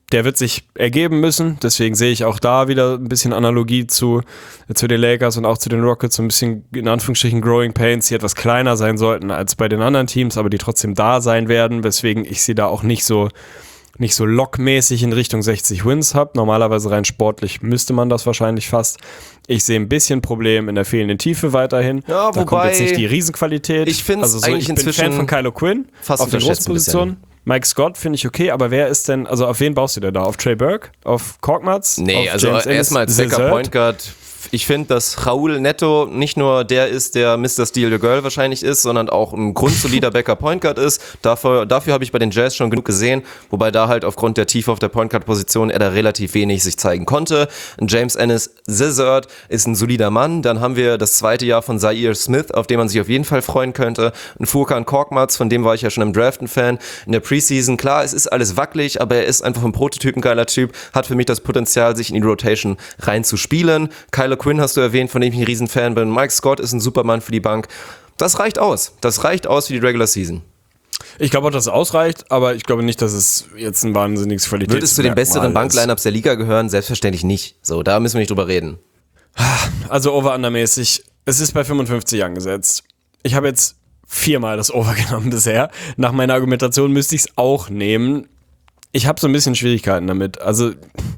der wird sich ergeben müssen. Deswegen sehe ich auch da wieder ein bisschen Analogie zu den Lakers und auch zu den Rockets. So ein bisschen, in Anführungsstrichen, Growing Pains, die etwas kleiner sein sollten als bei den anderen Teams, aber die trotzdem da sein werden. Weswegen ich sie da auch nicht so lockmäßig in Richtung 60 Wins habe. Normalerweise rein sportlich müsste man das wahrscheinlich fast. Ich sehe ein bisschen Problem in der fehlenden Tiefe weiterhin. Ja, da kommt jetzt nicht die Riesenqualität. Ich finde es eigentlich ich bin Fan von Kylo Quinn fast auf der großen Position. Mike Scott finde ich okay, aber wer ist denn, also auf wen baust du denn da? Auf Trey Burke? Auf Korkmaz? Nee, auf also James erstmal als Backup Point Guard. Ich finde, dass Raul Neto nicht nur der ist, der Mr. Steal the Girl wahrscheinlich ist, sondern auch ein grundsolider Backup Point Guard ist. Dafür habe ich bei den Jazz schon genug gesehen, wobei da halt aufgrund der Tiefe auf der Point Guard Position er da relativ wenig sich zeigen konnte. James Ennis Zizard ist ein solider Mann. Dann haben wir das zweite Jahr von Zaire Smith, auf den man sich auf jeden Fall freuen könnte. Ein Furkan Korkmaz, von dem war ich ja schon im Draft ein Fan. In der Preseason, klar, es ist alles wackelig, aber er ist einfach ein Prototypen geiler Typ, hat für mich das Potenzial, sich in die Rotation reinzuspielen. Kylo Quinn hast du erwähnt, von dem ich ein Riesenfan bin. Mike Scott ist ein Supermann für die Bank. Das reicht aus. Das reicht aus für die Regular Season. Ich glaube auch, dass es ausreicht, aber ich glaube nicht, dass es jetzt ein wahnsinniges Qualitätsmerkmal ist. Würdest du den besseren Banklineups der Liga gehören? Selbstverständlich nicht. So, da müssen wir nicht drüber reden. Also Over-Under-mäßig. Es ist bei 55 angesetzt. Ich habe jetzt 4-mal das Over genommen bisher. Nach meiner Argumentation müsste ich es auch nehmen. Ich habe so ein bisschen Schwierigkeiten damit. Also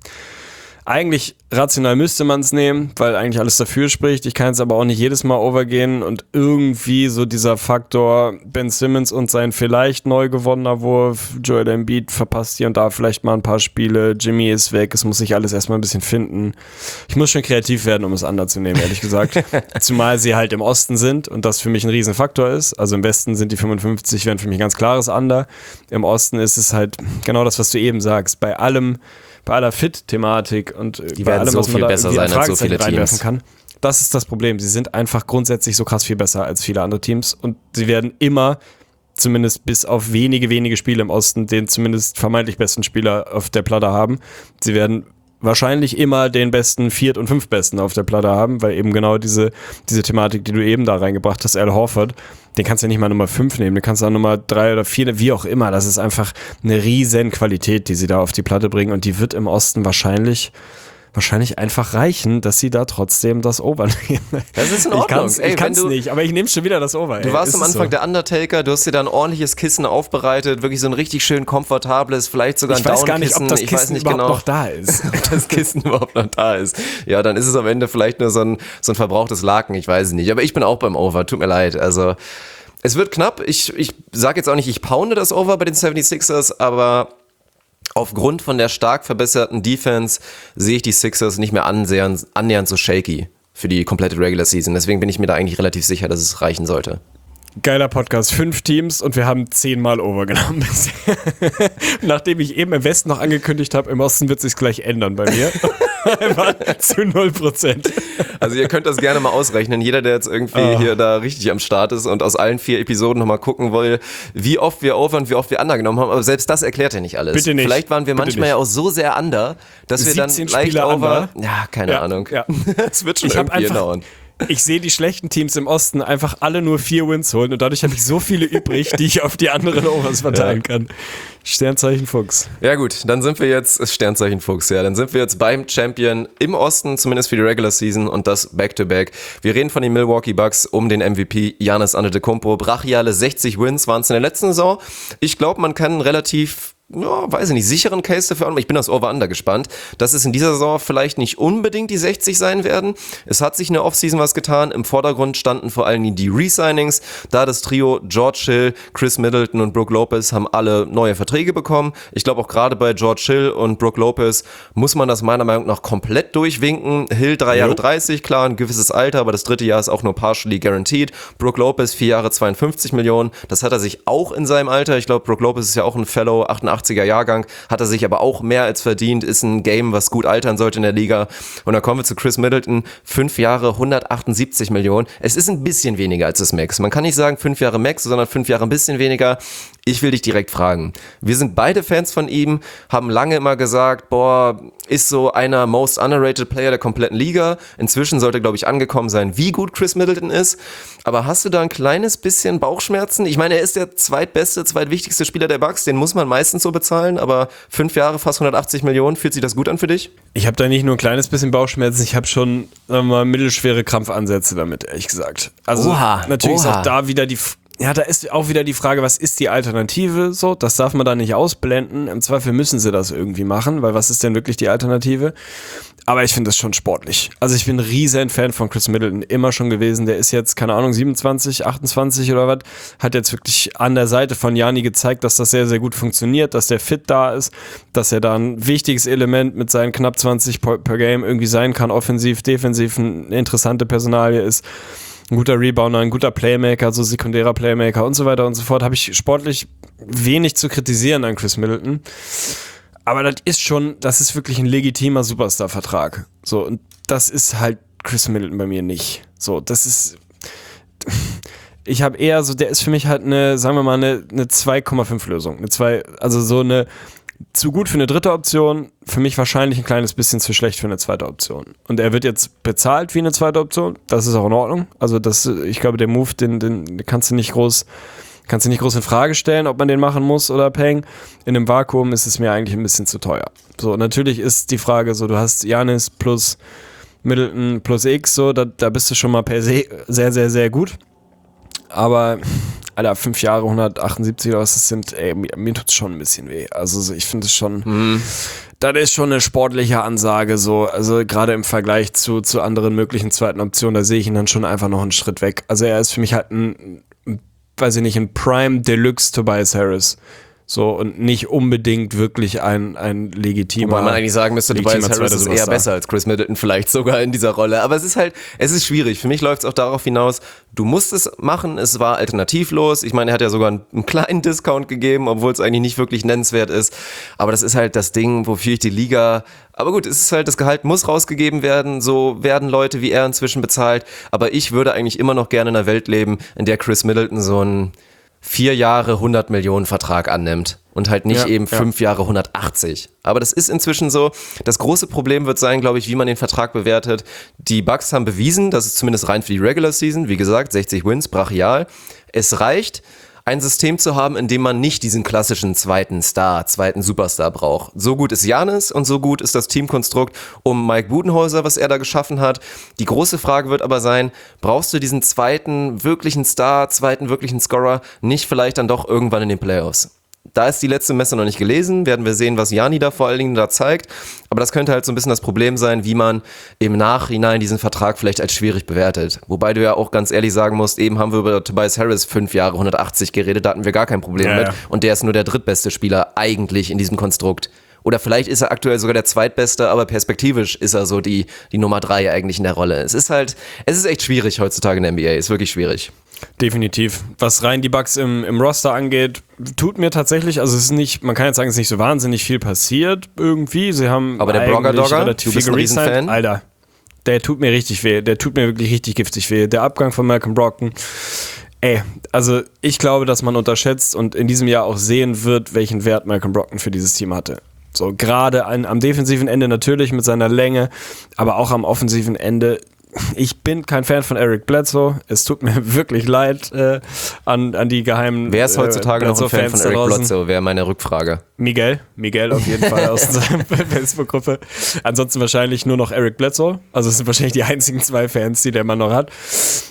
eigentlich rational müsste man es nehmen, weil eigentlich alles dafür spricht. Ich kann es aber auch nicht jedes Mal overgehen und irgendwie so dieser Faktor Ben Simmons und sein vielleicht neu gewonnener Wurf, Joel Embiid verpasst hier und da vielleicht mal ein paar Spiele, Jimmy ist weg, es muss sich alles erstmal ein bisschen finden. Ich muss schon kreativ werden, um es anders zu nehmen, ehrlich gesagt. Zumal sie halt im Osten sind und das für mich ein Riesenfaktor ist. Also im Westen sind die 55, wären für mich ein ganz klares Under. Im Osten ist es halt genau das, was du eben sagst. Bei aller Fit-Thematik und die bei werden allem, so was man viel da besser sein als so viele reinwerfen Teams. kann. Das ist das Problem. Sie sind einfach grundsätzlich so krass viel besser als viele andere Teams und sie werden immer, zumindest bis auf wenige Spiele im Osten, den zumindest vermeintlich besten Spieler auf der Platte haben. Sie werden wahrscheinlich immer den besten 4. und 5. Besten auf der Platte haben, weil eben genau diese Thematik, die du eben da reingebracht hast, Al Horford, den kannst du ja nicht mal Nummer 5 nehmen, den kannst du auch Nummer 3 oder 4, wie auch immer. Das ist einfach eine riesen Qualität, die sie da auf die Platte bringen und die wird im Osten wahrscheinlich einfach reichen, dass sie da trotzdem das Over nehmen. Das ist in Ordnung. Ich kann's nicht, aber ich nehme schon wieder das Over. Du warst am Anfang der Undertaker, du hast dir da ein ordentliches Kissen aufbereitet, wirklich so ein richtig schön komfortables, vielleicht sogar ein Down-Kissen. Ich weiß gar nicht, ob das Kissen überhaupt noch da ist. Ob das Kissen überhaupt noch da ist. Ja, dann ist es am Ende vielleicht nur so ein verbrauchtes Laken, ich weiß es nicht. Aber ich bin auch beim Over, tut mir leid. Also es wird knapp. Ich sage jetzt auch nicht, ich pounde das Over bei den 76ers, aber aufgrund von der stark verbesserten Defense sehe ich die Sixers nicht mehr annähernd so shaky für die komplette Regular Season. Deswegen bin ich mir da eigentlich relativ sicher, dass es reichen sollte. Geiler Podcast, 5 Teams und wir haben 10-mal overgenommen bisher. Nachdem ich eben im Westen noch angekündigt habe, im Osten wird es sich gleich ändern bei mir. War zu 0%. Also ihr könnt das gerne mal ausrechnen. Jeder, der jetzt irgendwie hier da richtig am Start ist und aus allen 4 Episoden nochmal gucken will, wie oft wir over und wie oft wir under genommen haben. Aber selbst das erklärt ja nicht alles. Bitte nicht. Vielleicht waren wir manchmal ja auch so sehr under, dass wir dann leicht Spieler over... under. Ja, keine Ahnung. Ja. Es wird schon irgendwie hinhauen. Ich sehe die schlechten Teams im Osten einfach alle nur 4 Wins holen und dadurch habe ich so viele übrig, die ich auf die anderen Overs verteilen kann. Sternzeichen Fuchs. Ja gut, dann sind wir jetzt, Sternzeichen Fuchs, ja, dann sind wir jetzt beim Champion im Osten, zumindest für die Regular Season und das Back-to-Back. Wir reden von den Milwaukee Bucks um den MVP Giannis Antetokounmpo. Brachiale 60 Wins waren es in der letzten Saison. Ich glaube, man kann relativ... Ja, weiß ich nicht, sicheren Case dafür an. Ich bin aufs Over-Under gespannt, dass es in dieser Saison vielleicht nicht unbedingt die 60 sein werden. Es hat sich in der Offseason was getan. Im Vordergrund standen vor allem die Re-Signings. Da das Trio George Hill, Chris Middleton und Brook Lopez haben alle neue Verträge bekommen. Ich glaube auch gerade bei George Hill und Brook Lopez muss man das meiner Meinung nach komplett durchwinken. Hill 3 Jahre 30, klar, ein gewisses Alter, aber das 3. Jahr ist auch nur partially guaranteed. Brook Lopez 4 Jahre 52 Millionen. Das hat er sich auch in seinem Alter. Ich glaube, Brook Lopez ist ja auch ein Fellow 88er Jahrgang, hat er sich aber auch mehr als verdient, ist ein Game, was gut altern sollte in der Liga. Und dann kommen wir zu Chris Middleton, 5 Jahre 178 Millionen. Es ist ein bisschen weniger als das Max. Man kann nicht sagen 5 Jahre Max, sondern 5 Jahre ein bisschen weniger. Ich will dich direkt fragen. Wir sind beide Fans von ihm, haben lange immer gesagt, boah, ist so einer most underrated Player der kompletten Liga. Inzwischen sollte, glaube ich, angekommen sein, wie gut Chris Middleton ist. Aber hast du da ein kleines bisschen Bauchschmerzen? Ich meine, er ist der zweitwichtigste Spieler der Bucks. Den muss man meistens so bezahlen. Aber 5 Jahre, fast 180 Millionen. Fühlt sich das gut an für dich? Ich habe da nicht nur ein kleines bisschen Bauchschmerzen, ich habe schon, sagen wir mal, mittelschwere Krampfansätze damit, ehrlich gesagt. Also natürlich ist auch da wieder da ist auch wieder die Frage, was ist die Alternative? So, das darf man da nicht ausblenden. Im Zweifel müssen sie das irgendwie machen, weil was ist denn wirklich die Alternative? Aber ich finde das schon sportlich. Also ich bin ein riesen Fan von Chris Middleton, immer schon gewesen. Der ist jetzt, keine Ahnung, 27, 28 oder was, hat jetzt wirklich an der Seite von Gianni gezeigt, dass das sehr, sehr gut funktioniert, dass der fit da ist, dass er da ein wichtiges Element mit seinen knapp 20 per Game irgendwie sein kann, offensiv, defensiv, eine interessante Personalie ist. Ein guter Rebounder, ein guter Playmaker, so sekundärer Playmaker und so weiter und so fort. Habe ich sportlich wenig zu kritisieren an Chris Middleton. Aber das ist wirklich ein legitimer Superstar-Vertrag. So, und das ist halt Chris Middleton bei mir nicht. So, ich habe eher so, der ist für mich halt eine 2,5 Lösung. Zu gut für eine dritte Option, für mich wahrscheinlich ein kleines bisschen zu schlecht für eine zweite Option. Und er wird jetzt bezahlt wie eine zweite Option, das ist auch in Ordnung. Also ich glaube, der Move, den kannst du nicht groß in Frage stellen, ob man den machen muss oder Peng. In einem Vakuum ist es mir eigentlich ein bisschen zu teuer. So, natürlich ist die Frage so, du hast Giannis plus Middleton plus X, so, da bist du schon mal per se sehr, sehr, sehr gut. Aber, Alter, 5 Jahre, 178 oder was das sind, mir tut's schon ein bisschen weh. Also ich finde es schon, das ist schon eine sportliche Ansage, so, also gerade im Vergleich zu anderen möglichen zweiten Optionen, da sehe ich ihn dann schon einfach noch einen Schritt weg. Also er ist für mich halt ein Prime Deluxe Tobias Harris. So, und nicht unbedingt wirklich ein legitimer. Wobei man eigentlich sagen müsste, Tobias Harris ist eher besser als Chris Middleton vielleicht sogar in dieser Rolle. Aber es ist schwierig. Für mich läuft es auch darauf hinaus, du musst es machen, es war alternativlos. Ich meine, er hat ja sogar einen kleinen Discount gegeben, obwohl es eigentlich nicht wirklich nennenswert ist. Aber das ist halt das Ding, wofür ich die Liga... Aber gut, es ist halt, das Gehalt muss rausgegeben werden, so werden Leute wie er inzwischen bezahlt. Aber ich würde eigentlich immer noch gerne in einer Welt leben, in der Chris Middleton so ein 4 Jahre 100 Millionen Vertrag annimmt und halt nicht 5 Jahre 180. Aber das ist inzwischen so. Das große Problem wird sein, glaube ich, wie man den Vertrag bewertet. Die Bucks haben bewiesen, dass es zumindest rein für die Regular Season, wie gesagt, 60 Wins, brachial. Es reicht, ein System zu haben, in dem man nicht diesen klassischen zweiten Superstar braucht. So gut ist Giannis und so gut ist das Teamkonstrukt um Mike Budenholzer, was er da geschaffen hat. Die große Frage wird aber sein, brauchst du diesen zweiten wirklichen Scorer nicht vielleicht dann doch irgendwann in den Playoffs? Da ist die letzte Messe noch nicht gelesen, werden wir sehen, was Gianni da vor allen Dingen da zeigt, aber das könnte halt so ein bisschen das Problem sein, wie man im Nachhinein diesen Vertrag vielleicht als schwierig bewertet. Wobei du ja auch ganz ehrlich sagen musst, eben haben wir über Tobias Harris 5 Jahre 180 geredet, da hatten wir gar kein Problem mit und der ist nur der drittbeste Spieler eigentlich in diesem Konstrukt. Oder vielleicht ist er aktuell sogar der zweitbeste, aber perspektivisch ist er so die Nummer 3 eigentlich in der Rolle. Es ist echt schwierig heutzutage in der NBA, ist wirklich schwierig. Definitiv. Was rein die Bucks im Roster angeht, tut mir tatsächlich, also es ist nicht, man kann jetzt sagen, es ist nicht so wahnsinnig viel passiert irgendwie. Sie haben aber der Blogger-Dogger, relativ viel Riesenfan. Alter, der tut mir richtig weh. Der tut mir wirklich richtig giftig weh. Der Abgang von Malcolm Brogdon. Also ich glaube, dass man unterschätzt und in diesem Jahr auch sehen wird, welchen Wert Malcolm Brogdon für dieses Team hatte. So, gerade am defensiven Ende natürlich mit seiner Länge, aber auch am offensiven Ende. Ich bin kein Fan von Eric Bledsoe. Es tut mir wirklich leid an die geheimen Wer ist heutzutage noch ein Fan von Eric Bledsoe? Wäre meine Rückfrage. Miguel auf jeden Fall aus seiner Facebook-Gruppe. Ansonsten wahrscheinlich nur noch Eric Bledsoe. Also es sind wahrscheinlich die einzigen 2 Fans, die der Mann noch hat.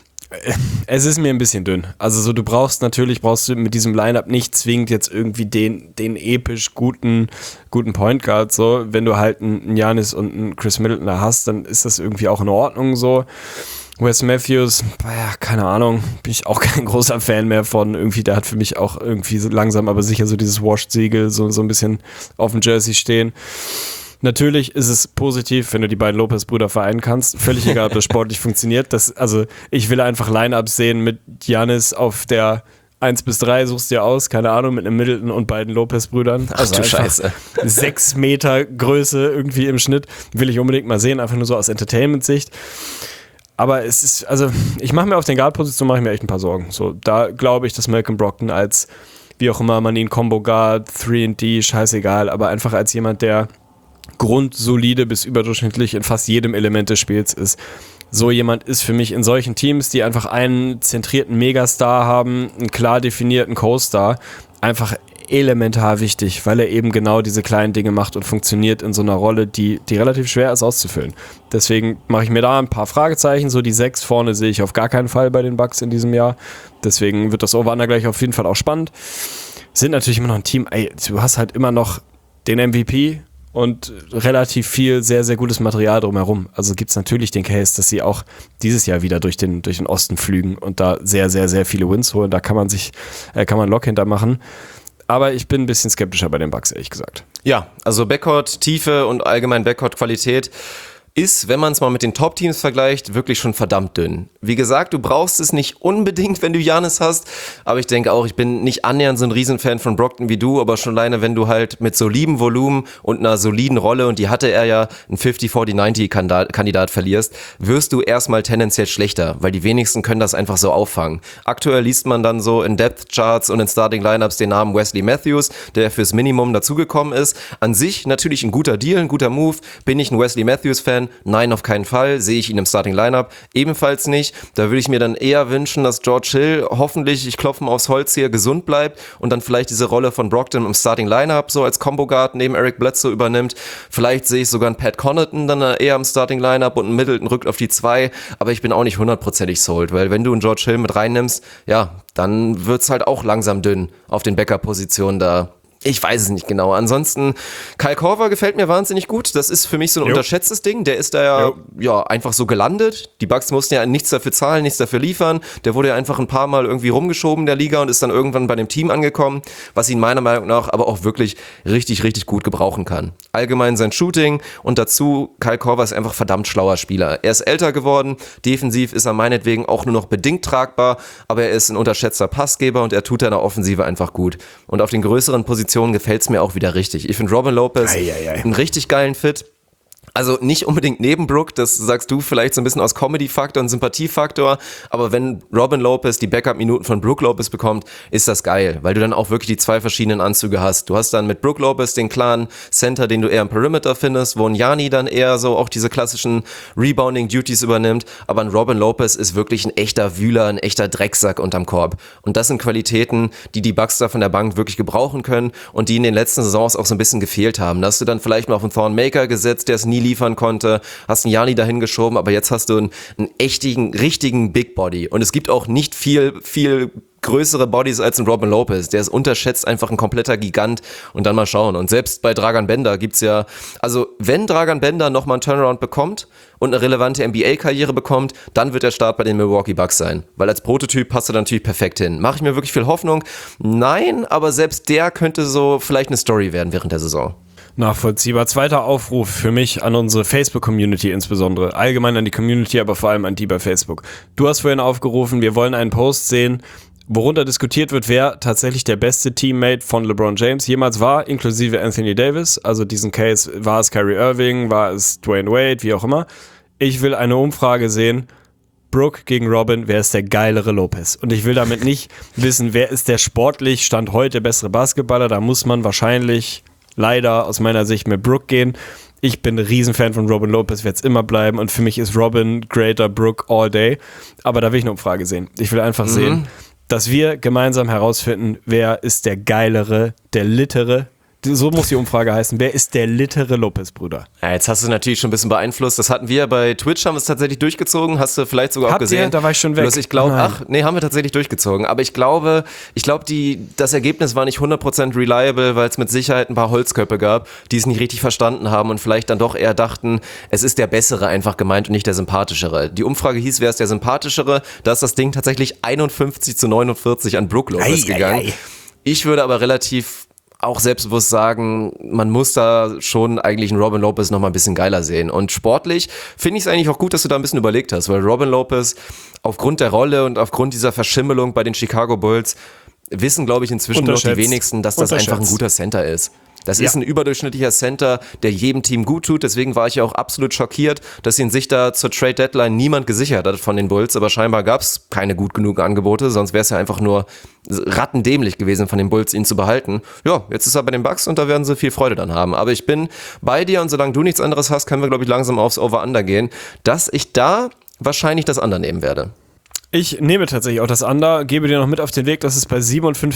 Es ist mir ein bisschen dünn. Also so, du brauchst du mit diesem Lineup nicht zwingend jetzt irgendwie den episch guten Point Guard, so. Wenn du halt einen Giannis und einen Chris Middleton da hast, dann ist das irgendwie auch in Ordnung, so. Wes Matthews, keine Ahnung, bin ich auch kein großer Fan mehr von. Irgendwie, der hat für mich auch irgendwie so langsam, aber sicher so dieses Washed-Siegel so ein bisschen auf dem Jersey stehen. Natürlich ist es positiv, wenn du die beiden Lopez-Brüder vereinen kannst. Völlig egal, ob das sportlich funktioniert. Also ich will einfach Line-Ups sehen mit Giannis auf der 1-3, suchst dir aus, keine Ahnung, mit einem Middleton und beiden Lopez-Brüdern. Ach du Scheiße. 6 Meter Größe irgendwie im Schnitt. Will ich unbedingt mal sehen, einfach nur so aus Entertainment-Sicht. Aber es ist, also ich mache mir auf den Guard-Position echt ein paar Sorgen. So, da glaube ich, dass Malcolm Brogdon als wie auch immer man ihn Combo Guard, 3&D, scheißegal, aber einfach als jemand, der grundsolide bis überdurchschnittlich in fast jedem Element des Spiels ist. So jemand ist für mich in solchen Teams, die einfach einen zentrierten Megastar haben, einen klar definierten Co-Star, einfach elementar wichtig, weil er eben genau diese kleinen Dinge macht und funktioniert in so einer Rolle, die relativ schwer ist auszufüllen. Deswegen mache ich mir da ein paar Fragezeichen. So die 6 vorne sehe ich auf gar keinen Fall bei den Bucks in diesem Jahr. Deswegen wird das Over-Under gleich auf jeden Fall auch spannend. Sind natürlich immer noch ein Team, du hast halt immer noch den MVP und relativ viel sehr, sehr gutes Material drumherum. Also gibt es natürlich den Case, dass sie auch dieses Jahr wieder durch den Osten flügen und da sehr, sehr, sehr viele Wins holen. Da kann man Lock hintermachen. Aber ich bin ein bisschen skeptischer bei den Bucks, ehrlich gesagt. Ja, also Backcourt-Tiefe und allgemein Backcourt-Qualität ist, wenn man es mal mit den Top-Teams vergleicht, wirklich schon verdammt dünn. Wie gesagt, du brauchst es nicht unbedingt, wenn du Giannis hast, aber ich denke auch, ich bin nicht annähernd so ein Riesenfan von Brogdon wie du, aber schon alleine, wenn du halt mit solidem Volumen und einer soliden Rolle, und die hatte er ja, ein 50-40-90-Kandidat verlierst, wirst du erstmal tendenziell schlechter, weil die wenigsten können das einfach so auffangen. Aktuell liest man dann so in Depth-Charts und in Starting-Lineups den Namen Wesley Matthews, der fürs Minimum dazugekommen ist. An sich natürlich ein guter Deal, ein guter Move. Bin ich ein Wesley Matthews-Fan? Nein, auf keinen Fall. Sehe ich ihn im Starting-Lineup? Ebenfalls nicht. Da würde ich mir dann eher wünschen, dass George Hill hoffentlich, ich klopfe mal aufs Holz hier, gesund bleibt und dann vielleicht diese Rolle von Brogdon im Starting-Lineup so als Combo-Guard neben Eric Bledsoe übernimmt. Vielleicht sehe ich sogar einen Pat Connaughton dann eher im Starting-Lineup und einen Middleton rückt auf die 2, aber ich bin auch nicht 100%ig sold, weil wenn du einen George Hill mit reinnimmst, ja, dann wird's halt auch langsam dünn auf den Backup-Positionen da. Ich weiß es nicht genau. Ansonsten, Kyle Korver gefällt mir wahnsinnig gut. Das ist für mich so ein unterschätztes Ding. Der ist da ja einfach so gelandet. Die Bucks mussten ja nichts dafür zahlen, nichts dafür liefern. Der wurde ja einfach ein paar Mal irgendwie rumgeschoben in der Liga und ist dann irgendwann bei dem Team angekommen, was ihn meiner Meinung nach aber auch wirklich richtig, richtig gut gebrauchen kann. Allgemein sein Shooting und dazu, Kyle Korver ist einfach verdammt schlauer Spieler. Er ist älter geworden. Defensiv ist er meinetwegen auch nur noch bedingt tragbar, aber er ist ein unterschätzter Passgeber und er tut in der Offensive einfach gut. Und auf den größeren Positionen gefällt es mir auch wieder richtig. Ich finde Robin Lopez einen richtig geilen Fit. Also nicht unbedingt neben Brook, das sagst du vielleicht so ein bisschen aus Comedy-Faktor und Sympathiefaktor, aber wenn Robin Lopez die Backup-Minuten von Brook Lopez bekommt, ist das geil, weil du dann auch wirklich die 2 verschiedenen Anzüge hast. Du hast dann mit Brook Lopez den klaren Center, den du eher im Perimeter findest, wo ein Gianni dann eher so auch diese klassischen Rebounding-Duties übernimmt, aber ein Robin Lopez ist wirklich ein echter Wühler, ein echter Drecksack unterm Korb. Und das sind Qualitäten, die Bucks da von der Bank wirklich gebrauchen können und die in den letzten Saisons auch so ein bisschen gefehlt haben. Da hast du dann vielleicht mal auf einen Thorn Maker gesetzt, der es nie liefern konnte, hast einen Gianni dahin geschoben, aber jetzt hast du einen richtigen Big Body und es gibt auch nicht viel größere Bodies als ein Robin Lopez, der ist unterschätzt, einfach ein kompletter Gigant und dann mal schauen. Und selbst bei Dragan Bender gibt's ja, also wenn Dragan Bender nochmal einen Turnaround bekommt und eine relevante NBA-Karriere bekommt, dann wird der Start bei den Milwaukee Bucks sein, weil als Prototyp passt er da natürlich perfekt hin. Mache ich mir wirklich viel Hoffnung? Nein, aber selbst der könnte so vielleicht eine Story werden während der Saison. Nachvollziehbar. Zweiter Aufruf für mich an unsere Facebook-Community insbesondere. Allgemein an die Community, aber vor allem an die bei Facebook. Du hast vorhin aufgerufen, wir wollen einen Post sehen, worunter diskutiert wird, wer tatsächlich der beste Teammate von LeBron James jemals war, inklusive Anthony Davis. Also diesen Case, war es Kyrie Irving, war es Dwayne Wade, wie auch immer. Ich will eine Umfrage sehen, Brook gegen Robin, wer ist der geilere Lopez? Und ich will damit nicht wissen, wer ist der sportlich Stand heute bessere Basketballer. Da muss man wahrscheinlich leider aus meiner Sicht mit Brook gehen. Ich bin ein Riesenfan von Robin Lopez, werde es immer bleiben und für mich ist Robin greater Brook all day. Aber da will ich eine Umfrage sehen. Ich will einfach sehen, dass wir gemeinsam herausfinden, wer ist der geilere, der littere, so muss die Umfrage heißen, wer ist der littere Lopez-Bruder? Ja, jetzt hast du natürlich schon ein bisschen beeinflusst. Das hatten wir bei Twitch, haben wir es tatsächlich durchgezogen. Hast du vielleicht sogar auch gesehen? Da war ich schon weg. Ich glaube, haben wir tatsächlich durchgezogen. Aber ich glaube, das Ergebnis war nicht 100% reliable, weil es mit Sicherheit ein paar Holzköpfe gab, die es nicht richtig verstanden haben und vielleicht dann doch eher dachten, es ist der Bessere einfach gemeint und nicht der Sympathischere. Die Umfrage hieß, wer ist der Sympathischere? Da ist das Ding tatsächlich 51-49 an Brook Lopez gegangen. Ich würde aber relativ auch selbstbewusst sagen, man muss da schon eigentlich einen Robin Lopez noch mal ein bisschen geiler sehen. Und sportlich finde ich es eigentlich auch gut, dass du da ein bisschen überlegt hast, weil Robin Lopez aufgrund der Rolle und aufgrund dieser Verschimmelung bei den Chicago Bulls wissen, glaube ich, inzwischen noch die wenigsten, dass das einfach ein guter Center ist. Das ist ein überdurchschnittlicher Center, der jedem Team gut tut. Deswegen war ich ja auch absolut schockiert, dass ihn sich da zur Trade-Deadline niemand gesichert hat von den Bulls. Aber scheinbar gab es keine gut genug Angebote, sonst wäre es ja einfach nur rattendämlich gewesen von den Bulls, ihn zu behalten. Ja, jetzt ist er bei den Bucks und da werden sie viel Freude dann haben. Aber ich bin bei dir und solange du nichts anderes hast, können wir, glaube ich, langsam aufs Over-Under gehen, dass ich da wahrscheinlich das Under nehmen werde. Ich nehme tatsächlich auch das Under, gebe dir noch mit auf den Weg, dass es bei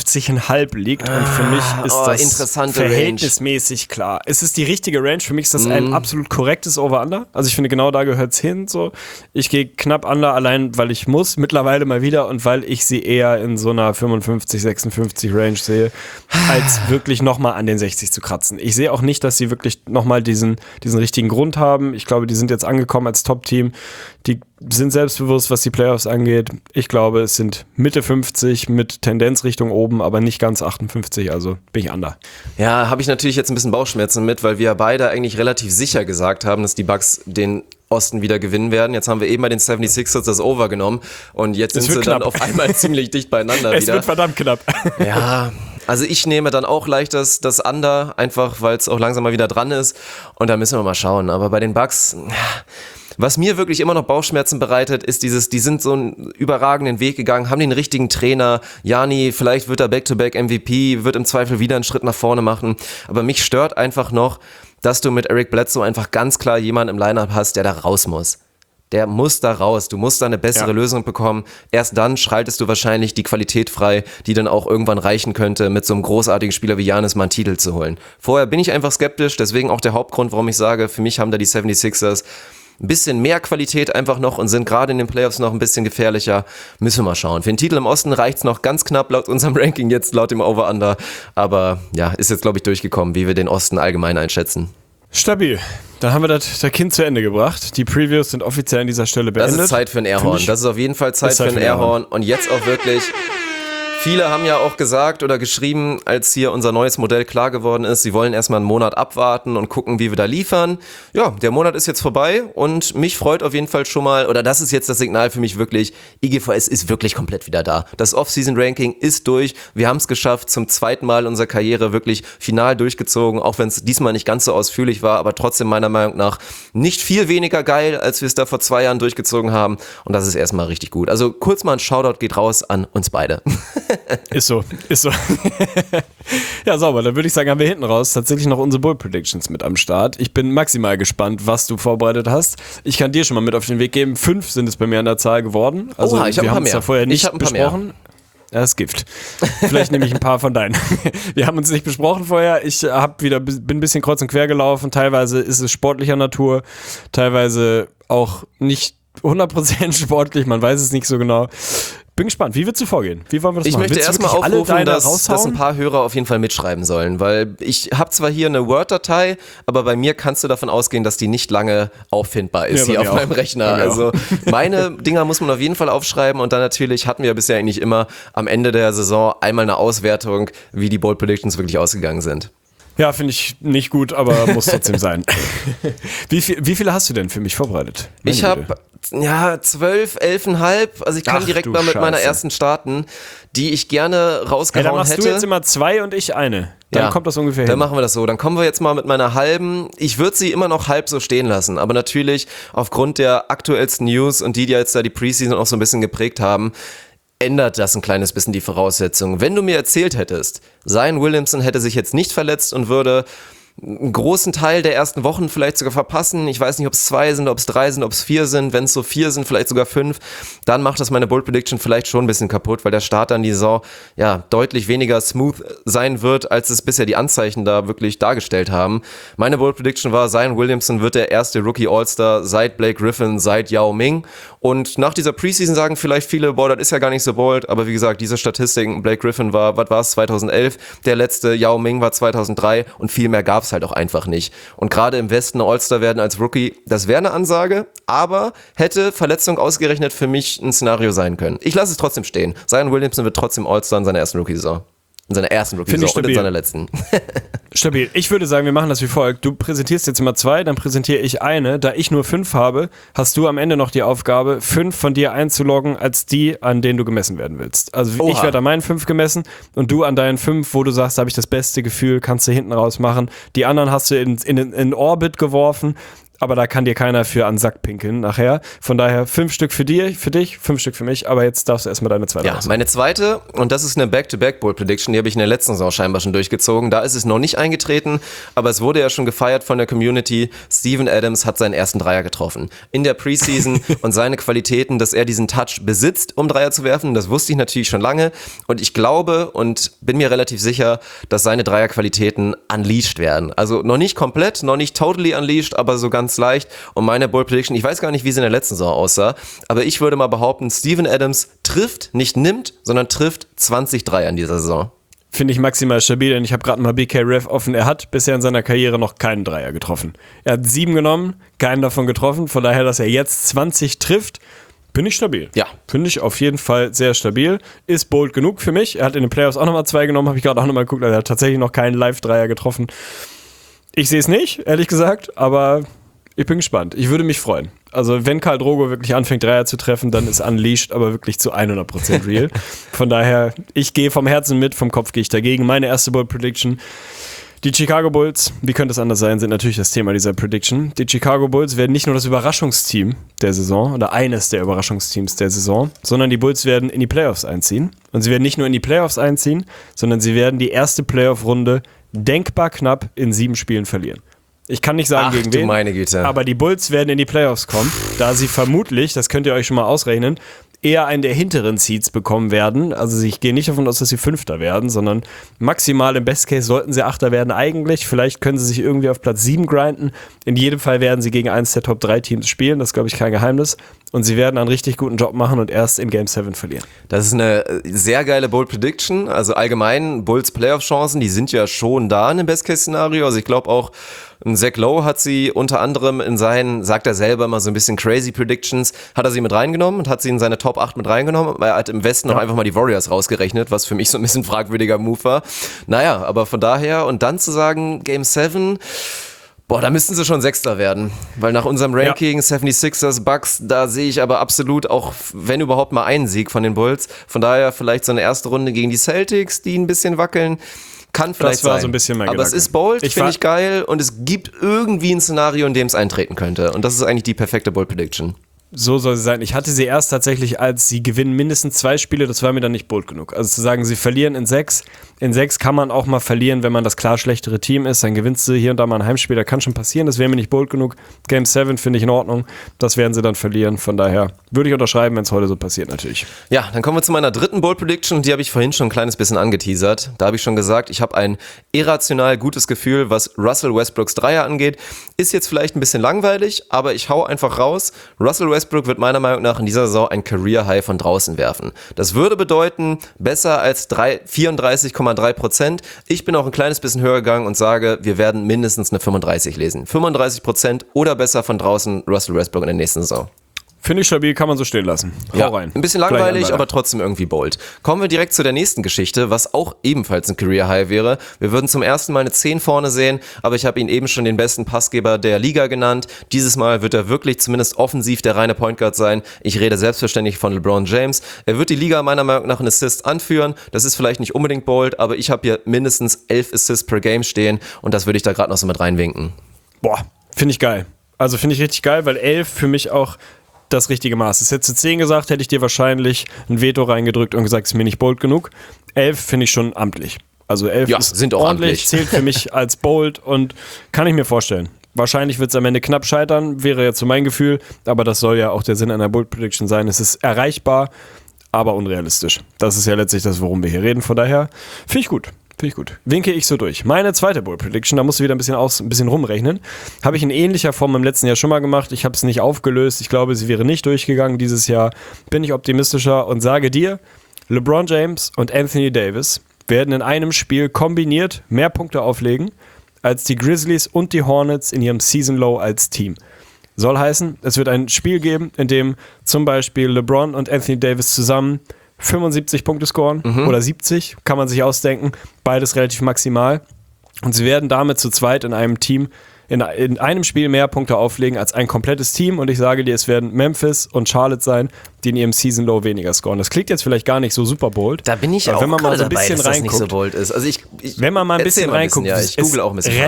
57,5 liegt und für mich ist das verhältnismäßig klar. Es ist die richtige Range, für mich ist das ein absolut korrektes Over-Under, also ich finde genau da gehört es hin, so. Ich gehe knapp Under, allein weil ich muss, mittlerweile mal wieder und weil ich sie eher in so einer 55, 56 Range sehe, als wirklich nochmal an den 60 zu kratzen. Ich sehe auch nicht, dass sie wirklich nochmal diesen richtigen Grund haben. Ich glaube, die sind jetzt angekommen als Top-Team, die sind selbstbewusst, was die Playoffs angeht. Ich glaube, es sind Mitte 50 mit Tendenz Richtung oben, aber nicht ganz 58, also bin ich under. Ja, habe ich natürlich jetzt ein bisschen Bauchschmerzen mit, weil wir ja beide eigentlich relativ sicher gesagt haben, dass die Bucks den Osten wieder gewinnen werden. Jetzt haben wir eben bei den 76ers das Over genommen und jetzt sind sie dann auf einmal ziemlich dicht beieinander es wieder. Es wird verdammt knapp. Ja, also ich nehme dann auch leicht das Under, einfach weil es auch langsam mal wieder dran ist und da müssen wir mal schauen. Aber bei den Bucks... Was mir wirklich immer noch Bauchschmerzen bereitet, ist die sind so einen überragenden Weg gegangen, haben den richtigen Trainer, Gianni, vielleicht wird er Back-to-Back MVP, wird im Zweifel wieder einen Schritt nach vorne machen, aber mich stört einfach noch, dass du mit Eric Bledsoe einfach ganz klar jemanden im Lineup hast, der da raus muss. Der muss da raus, du musst da eine bessere Lösung bekommen. Erst dann schaltest du wahrscheinlich die Qualität frei, die dann auch irgendwann reichen könnte, mit so einem großartigen Spieler wie Giannis mal einen Titel zu holen. Vorher bin ich einfach skeptisch, deswegen auch der Hauptgrund, warum ich sage, für mich haben da die 76ers ein bisschen mehr Qualität einfach noch und sind gerade in den Playoffs noch ein bisschen gefährlicher. Müssen wir mal schauen. Für den Titel im Osten reicht's noch ganz knapp laut unserem Ranking jetzt, laut dem Over-Under. Aber ja, ist jetzt, glaube ich, durchgekommen, wie wir den Osten allgemein einschätzen. Stabil. Dann haben wir das Kind zu Ende gebracht. Die Previews sind offiziell an dieser Stelle beendet. Das ist Zeit für ein Airhorn. Das ist auf jeden Fall Zeit für ein Airhorn. Und jetzt auch wirklich... Viele haben ja auch gesagt oder geschrieben, als hier unser neues Modell klar geworden ist, sie wollen erstmal einen Monat abwarten und gucken, wie wir da liefern. Ja, der Monat ist jetzt vorbei und mich freut auf jeden Fall schon mal, oder das ist jetzt das Signal für mich wirklich, IGVS ist wirklich komplett wieder da. Das Off-Season-Ranking ist durch. Wir haben es geschafft, zum zweiten Mal in unserer Karriere wirklich final durchgezogen, auch wenn es diesmal nicht ganz so ausführlich war, aber trotzdem meiner Meinung nach nicht viel weniger geil, als wir es da vor 2 Jahren durchgezogen haben. Und das ist erstmal richtig gut. Also kurz mal ein Shoutout geht raus an uns beide. Ist so. Ja, sauber. Dann würde ich sagen, haben wir hinten raus tatsächlich noch unsere Bold Predictions mit am Start. Ich bin maximal gespannt, was du vorbereitet hast. Ich kann dir schon mal mit auf den Weg geben. 5 sind es bei mir an der Zahl geworden. Also wir haben es ja vorher nicht besprochen. Ja, das ist Gift. Vielleicht nehme ich ein paar von deinen. Wir haben uns nicht besprochen vorher. Ich bin ein bisschen kreuz und quer gelaufen. Teilweise ist es sportlicher Natur, teilweise auch nicht 100% sportlich. Man weiß es nicht so genau. Bin gespannt, wie willst du vorgehen? Wie wollen wir das machen? Ich möchte erstmal aufrufen, dass ein paar Hörer auf jeden Fall mitschreiben sollen, weil ich habe zwar hier eine Word-Datei, aber bei mir kannst du davon ausgehen, dass die nicht lange auffindbar ist hier auf meinem Rechner. Also meine Dinger muss man auf jeden Fall aufschreiben und dann natürlich hatten wir bisher eigentlich immer am Ende der Saison einmal eine Auswertung, wie die Bold Predictions wirklich ausgegangen sind. Ja, finde ich nicht gut, aber muss trotzdem sein. Wie viele hast du denn für mich vorbereitet? Ich habe 12, 11,5. Also ich kann direkt mal mit meiner ersten starten, die ich gerne rausgehauen hätte. Dann machst du jetzt immer 2 und ich eine. Dann kommt das ungefähr hin. Dann machen wir das so. Dann kommen wir jetzt mal mit meiner halben. Ich würde sie immer noch halb so stehen lassen. Aber natürlich aufgrund der aktuellsten News und die jetzt da die Preseason auch so ein bisschen geprägt haben, ändert das ein kleines bisschen die Voraussetzungen. Wenn du mir erzählt hättest, Zion Williamson hätte sich jetzt nicht verletzt und würde einen großen Teil der ersten Wochen vielleicht sogar verpassen. Ich weiß nicht, ob es 2 sind, ob es 3 sind, ob es 4 sind. Wenn es so 4 sind, vielleicht sogar 5, dann macht das meine Bold Prediction vielleicht schon ein bisschen kaputt, weil der Start an die Saison deutlich weniger smooth sein wird, als es bisher die Anzeichen da wirklich dargestellt haben. Meine Bold Prediction war, Zion Williamson wird der erste Rookie All-Star seit Blake Griffin, seit Yao Ming. Und nach dieser Preseason sagen vielleicht viele, boah, das ist ja gar nicht so bold. Aber wie gesagt, diese Statistiken, Blake Griffin war, 2011, der letzte, Yao Ming war 2003 und viel mehr gab es halt auch einfach nicht. Und gerade im Westen All-Star werden als Rookie, das wäre eine Ansage, aber hätte Verletzung ausgerechnet für mich ein Szenario sein können. Ich lasse es trotzdem stehen. Zion Williamson wird trotzdem All-Star in seiner ersten Rookie-Saison. In seiner ersten Rookie-Saison und in seiner letzten. Stabil. Ich würde sagen, wir machen das wie folgt. Du präsentierst jetzt immer 2, dann präsentiere ich eine. Da ich nur 5 habe, hast du am Ende noch die Aufgabe, 5 von dir einzuloggen als die, an denen du gemessen werden willst. Also ich werde an meinen 5 gemessen und du an deinen 5, wo du sagst, da habe ich das beste Gefühl, kannst du hinten raus machen. Die anderen hast du in Orbit geworfen, aber da kann dir keiner für an den Sack pinkeln nachher. Von daher 5 Stück für dich, 5 Stück für mich, aber jetzt darfst du erstmal deine zweite raus. Meine zweite, und das ist eine Back-to-Back-Bold-Prediction, die habe ich in der letzten Saison scheinbar schon durchgezogen. Da ist es noch nicht eingetreten, aber es wurde ja schon gefeiert von der Community. Steven Adams hat seinen ersten Dreier getroffen in der Preseason und seine Qualitäten, dass er diesen Touch besitzt, um Dreier zu werfen, das wusste ich natürlich schon lange und ich glaube und bin mir relativ sicher, dass seine Dreierqualitäten unleashed werden. Also noch nicht komplett, noch nicht totally unleashed, aber so ganz leicht. Und meine Bold Prediction, ich weiß gar nicht, wie sie in der letzten Saison aussah, aber ich würde mal behaupten, Steven Adams trifft, nicht nimmt, sondern trifft 20 Dreier in dieser Saison. Finde ich maximal stabil, denn ich habe gerade mal BK Ref offen. Er hat bisher in seiner Karriere noch keinen Dreier getroffen. Er hat 7 genommen, keinen davon getroffen. Von daher, dass er jetzt 20 trifft, bin ich stabil. Ja. Finde ich auf jeden Fall sehr stabil. Ist bold genug für mich. Er hat in den Playoffs auch nochmal 2 genommen, habe ich gerade auch nochmal geguckt. Also er hat tatsächlich noch keinen Live-Dreier getroffen. Ich sehe es nicht, ehrlich gesagt, aber ich bin gespannt. Ich würde mich freuen. Also wenn Karl Drogo wirklich anfängt, Dreier zu treffen, dann ist Unleashed aber wirklich zu 100% real. Von daher, ich gehe vom Herzen mit, vom Kopf gehe ich dagegen. Meine erste Bold Prediction. Die Chicago Bulls, wie könnte es anders sein, sind natürlich das Thema dieser Prediction. Die Chicago Bulls werden nicht nur das Überraschungsteam der Saison oder eines der Überraschungsteams der Saison, sondern die Bulls werden in die Playoffs einziehen. Und sie werden nicht nur in die Playoffs einziehen, sondern sie werden die erste Playoff-Runde denkbar knapp in 7 Spielen verlieren. Ich kann nicht sagen, gegen wen, meine Güte. aber die Bulls werden in die Playoffs kommen, da sie vermutlich, das könnt ihr euch schon mal ausrechnen, eher einen der hinteren Seeds bekommen werden. Also ich gehe nicht davon aus, dass sie 5. werden, sondern maximal im Best Case sollten sie 8. werden eigentlich. Vielleicht können sie sich irgendwie auf Platz 7 grinden. In jedem Fall werden sie gegen eines der Top 3 Teams spielen, das ist, glaube ich, kein Geheimnis. Und sie werden einen richtig guten Job machen und erst in Game 7 verlieren. Das ist eine sehr geile Bold Prediction. Also allgemein Bulls Playoff-Chancen, die sind ja schon da in dem Best-Case-Szenario. Also ich glaube auch, Zach Lowe hat sie unter anderem in seinen, sagt er selber mal so ein bisschen crazy Predictions, hat er sie mit reingenommen und hat sie in seine Top 8 mit reingenommen, weil er hat im Westen noch einfach mal die Warriors rausgerechnet, was für mich so ein bisschen fragwürdiger Move war. Naja, aber von daher und dann zu sagen, Game 7, da müssten sie schon 6. werden, weil nach unserem Ranking 76ers, Bucks, da sehe ich aber absolut auch, wenn überhaupt mal einen Sieg von den Bulls. Von daher vielleicht so eine erste Runde gegen die Celtics, die ein bisschen wackeln. Kann vielleicht sein. Das war so ein bisschen mein Aber Gedanke. Es ist bold, finde ich geil und es gibt irgendwie ein Szenario, in dem es eintreten könnte. Und das ist eigentlich die perfekte Bold Prediction. So soll sie sein. Ich hatte sie erst tatsächlich, als sie gewinnen mindestens 2 Spiele, das war mir dann nicht bold genug. Also zu sagen, sie verlieren in 6. In 6 kann man auch mal verlieren, wenn man das klar schlechtere Team ist. Dann gewinnst du hier und da mal ein Heimspiel, das kann schon passieren. Das wäre mir nicht bold genug. Game 7 finde ich in Ordnung. Das werden sie dann verlieren. Von daher würde ich unterschreiben, wenn es heute so passiert natürlich. Ja, dann kommen wir zu meiner dritten Bold Prediction. Die habe ich vorhin schon ein kleines bisschen angeteasert. Da habe ich schon gesagt, ich habe ein irrational gutes Gefühl, was Russell Westbrooks Dreier angeht. Ist jetzt vielleicht ein bisschen langweilig, aber ich hau einfach raus. Russell Westbrook wird meiner Meinung nach in dieser Saison ein Career-High von draußen werfen. Das würde bedeuten, besser als 34,3%. Ich bin auch ein kleines bisschen höher gegangen und sage, wir werden mindestens eine 35 lesen. 35% oder besser von draußen Russell Westbrook in der nächsten Saison. Finde ich stabil, kann man so stehen lassen. Hau rein. Ein bisschen langweilig, aber trotzdem irgendwie bold. Kommen wir direkt zu der nächsten Geschichte, was auch ebenfalls ein Career High wäre. Wir würden zum ersten Mal eine 10 vorne sehen, aber ich habe ihn eben schon den besten Passgeber der Liga genannt. Dieses Mal wird er wirklich zumindest offensiv der reine Point Guard sein. Ich rede selbstverständlich von LeBron James. Er wird die Liga meiner Meinung nach in Assists anführen. Das ist vielleicht nicht unbedingt bold, aber ich habe hier mindestens 11 Assists per Game stehen und das würde ich da gerade noch so mit reinwinken. Boah, finde ich geil. Also finde ich richtig geil, weil 11 für mich auch das richtige Maß ist. Hättest du 10 gesagt, hätte ich dir wahrscheinlich ein Veto reingedrückt und gesagt, es ist mir nicht bold genug. 11 finde ich schon amtlich. Also 11 ist sind auch ordentlich, zählt für mich als bold und kann ich mir vorstellen. Wahrscheinlich wird es am Ende knapp scheitern, wäre jetzt so mein Gefühl, aber das soll ja auch der Sinn einer Bold Prediction sein. Es ist erreichbar, aber unrealistisch. Das ist ja letztlich das, worum wir hier reden. Von daher finde ich gut. Winke ich so durch. Meine zweite Bold Prediction, da musst du wieder ein bisschen rumrechnen, habe ich in ähnlicher Form im letzten Jahr schon mal gemacht. Ich habe es nicht aufgelöst. Ich glaube, sie wäre nicht durchgegangen dieses Jahr. Bin ich optimistischer und sage dir, LeBron James und Anthony Davis werden in einem Spiel kombiniert mehr Punkte auflegen als die Grizzlies und die Hornets in ihrem Season Low als Team. Soll heißen, es wird ein Spiel geben, in dem zum Beispiel LeBron und Anthony Davis zusammen 75 Punkte scoren oder 70, kann man sich ausdenken. Beides relativ maximal. Und sie werden damit zu zweit in einem Team in einem Spiel mehr Punkte auflegen als ein komplettes Team. Und ich sage dir, es werden Memphis und Charlotte sein, die in ihrem Season Low weniger scoren. Das klingt jetzt vielleicht gar nicht so super bold. Da bin ich aber auch wenn man mal so ein dabei, bisschen dass das reinguckt, nicht so bold ist. Also wenn man mal ein bisschen reinguckt, ich google auch ein bisschen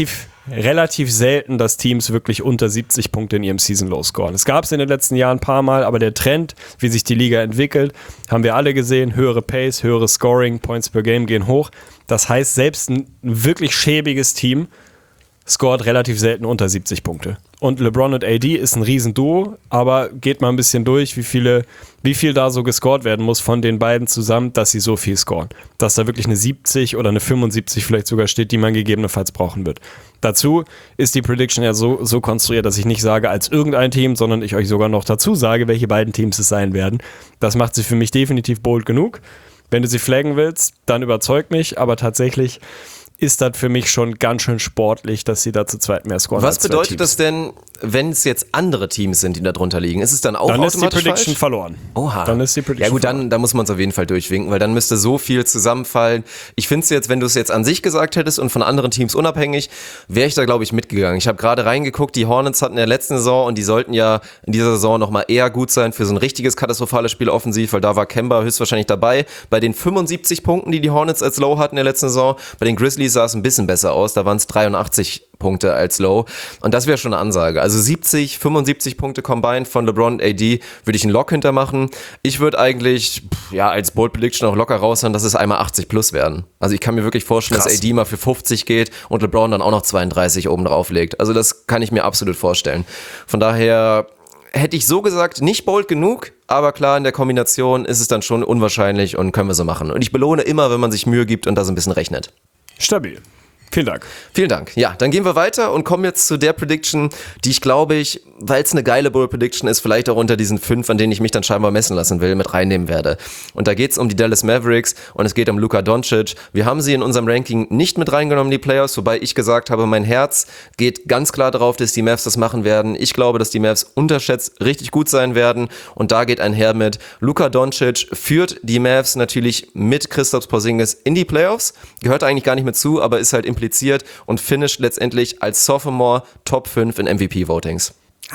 relativ selten, dass Teams wirklich unter 70 Punkte in ihrem Season Low scoren. Es gab es in den letzten Jahren ein paar Mal, aber der Trend, wie sich die Liga entwickelt, haben wir alle gesehen. Höhere Pace, höhere Scoring, Points per Game gehen hoch. Das heißt, selbst ein wirklich schäbiges Team scored relativ selten unter 70 Punkte. Und LeBron und AD ist ein Riesenduo, aber geht mal ein bisschen durch, wie viel da so gescored werden muss von den beiden zusammen, dass sie so viel scoren. Dass da wirklich eine 70 oder eine 75 vielleicht sogar steht, die man gegebenenfalls brauchen wird. Dazu ist die Prediction ja so konstruiert, dass ich nicht sage als irgendein Team, sondern ich euch sogar noch dazu sage, welche beiden Teams es sein werden. Das macht sie für mich definitiv bold genug. Wenn du sie flaggen willst, dann überzeug mich, aber tatsächlich ist das für mich schon ganz schön sportlich, dass sie da zu zweit mehr scoren. Was bedeutet das denn, wenn es jetzt andere Teams sind, die da drunter liegen? Ist es dann auch automatisch falsch? Dann ist die Prediction verloren. Oha. Dann ist die Prediction ja gut, dann muss man es auf jeden Fall durchwinken, weil dann müsste so viel zusammenfallen. Ich finde es jetzt, wenn du es jetzt an sich gesagt hättest und von anderen Teams unabhängig, wäre ich da, glaube ich, mitgegangen. Ich habe gerade reingeguckt, die Hornets hatten in der letzten Saison und die sollten ja in dieser Saison nochmal eher gut sein für so ein richtiges katastrophales Spiel offensiv, weil da war Kemba höchstwahrscheinlich dabei. Bei den 75 Punkten, die Hornets als Low hatten in der letzten Saison, bei den Grizzlies sah es ein bisschen besser aus, da waren es 83 Punkte als Low und das wäre schon eine Ansage. Also 70, 75 Punkte combined von LeBron und AD würde ich einen Lock hintermachen. Ich würde eigentlich als Bold Prediction auch locker raushauen, dass es einmal 80 plus werden. Also ich kann mir wirklich vorstellen, dass AD mal für 50 geht und LeBron dann auch noch 32 oben drauf legt. Also das kann ich mir absolut vorstellen. Von daher hätte ich so gesagt, nicht bold genug, aber klar, in der Kombination ist es dann schon unwahrscheinlich und können wir so machen. Und ich belohne immer, wenn man sich Mühe gibt und da so ein bisschen rechnet. Stabil. Vielen Dank. Vielen Dank. Ja, dann gehen wir weiter und kommen jetzt zu der Prediction, die ich glaube ich, weil es eine geile Bold Prediction ist, vielleicht auch unter diesen 5, an denen ich mich dann scheinbar messen lassen will, mit reinnehmen werde. Und da geht es um die Dallas Mavericks und es geht um Luka Doncic. Wir haben sie in unserem Ranking nicht mit reingenommen, die Playoffs, wobei ich gesagt habe, mein Herz geht ganz klar darauf, dass die Mavs das machen werden. Ich glaube, dass die Mavs unterschätzt richtig gut sein werden und da geht einher mit Luka Doncic führt die Mavs natürlich mit Kristaps Porzingis in die Playoffs. Gehört eigentlich gar nicht mehr zu, aber ist halt impliziert und finisht letztendlich als Sophomore Top 5 in MVP-Votings.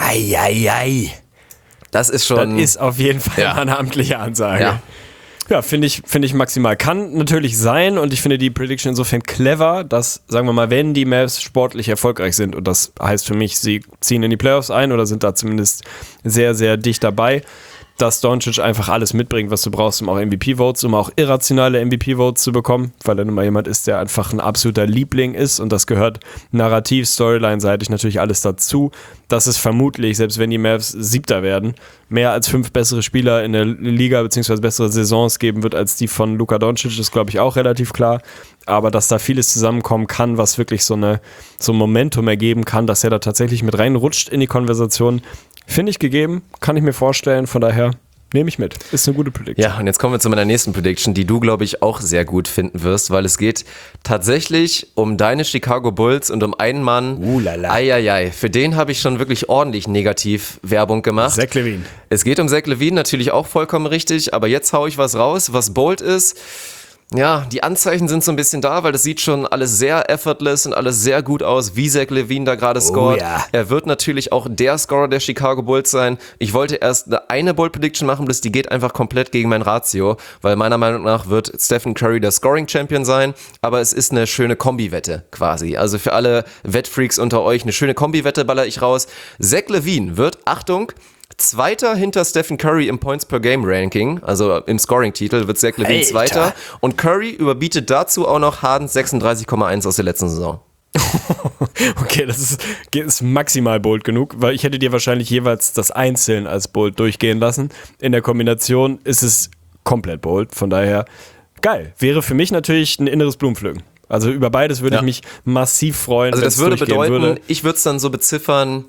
Ei. Das ist schon... Das ist auf jeden Fall eine amtliche Ansage. Ja, finde ich maximal. Kann natürlich sein und ich finde die Prediction insofern clever, dass, sagen wir mal, wenn die Mavs sportlich erfolgreich sind und das heißt für mich, sie ziehen in die Playoffs ein oder sind da zumindest sehr, sehr dicht dabei, dass Doncic einfach alles mitbringt, was du brauchst, um auch MVP-Votes, um auch irrationale MVP-Votes zu bekommen, weil er nun mal jemand ist, der einfach ein absoluter Liebling ist und das gehört narrativ, Storyline-seitig natürlich alles dazu. Dass es vermutlich, selbst wenn die Mavs Siebter werden, mehr als 5 bessere Spieler in der Liga beziehungsweise bessere Saisons geben wird als die von Luka Doncic, ist glaube ich auch relativ klar. Aber dass da vieles zusammenkommen kann, was wirklich so ein Momentum ergeben kann, dass er da tatsächlich mit reinrutscht in die Konversation, finde ich gegeben, kann ich mir vorstellen, von daher nehme ich mit. Ist eine gute Prediction. Ja, und jetzt kommen wir zu meiner nächsten Prediction, die du, glaube ich, auch sehr gut finden wirst, weil es geht tatsächlich um deine Chicago Bulls und um einen Mann. Eieiei, für den habe ich schon wirklich ordentlich negativ Werbung gemacht. Zach LaVine. Es geht um Zach LaVine, natürlich auch vollkommen richtig, aber jetzt haue ich was raus, was bold ist. Ja, die Anzeichen sind so ein bisschen da, weil das sieht schon alles sehr effortless und alles sehr gut aus, wie Zach LaVine da gerade scoret. Ja. Er wird natürlich auch der Scorer der Chicago Bulls sein. Ich wollte erst eine Bold Prediction machen, die geht einfach komplett gegen mein Ratio, weil meiner Meinung nach wird Stephen Curry der Scoring Champion sein, aber es ist eine schöne Kombi-Wette quasi. Also für alle Wettfreaks unter euch, eine schöne Kombi-Wette baller ich raus. Zach LaVine wird, Achtung, Zweiter hinter Stephen Curry im Points-per-Game-Ranking, also im Scoring-Titel wird Zach LaVine Zweiter und Curry überbietet dazu auch noch Hardens 36,1 aus der letzten Saison. Okay, das ist maximal bold genug, weil ich hätte dir wahrscheinlich jeweils das einzeln als bold durchgehen lassen. In der Kombination ist es komplett bold, von daher geil. Wäre für mich natürlich ein inneres Blumenpflücken. Also über beides würde ich mich massiv freuen. Also das würde bedeuten, ich würde es dann so beziffern,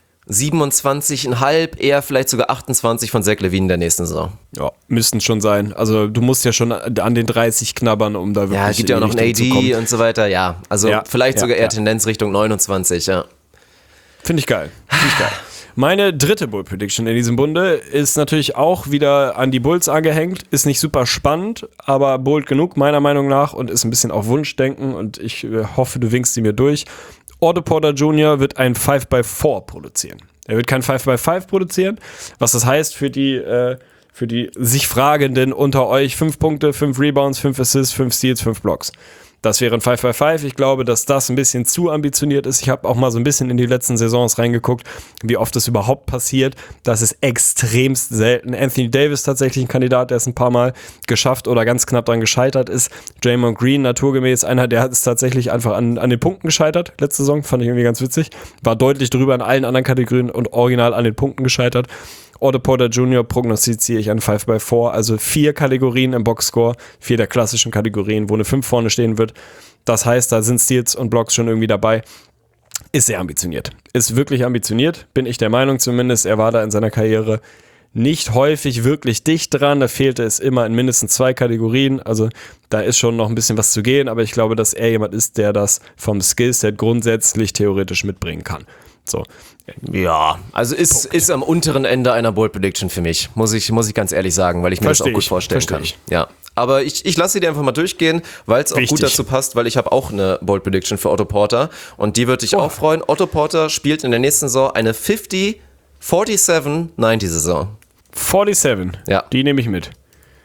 27,5, eher vielleicht sogar 28 von Zach LaVine in der nächsten Saison. Ja, müssten schon sein. Also du musst ja schon an den 30 knabbern, um da wirklich ja, gibt ja auch noch einen AD und so weiter, vielleicht sogar eher Tendenz Richtung 29, ja. Finde ich geil. Meine dritte Bull Prediction in diesem Bunde ist natürlich auch wieder an die Bulls angehängt, ist nicht super spannend, aber bold genug meiner Meinung nach und ist ein bisschen auf Wunschdenken und ich hoffe, du winkst sie mir durch. Otto Porter Jr. wird ein 5x4 produzieren. Er wird kein 5x5 produzieren, was das heißt für die sich Fragenden unter euch: 5 Punkte, 5 Rebounds, 5 Assists, 5 Steals, 5 Blocks. Das wäre ein 5x5. Ich glaube, dass das ein bisschen zu ambitioniert ist. Ich habe auch mal so ein bisschen in die letzten Saisons reingeguckt, wie oft das überhaupt passiert. Das ist extremst selten. Anthony Davis tatsächlich ein Kandidat, der es ein paar Mal geschafft oder ganz knapp dran gescheitert ist. Draymond Green naturgemäß einer, der hat es tatsächlich einfach an den Punkten gescheitert. Letzte Saison fand ich irgendwie ganz witzig. War deutlich drüber in allen anderen Kategorien und original an den Punkten gescheitert. Otto Porter Jr. prognostiziere ich an 5x4, also 4 Kategorien im Boxscore, 4 der klassischen Kategorien, wo eine 5 vorne stehen wird. Das heißt, da sind Steals und Blocks schon irgendwie dabei. Ist sehr ambitioniert. Ist wirklich ambitioniert, bin ich der Meinung zumindest. Er war da in seiner Karriere nicht häufig wirklich dicht dran. Da fehlte es immer in mindestens 2 Kategorien. Also da ist schon noch ein bisschen was zu gehen, aber ich glaube, dass er jemand ist, der das vom Skillset grundsätzlich theoretisch mitbringen kann. So. Ja, also ist am unteren Ende einer Bold Prediction für mich, muss ich ganz ehrlich sagen, weil ich mir das auch gut vorstellen kann. Ja, aber ich lasse sie dir einfach mal durchgehen, weil es auch gut dazu passt, weil ich habe auch eine Bold Prediction für Otto Porter und die würde dich auch freuen. Otto Porter spielt in der nächsten Saison eine 50-47-90 Saison. 47? Ja. Die nehme ich mit.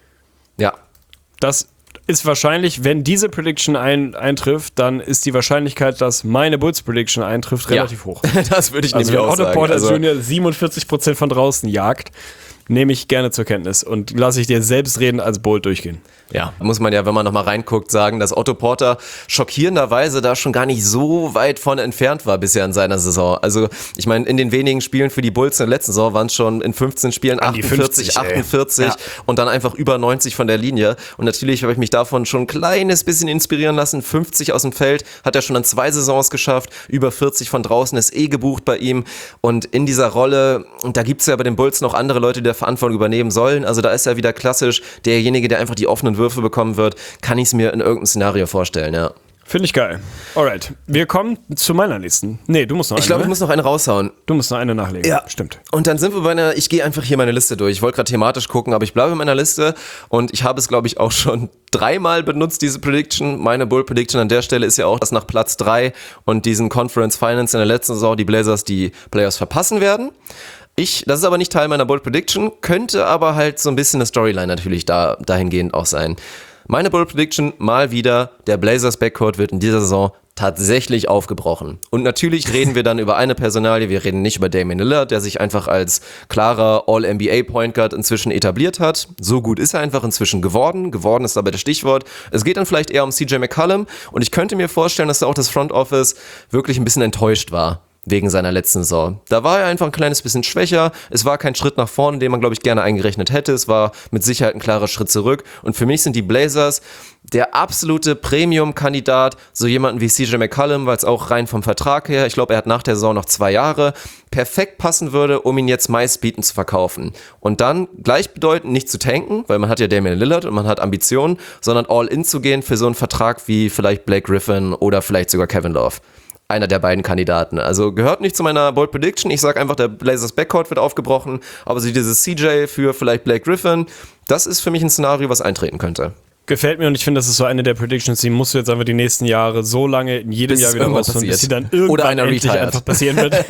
Ja. Das ist wahrscheinlich, wenn diese Prediction eintrifft, dann ist die Wahrscheinlichkeit, dass meine Bulls Prediction eintrifft, relativ hoch. Das würde ich nämlich auch sagen. Otto Porter Jr. 47% von draußen jagt, nehme ich gerne zur Kenntnis und lasse ich dir selbst reden als Bold durchgehen. Ja, muss man ja, wenn man nochmal reinguckt, sagen, dass Otto Porter schockierenderweise da schon gar nicht so weit von entfernt war bisher in seiner Saison. Also ich meine, in den wenigen Spielen für die Bulls in der letzten Saison waren es schon in 15 Spielen 48, 48 und dann einfach über 90 von der Linie. Und natürlich habe ich mich davon schon ein kleines bisschen inspirieren lassen. 50 aus dem Feld hat er schon an 2 Saisons geschafft. Über 40 von draußen ist gebucht bei ihm. Und in dieser Rolle, und da gibt es ja bei den Bulls noch andere Leute, die der Verantwortung übernehmen sollen. Also da ist er wieder klassisch derjenige, der einfach die offenen Würfe bekommen wird, kann ich es mir in irgendeinem Szenario vorstellen, ja. Finde ich geil. Alright, wir kommen zu meiner nächsten. Nee, du musst noch eine. Ich glaube, ich muss noch eine raushauen. Du musst noch eine nachlegen. Ja, stimmt. Und dann sind wir ich gehe einfach hier meine Liste durch. Ich wollte gerade thematisch gucken, aber ich bleibe in meiner Liste und ich habe es, glaube ich, auch schon 3-mal benutzt, diese Prediction. Meine Bull Prediction an der Stelle ist ja auch, dass nach Platz 3 und diesen Conference Finals in der letzten Saison die Blazers die Playoffs verpassen werden. Das ist aber nicht Teil meiner Bold Prediction, könnte aber halt so ein bisschen eine Storyline natürlich dahingehend auch sein. Meine Bold Prediction, mal wieder, der Blazers Backcourt wird in dieser Saison tatsächlich aufgebrochen. Und natürlich reden wir dann über eine Personalie, wir reden nicht über Damian Lillard, der sich einfach als klarer All-NBA-Point Guard inzwischen etabliert hat. So gut ist er einfach inzwischen geworden. Geworden ist aber das Stichwort. Es geht dann vielleicht eher um CJ McCollum und ich könnte mir vorstellen, dass da auch das Front Office wirklich ein bisschen enttäuscht war wegen seiner letzten Saison. Da war er einfach ein kleines bisschen schwächer. Es war kein Schritt nach vorne, den man, glaube ich, gerne eingerechnet hätte. Es war mit Sicherheit ein klarer Schritt zurück. Und für mich sind die Blazers der absolute Premium-Kandidat, so jemanden wie CJ McCollum, weil es auch rein vom Vertrag her, ich glaube, er hat nach der Saison noch 2 Jahre, perfekt passen würde, um ihn jetzt meistbietend zu verkaufen. Und dann gleichbedeutend nicht zu tanken, weil man hat ja Damian Lillard und man hat Ambitionen, sondern all in zu gehen für so einen Vertrag wie vielleicht Blake Griffin oder vielleicht sogar Kevin Love. Einer der beiden Kandidaten. Also gehört nicht zu meiner Bold Prediction. Ich sage einfach, der Blazers Backcourt wird aufgebrochen, aber so dieses CJ für vielleicht Blake Griffin, das ist für mich ein Szenario, was eintreten könnte. Gefällt mir und ich finde, das ist so eine der Predictions, die musst du jetzt einfach die nächsten Jahre so lange in jedem Jahr wieder rausfinden, bis sie dann irgendwann endlich einfach passieren wird.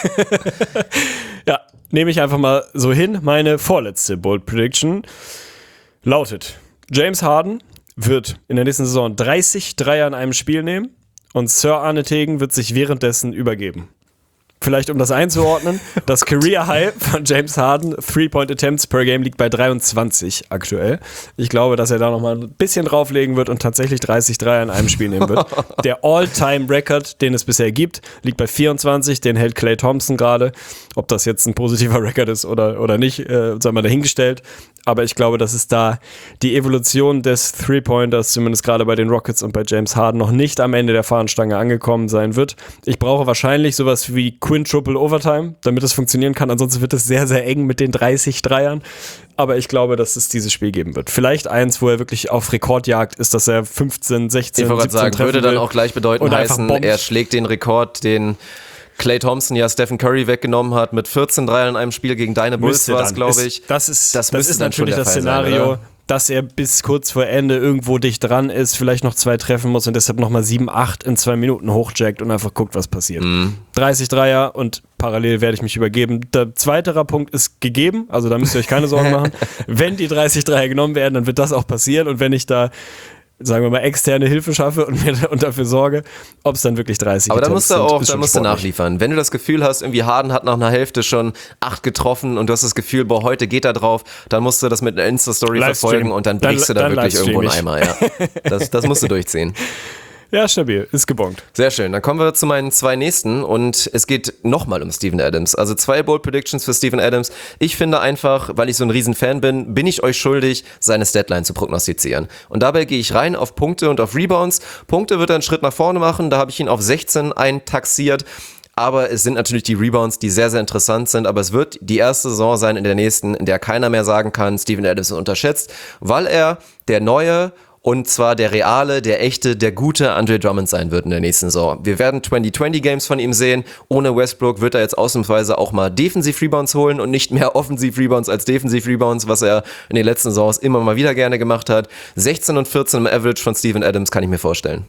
Ja, nehme ich einfach mal so hin. Meine vorletzte Bold Prediction lautet: James Harden wird in der nächsten Saison 30 Dreier in einem Spiel nehmen. Und Sir Arne Tegen wird sich währenddessen übergeben. Vielleicht um das einzuordnen, das Career High von James Harden, 3-Point-Attempts per Game, liegt bei 23 aktuell. Ich glaube, dass er da nochmal ein bisschen drauflegen wird und tatsächlich 30 Dreier in einem Spiel nehmen wird. Der All-Time-Record, den es bisher gibt, liegt bei 24, den hält Klay Thompson gerade. Ob das jetzt ein positiver Record ist oder nicht, sei mal dahingestellt. Aber ich glaube, dass es da die Evolution des Three-Pointers, zumindest gerade bei den Rockets und bei James Harden, noch nicht am Ende der Fahnenstange angekommen sein wird. Ich brauche wahrscheinlich sowas wie Quintuple Overtime, damit es funktionieren kann. Ansonsten wird es sehr, sehr eng mit den 30 Dreiern. Aber ich glaube, dass es dieses Spiel geben wird. Vielleicht eins, wo er wirklich auf Rekordjagd ist, dass er 15, 16, 17 treffen will. Würde dann auch gleich bedeuten heißen, er schlägt den Rekord, den Klay Thompson ja Stephen Curry weggenommen hat mit 14 Dreiern in einem Spiel gegen deine Bulls war es, glaube ich. Das ist müsste dann schon natürlich der das Fall Szenario, sein, oder? dass er bis kurz vor Ende irgendwo dicht dran ist, vielleicht noch 2 treffen muss und deshalb nochmal 7, 8 in 2 Minuten hochjackt und einfach guckt, was passiert. 30 Dreier und parallel werde ich mich übergeben. Der zweite Punkt ist gegeben, also da müsst ihr euch keine Sorgen machen. Wenn die 30 Dreier genommen werden, dann wird das auch passieren und wenn ich da, sagen wir mal, externe Hilfe schaffe und dafür sorge, ob es dann wirklich 30 Aber da musst du auch, ist da schon musst du sportlich. nachliefern. Wenn du das Gefühl hast, irgendwie Harden hat nach einer Hälfte schon 8 getroffen und du hast das Gefühl, boah, heute geht er drauf, dann musst du das mit einer Insta-Story Livestream. verfolgen und dann brichst du da Dann wirklich irgendwo einen livestream Eimer. Ja. Das musst du durchziehen. Ja, stabil, ist gebongt. Sehr schön. Dann kommen wir zu meinen 2 nächsten und es geht nochmal um Steven Adams. Also 2 Bold Predictions für Steven Adams. Ich finde einfach, weil ich so ein Riesenfan bin ich euch schuldig, seine Statline zu prognostizieren. Und dabei gehe ich rein auf Punkte und auf Rebounds. Punkte wird er einen Schritt nach vorne machen. Da habe ich ihn auf 16 eintaxiert. Aber es sind natürlich die Rebounds, die sehr, sehr interessant sind. Aber es wird die erste Saison sein in der nächsten, in der keiner mehr sagen kann, Steven Adams ist unterschätzt, weil er der neue und zwar der reale, der echte, der gute Andre Drummond sein wird in der nächsten Saison. Wir werden 20-20-Games von ihm sehen. Ohne Westbrook wird er jetzt ausnahmsweise auch mal Defensiv-Rebounds holen und nicht mehr Offensiv-Rebounds als Defensiv-Rebounds, was er in den letzten Saisons immer mal wieder gerne gemacht hat. 16 und 14 im Average von Steven Adams kann ich mir vorstellen.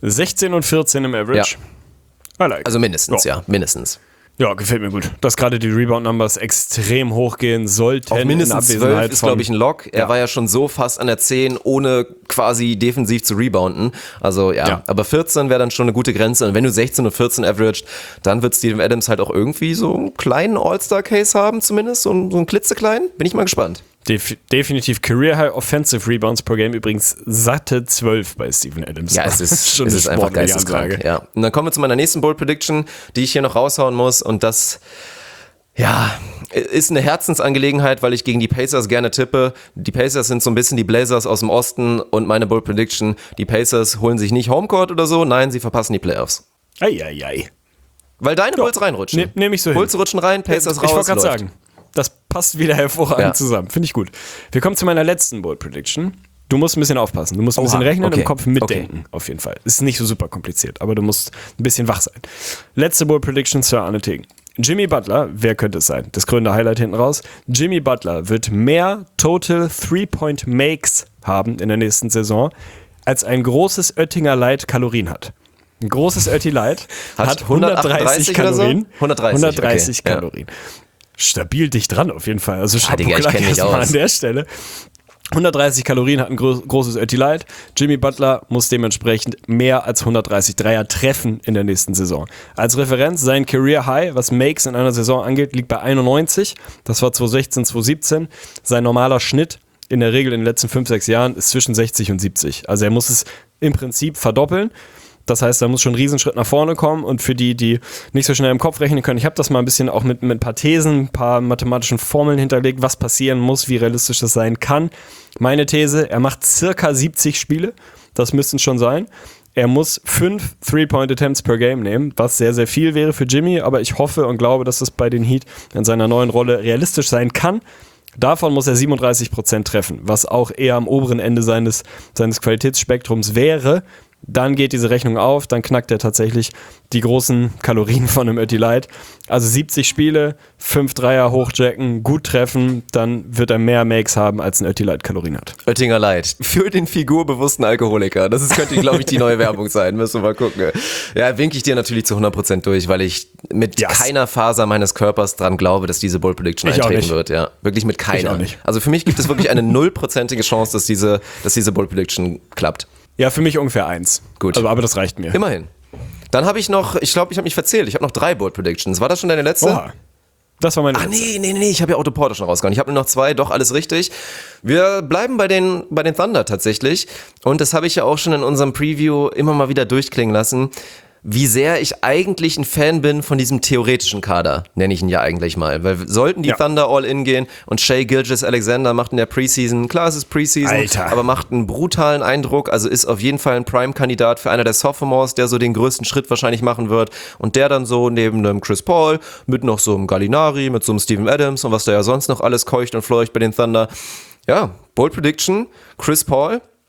16 und 14 im Average. Ja. I like. Also mindestens, ja, mindestens. Ja, gefällt mir gut. Dass gerade die Rebound-Numbers extrem hochgehen sollten. Auf mindestens in 12 ist, glaube ich, ein Lock. Er Ja. war ja schon so fast an der 10, ohne quasi defensiv zu rebounden. Also ja. Aber 14 wäre dann schon eine gute Grenze. Und wenn du 16 und 14 averaged, dann wird Steven Adams halt auch irgendwie so einen kleinen All-Star-Case haben zumindest. So einen klitzekleinen. Bin ich mal gespannt. Definitiv Career High Offensive Rebounds per Game, übrigens satte 12 bei Steven Adams. Ja, es ist, schon es eine ist einfach sportliche geisteskrank. Ansage. Ja. Und dann kommen wir zu meiner nächsten Bold Prediction, die ich hier noch raushauen muss. Und das, ja, ist eine Herzensangelegenheit, weil ich gegen die Pacers gerne tippe. Die Pacers sind so ein bisschen die Blazers aus dem Osten und meine Bold Prediction, die Pacers holen sich nicht Homecourt oder so, nein, sie verpassen die Playoffs. Eieiei. Weil deine Bulls reinrutschen. Nehm ich so hin. Bulls rutschen rein, Pacers raus, Ich wollte gerade läuft. sagen, das passt wieder hervorragend zusammen. Finde ich gut. Wir kommen zu meiner letzten Bold Prediction. Du musst ein bisschen aufpassen. Du musst ein bisschen rechnen und im Kopf mitdenken. Auf jeden Fall. Ist nicht so super kompliziert, aber du musst ein bisschen wach sein. Letzte Bold Prediction, Sir Arne Tegen. Jimmy Butler, wer könnte es sein? Das grüne Highlight hinten raus. Jimmy Butler wird mehr Total 3-Point-Makes haben in der nächsten Saison, als ein großes Oettinger Light Kalorien hat. Ein großes Oetti Light hat 130 oder so? Kalorien. 130 okay. Kalorien. Stabil dicht dran auf jeden Fall. Also Digga, ich kenn mich erstmal aus. an der Stelle. 130 Kalorien hat ein großes Oetti Light. Jimmy Butler muss dementsprechend mehr als 130 Dreier treffen in der nächsten Saison. Als Referenz, sein Career High, was Makes in einer Saison angeht, liegt bei 91. Das war 2016, 2017. Sein normaler Schnitt in der Regel in den letzten 5-6 Jahren ist zwischen 60 und 70. Also er muss es im Prinzip verdoppeln. Das heißt, da muss schon ein Riesenschritt nach vorne kommen und für die nicht so schnell im Kopf rechnen können, ich habe das mal ein bisschen auch mit ein paar Thesen, ein paar mathematischen Formeln hinterlegt, was passieren muss, wie realistisch das sein kann. Meine These, er macht circa 70 Spiele, das müssten schon sein. Er muss 5 Three-Point-Attempts per Game nehmen, was sehr, sehr viel wäre für Jimmy, aber ich hoffe und glaube, dass das bei den Heat in seiner neuen Rolle realistisch sein kann. Davon muss er 37% treffen, was auch eher am oberen Ende seines Qualitätsspektrums wäre. Dann geht diese Rechnung auf, dann knackt er tatsächlich die großen Kalorien von einem Oetti Light. Also 70 Spiele, 5 Dreier hochjacken, gut treffen, dann wird er mehr Makes haben, als ein Oetti Light Kalorien hat. Oettinger Light. Für den figurbewussten Alkoholiker. Das könnte, glaube ich, die neue Werbung sein. Müssen wir mal gucken. Ja, winke ich dir natürlich zu 100% durch, weil ich mit keiner Faser meines Körpers dran glaube, dass diese Bold Prediction eintreten wird. Ja, wirklich mit keiner. Ich auch nicht. Also für mich gibt es wirklich eine 0%ige Chance, dass diese Bold Prediction klappt. Ja, für mich ungefähr 1. Gut. Also, aber das reicht mir. Immerhin. Dann habe ich noch, ich glaube, ich habe mich verzählt. Ich habe noch 3 Bold Predictions. War das schon deine letzte? Oha. Das war meine Ach letzte. nee, ich habe ja Otto Porter schon rausgehauen. Ich habe nur noch 2, doch alles richtig. Wir bleiben bei den Thunder tatsächlich. Und das habe ich ja auch schon in unserem Preview immer mal wieder durchklingen lassen, wie sehr ich eigentlich ein Fan bin von diesem theoretischen Kader, nenne ich ihn ja eigentlich mal. Weil sollten die Thunder All-In gehen und Shai Gilgeous-Alexander macht in der Preseason, klar es ist Preseason, Alter. aber macht einen brutalen Eindruck, also ist auf jeden Fall ein Prime-Kandidat für einer der Sophomores, der so den größten Schritt wahrscheinlich machen wird und der dann so neben einem Chris Paul, mit noch so einem Gallinari, mit so einem Steven Adams und was da ja sonst noch alles keucht und fleucht bei den Thunder. Ja, Bold Prediction, Chris Paul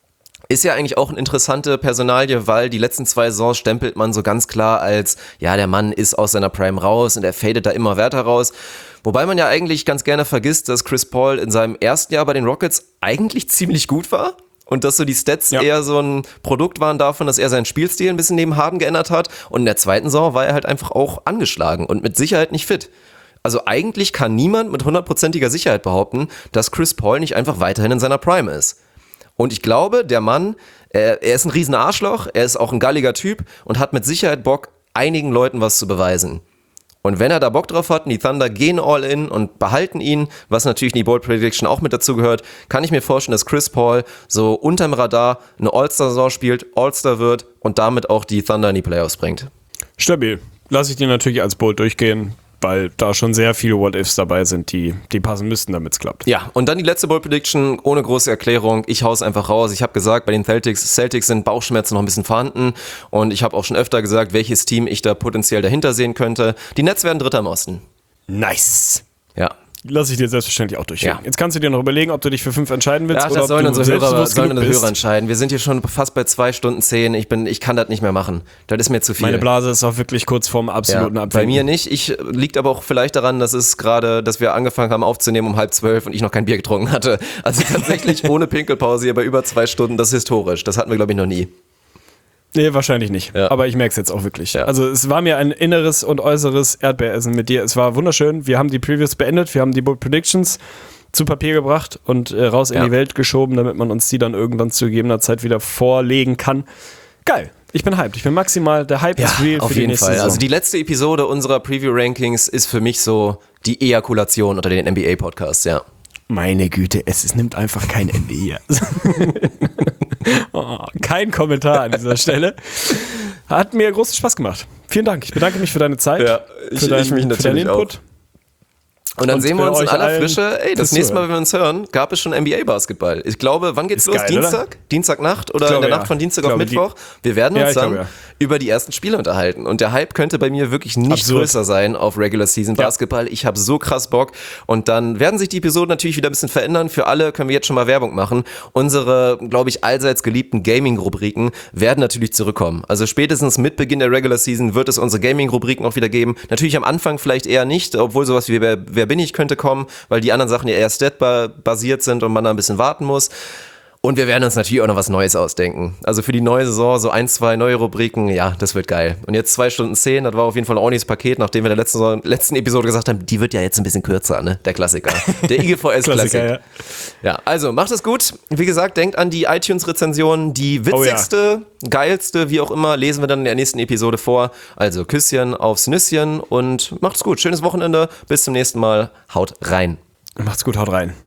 Ist ja eigentlich auch eine interessante Personalie, weil die letzten 2 Saisons stempelt man so ganz klar als, ja, der Mann ist aus seiner Prime raus und er fadet da immer weiter raus. Wobei man ja eigentlich ganz gerne vergisst, dass Chris Paul in seinem ersten Jahr bei den Rockets eigentlich ziemlich gut war. Und dass so die Stats eher so ein Produkt waren davon, dass er seinen Spielstil ein bisschen neben Harden geändert hat. Und in der zweiten Saison war er halt einfach auch angeschlagen und mit Sicherheit nicht fit. Also eigentlich kann niemand mit 100%iger Sicherheit behaupten, dass Chris Paul nicht einfach weiterhin in seiner Prime ist. Und ich glaube, der Mann, er ist ein riesen Arschloch, er ist auch ein galliger Typ und hat mit Sicherheit Bock, einigen Leuten was zu beweisen. Und wenn er da Bock drauf hat und die Thunder gehen all in und behalten ihn, was natürlich in die Bold Prediction auch mit dazu gehört, kann ich mir vorstellen, dass Chris Paul so unterm Radar eine All-Star-Saison spielt, All-Star wird und damit auch die Thunder in die Playoffs bringt. Stabil. Lass ich dir natürlich als Bold durchgehen, weil da schon sehr viele What-Ifs dabei sind, die passen müssten, damit es klappt. Ja, und dann die letzte Bold Prediction, ohne große Erklärung. Ich hau's einfach raus. Ich habe gesagt, bei den Celtics sind Bauchschmerzen noch ein bisschen vorhanden. Und ich habe auch schon öfter gesagt, welches Team ich da potenziell dahinter sehen könnte. Die Nets werden Dritter im Osten. Nice. Ja. Lass ich dir selbstverständlich auch durchgehen. Ja. Jetzt kannst du dir noch überlegen, ob du dich für 5 entscheiden willst Ach, oder das ob sollen du unsere selbstbewusst Hörer genug bist. entscheiden. Wir sind hier schon fast bei 2:10. Ich kann das nicht mehr machen. Das ist mir zu viel. Meine Blase ist auch wirklich kurz vorm absoluten Bei Abwinken. mir nicht. Liegt aber auch vielleicht daran, dass wir angefangen haben aufzunehmen um 11:30 und ich noch kein Bier getrunken hatte. Also tatsächlich ohne Pinkelpause hier bei über 2 Stunden, das ist historisch. Das hatten wir, glaube ich, noch nie. Nee, wahrscheinlich nicht. Ja. Aber ich merke es jetzt auch wirklich. Ja. Also es war mir ein inneres und äußeres Erdbeeressen mit dir. Es war wunderschön. Wir haben die Previews beendet. Wir haben die Bold Predictions zu Papier gebracht und raus in die Welt geschoben, damit man uns die dann irgendwann zu gegebener Zeit wieder vorlegen kann. Geil. Ich bin hyped. Ich bin maximal, der Hype ist real auf für die jeden nächste Fall. Saison. Also die letzte Episode unserer Preview-Rankings ist für mich so die Ejakulation unter den NBA-Podcasts, ja. Meine Güte, es nimmt einfach kein Ende hier. Kein Kommentar an dieser Stelle. Hat mir großen Spaß gemacht. Vielen Dank. Ich bedanke mich für deine Zeit. Ja, ich mich natürlich für deinen Input. auch. Und dann sehen wir uns in euch aller allen Frische. Ey, das fürs nächste Mal, Zuhören. wenn wir uns hören, gab es schon NBA-Basketball. Ich glaube, wann geht's Ist los? geil, Dienstag? oder? Dienstagnacht oder Ich in glaube, der Nacht ja. von Dienstag Ich auf glaube, Mittwoch? Wir werden Ja, uns ich dann glaube, ja. über die ersten Spiele unterhalten. Und der Hype könnte bei mir wirklich nicht Absurd. größer sein auf Regular Season Basketball. Ich habe so krass Bock. Und dann werden sich die Episoden natürlich wieder ein bisschen verändern. Für alle können wir jetzt schon mal Werbung machen. Unsere, glaube ich, allseits geliebten Gaming-Rubriken werden natürlich zurückkommen. Also spätestens mit Beginn der Regular Season wird es unsere Gaming-Rubriken auch wieder geben. Natürlich am Anfang vielleicht eher nicht, obwohl sowas wie Wer bin ich könnte kommen, weil die anderen Sachen ja eher stat-basiert sind und man da ein bisschen warten muss. Und wir werden uns natürlich auch noch was Neues ausdenken. Also für die neue Saison so 1, 2 neue Rubriken, ja, das wird geil. Und jetzt 2:10, das war auf jeden Fall ein ordentliches Paket, nachdem wir in der letzten Episode gesagt haben, die wird ja jetzt ein bisschen kürzer, ne? Der Klassiker. Der IGVS-Klassiker. Ja, also macht es gut. Wie gesagt, denkt an die iTunes-Rezension. Die witzigste, geilste, wie auch immer, lesen wir dann in der nächsten Episode vor. Also Küsschen aufs Nüsschen und macht's gut. Schönes Wochenende. Bis zum nächsten Mal. Haut rein. Macht's gut, haut rein.